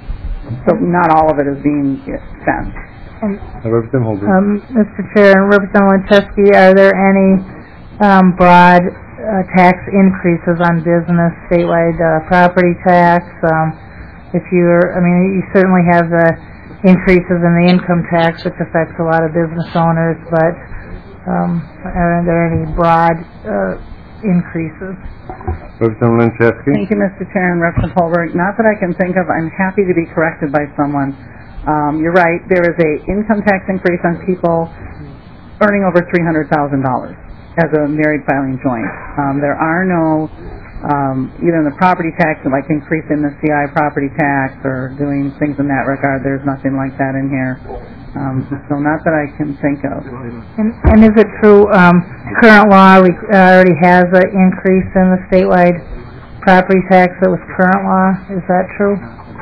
So not all of it is being spent. Um, Representative Holder. Um, Mister Chair and Representative Lenczewski, are there any um, broad Uh, tax increases on business, statewide uh, property tax? Um, if you're, I mean, you certainly have the increases in the income tax, which affects a lot of business owners, but um, are there any broad uh, increases? Representative Lenczewski. Thank you, Mister Chair and Representative Holberg. Not that I can think of. I'm happy to be corrected by someone. Um, you're right. There is a income tax increase on people earning over three hundred thousand dollars. As a married filing joint. Um, there are no, um, either in the property tax, like increasing the C I property tax or doing things in that regard. There's nothing like that in here. Um, so not that I can think of. And, and is it true, um, current law we, uh, already has an increase in the statewide property tax that was current law? Is that true?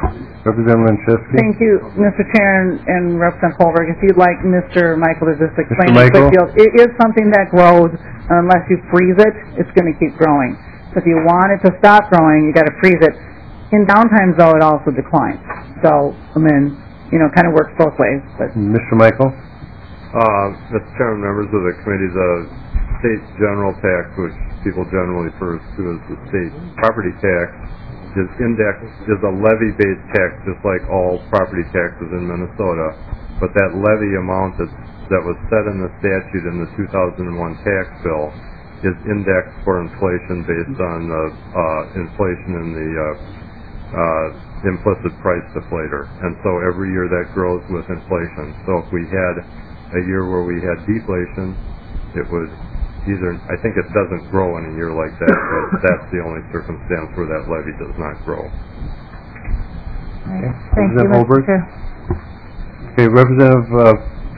Representative Lanczewski? Thank you, Mister Chair and, and Representative Holberg. If you'd like Mister Michael to just explain Mister in quick Michael? deals, it is something that grows. Unless you freeze it, it's going to keep growing. So if you want it to stop growing, you got to freeze it. In downtimes, though, it also declines. So, I mean, you know, it kind of works both ways. But Mister Michael? Uh, Mister Chairman, members of the committee, the state general tax, which people generally refer to as the state property tax, is indexed, is a levy-based tax, just like all property taxes in Minnesota. But that levy amount that, that was set in the statute in the two thousand one tax bill is indexed for inflation based on the uh, inflation in the uh, uh, implicit price deflator. And so every year that grows with inflation. So if we had a year where we had deflation, it would either, I think it doesn't grow in a year like that, but that's the only circumstance where that levy does not grow. Right. Thank you, Representative Mister Holberg? Chair. Okay, Representative, uh,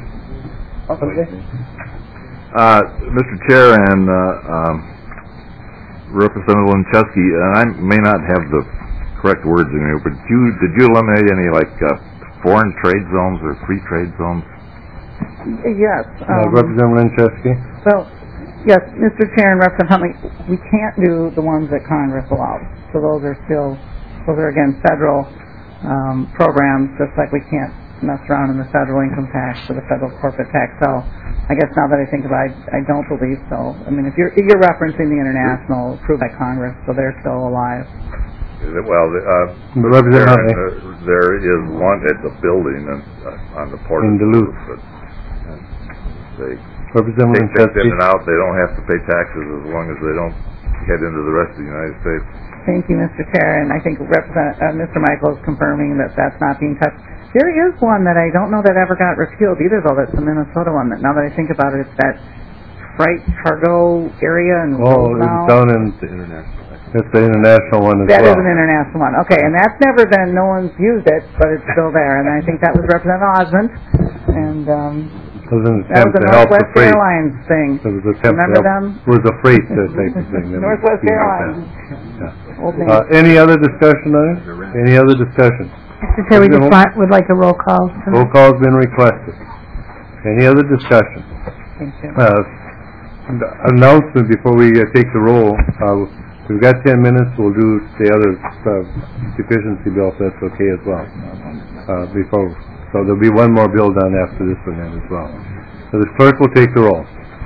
Uh, Mister Chair and, uh, um, Representative Lanczewski, and I may not have the correct words in here, but did you, did you eliminate any, like, uh, foreign trade zones or free trade zones? yes. uh, Um, Representative Lanczewski? Well, yes, Mister Chair and Representative Huntley, we can't do the ones that Congress allows. So those are still, those are again federal um, programs, just like we can't mess around in the federal income tax or the federal corporate tax. So I guess now that I think about it, I, I don't believe so. I mean, if you're you're referencing the international approved by Congress, so they're still alive. Well, the, uh, Representative there, Huntley? uh, there is one at the building and, uh, on the port In of Duluth. but uh, they Representative take things Lanczewski? in and out. They don't have to pay taxes as long as they don't head into the rest of the United States. Thank you, Mister Chair, and I think Representative uh, Mister Michael is confirming that that's not being touched. There is one that I don't know that ever got repealed either, though. That's the Minnesota one. That now that I think about it, it's that freight cargo area and Oh, it's down in, it's the international one as That is well. an international one. Okay, and that's never been, no one's used it, but it's still there. And I think that was Representative Osmond, and um, It was an that attempt was the to help the Northwest freight. Airlines thing. It was an attempt Remember to them? help, it was a freight uh, type of thing. that was Northwest being Airlines. attempted. Old name. Uh, any other discussion on it? Any other discussion? Mister Chair, we just want, would like a roll call. Roll call's been requested. Any other discussion? Thank you. Uh, the announcement before we uh, take the roll, uh, we've got ten minutes, we'll do the other uh, deficiency bill if that's okay as well. Uh, before, so there'll be one more bill done after this one then as well. So the clerk will take the roll.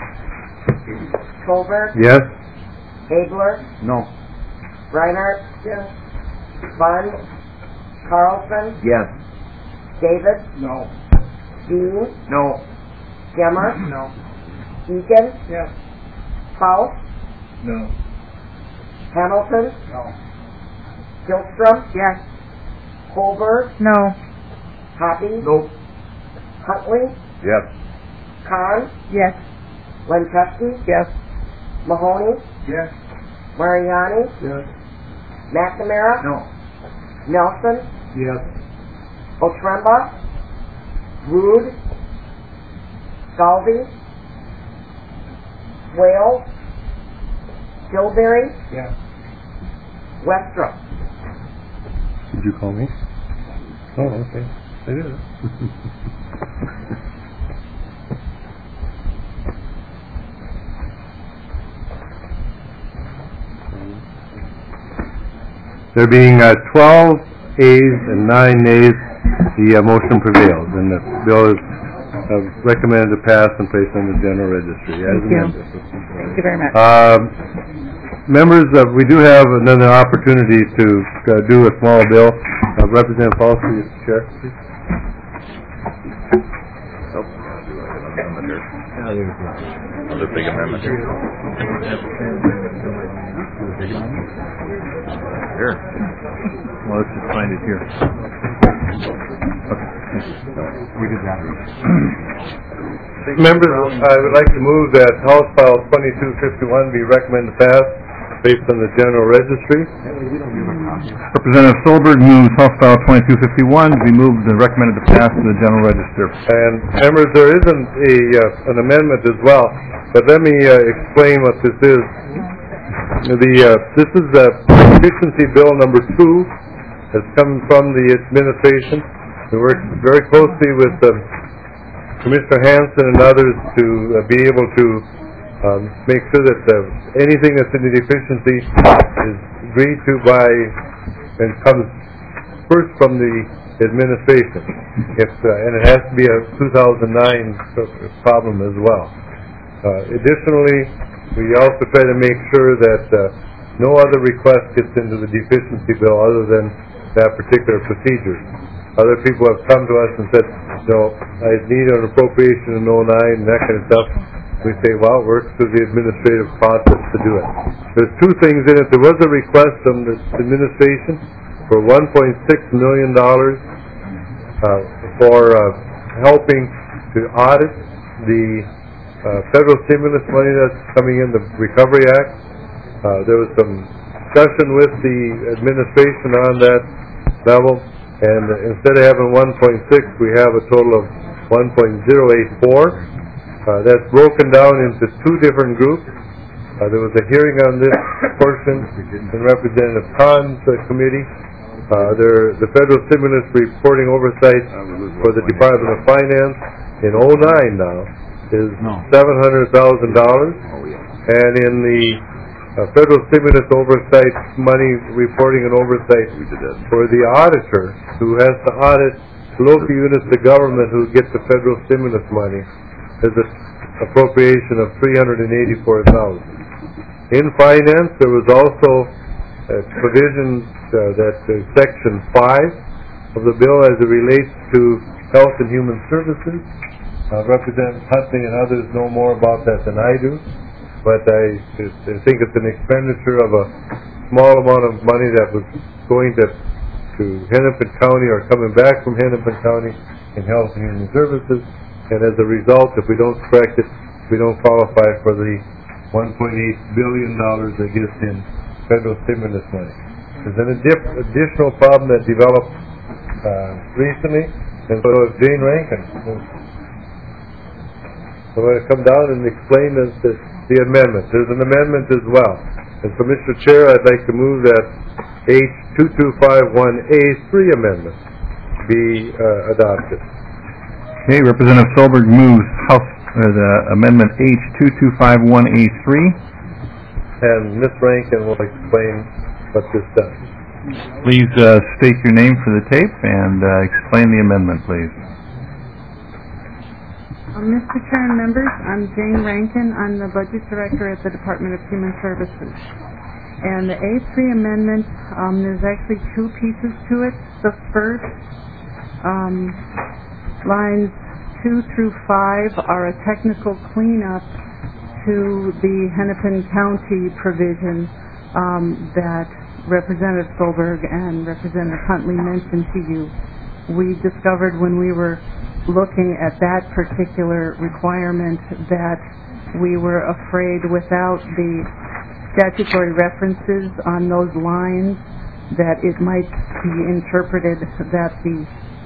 Colbert? Yes? Hagler? No. Reinhardt? Yes. Bunn? Carlson? Yes. Davis? No. Dean? No. Gemmer? No. Deacon? Yes. Faust? No. Hamilton? No. Gilstrom? Yes. Colbert? No. Hoppy? Nope. Huntley? Yes. Kahn? Yes. Lanczewski? Yes. Mahoney? Yes. Mariani? Yes. McNamara? No. Nelson? Yes. Otremba? Rude? Galvey? Wales? Tilbury? Yes. Westrom? Did you call me? Oh, okay. I did. There being uh, twelve ayes and nine nays, the uh, motion prevails, and the bill is uh, recommended to pass and placed on the general registry as Thank you. amended. Thank you very much. Um, members, uh, we do have another opportunity to uh, do a small bill. Uh, Representative Paulson, Mister Chair, please. Another big amendment here. Here. Well, let's just find it here. We did that. Members, I would like to move that House File twenty-two fifty-one be recommended to pass based on the general registry. Representative Solberg moves House File twenty-two fifty-one to be moved and recommended to pass to the general register. And members, there isn't a, uh, an amendment as well, but let me uh, explain what this is. The, uh, this is uh, efficiency bill number two has come from the administration. We worked very closely with um, Commissioner Hanson and others to uh, be able to um, make sure that uh, anything that's in the deficiency is agreed to by and comes first from the administration. If uh, and it has to be a two thousand nine problem as well. Uh, additionally, we also try to make sure that uh, no other request gets into the deficiency bill other than that particular procedure. Other people have come to us and said, no, I need an appropriation in oh nine and that kind of stuff. We say, well, it works through the administrative process to do it. There's two things in it. There was a request from the administration for one point six million dollars uh, for uh, helping to audit the uh, federal stimulus money that's coming in, the Recovery Act. Uh, there was some discussion with the administration on that level, and uh, instead of having one point six, we have a total of one point zero eight four. Uh, that's broken down into two different groups. Uh, there was a hearing on this portion in Representative Khan's uh, committee. Uh, there, the federal stimulus reporting oversight for the Department of Finance in oh nine now is seven hundred thousand dollars, and in the uh, federal stimulus oversight money reporting and oversight for the auditor who has to audit local units of government who get the federal stimulus money, is an appropriation of three hundred eighty-four thousand dollars. In finance, there was also a provision uh, that uh, Section five of the bill as it relates to Health and Human Services. Uh, Representative Huntley and others know more about that than I do, but I, I think it's an expenditure of a small amount of money that was going to, to Hennepin County or coming back from Hennepin County in Health and Human Services. And as a result, if we don't correct it, we don't qualify for the one point eight billion dollars that gets in federal stimulus money. There's an addi- additional problem that developed uh, recently, and so if Jane Rankin will going to come down and explain this, this, the amendment. There's an amendment as well. And so, Mister Chair, I'd like to move that H two two five one A three amendment be uh, adopted. Okay, Representative Solberg moves House uh, the amendment H two two five one A three. And Miz Rankin will explain what this does. Please uh, state your name for the tape and uh, explain the amendment, please. Uh, Mister Chair and members, I'm Jane Rankin. I'm the Budget Director at the Department of Human Services. And the A three amendment, um, there's actually two pieces to it. The first, um, lines two through five are a technical cleanup to the Hennepin County provision um, that Representative Solberg and Representative Huntley mentioned to you. We discovered when we were looking at that particular requirement that we were afraid without the statutory references on those lines that it might be interpreted that the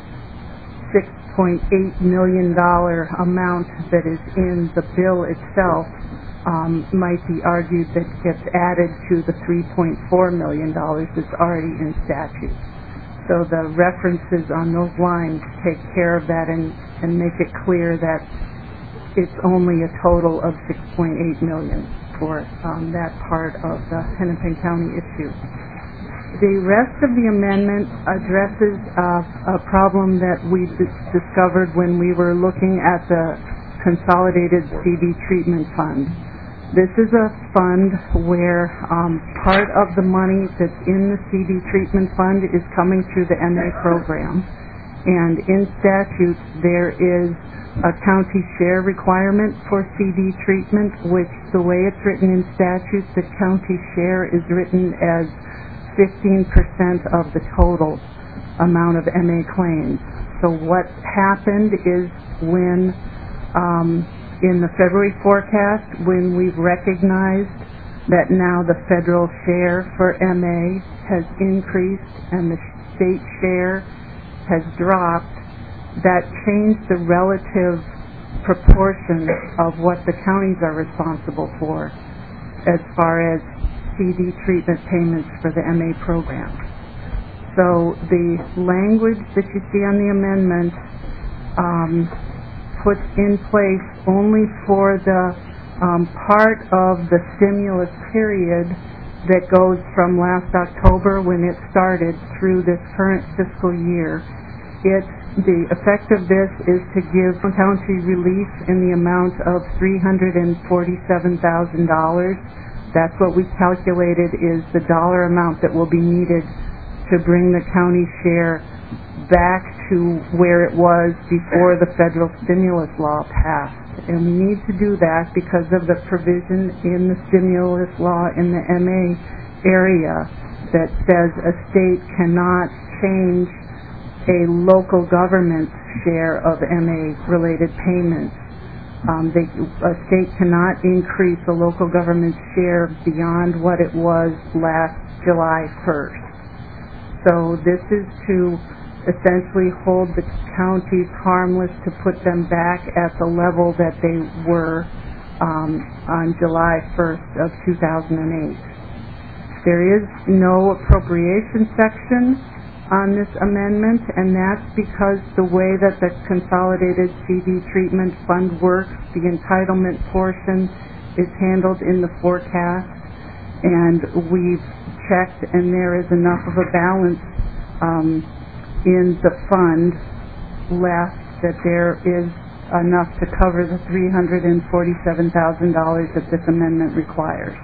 six point eight million dollars amount that is in the bill itself um, might be argued that gets added to the three point four million dollars that's already in statute. So the references on those lines take care of that and, and make it clear that it's only a total of six point eight million dollars for um, that part of the Hennepin County issue. The rest of the amendment addresses uh, a problem that we d- discovered when we were looking at the Consolidated C D Treatment Fund. This is a fund where um, part of the money that's in the C D Treatment Fund is coming through the M A program. And in statute, there is a county share requirement for C D treatment, which the way it's written in statute, the county share is written as fifteen percent of the total amount of M A claims. So what happened is when um, in the February forecast, when we've recognized that now the federal share for M A has increased and the state share has dropped, that changed the relative proportion of what the counties are responsible for as far as C D treatment payments for the M A program. So the language that you see on the amendment um, puts in place only for the um, part of the stimulus period that goes from last October when it started through this current fiscal year. It, the effect of this is to give county relief in the amount of three hundred forty-seven thousand dollars. That's what we calculated is the dollar amount that will be needed to bring the county share back to where it was before the federal stimulus law passed. And we need to do that because of the provision in the stimulus law in the M A area that says a state cannot change a local government's share of M A-related payments. Um, they, a state cannot increase a local government's share beyond what it was last July first. So this is to essentially hold the counties harmless, to put them back at the level that they were um, on July first of two thousand eight. There is no appropriation section on this amendment, and that's because the way that the Consolidated C D Treatment Fund works, the entitlement portion is handled in the forecast, and we've checked, and there is enough of a balance um, in the fund left that there is enough to cover the three hundred forty-seven thousand dollars that this amendment requires.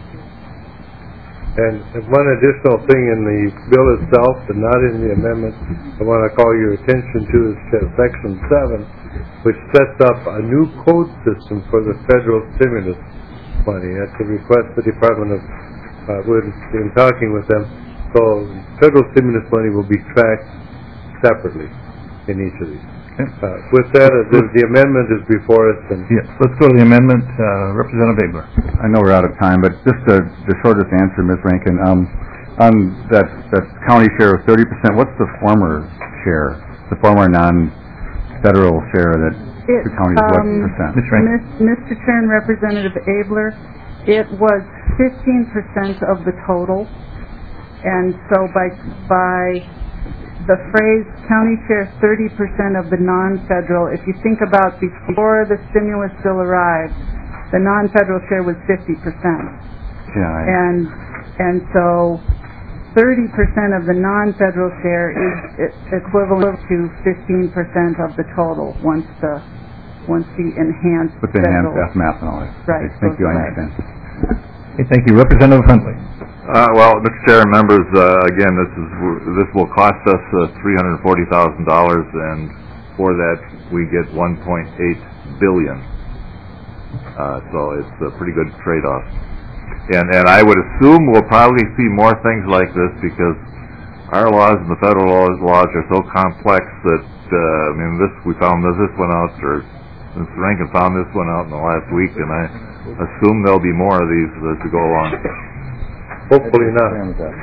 And one additional thing in the bill itself, but not in the amendment, I want to call your attention to is section seven, which sets up a new code system for the federal stimulus money. That's a request the Department of Uh, we're in talking with them, so federal stimulus money will be tracked separately in each of these. Okay. Uh, with that, uh, the, the amendment is before us. And yes, let's go to the amendment. Uh, Representative Abler. I know we're out of time, but just the, the shortest answer, Miz Rankin, um, on that, that county share of thirty percent, what's the former share, the former non-federal share that It, the county, what um, percent? Mister Chair and Representative Abler, it was fifteen percent of the total, and so by by the phrase county share thirty percent of the non-federal, if you think about before the stimulus bill arrived, the non-federal share was fifty percent. Yeah. I, And and so thirty percent of the non-federal share is equivalent to fifteen percent of the total once the once the enhanced with the enhanced federal, F MAP and all that. right. Okay, thank you, I right. understand. Okay, thank you. Representative Huntley. Uh, well, Mister Chair and members, uh, again, this is this will cost us uh, three hundred forty thousand dollars, and for that we get one point eight billion dollars. Uh, so it's a pretty good trade-off. And and I would assume we'll probably see more things like this because our laws and the federal laws, laws are so complex that uh, I mean, this we found this this one out, or Mister Rankin found this one out in the last week, and I assume there'll be more of these as we go along. Hopefully not.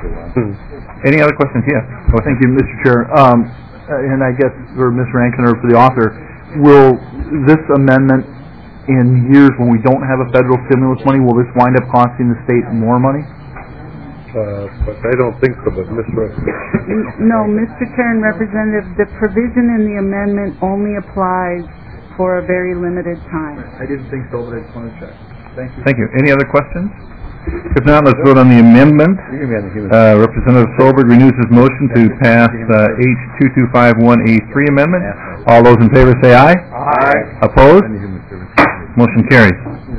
Any other questions? Yes. Well, thank you, Mister Chair. Um, and I guess for Miz Rankin or for the author, will this amendment, in years when we don't have a federal stimulus money, will this wind up costing the state more money? Uh, but I don't think so, but Mister No, Mister Chair and Representative, the provision in the amendment only applies for a very limited time. I didn't think so, but I just wanted to check. Thank you. Thank you. Any other questions? If not, let's vote on the amendment. Uh, Representative Solberg renews his motion to pass uh, H two two five one A three amendment. All those in favor say aye. Aye. Opposed? Motion carries.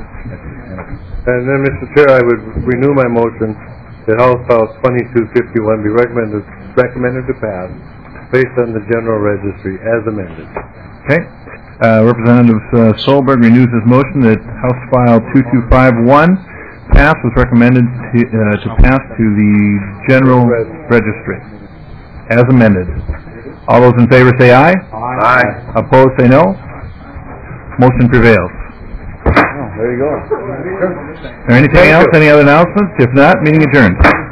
And then, Mister Chair, I would renew my motion that House File twenty-two fifty-one be recommended recommended to pass based on the General Registry as amended. Okay. Uh, Representative uh, Solberg renews his motion that House File two two five one pass was recommended to, uh, to pass to the General Registry as amended. All those in favor say aye. Aye. Opposed say no. Motion prevails. Oh, there you go. Is there anything else? Any other announcements? If not, meeting adjourned.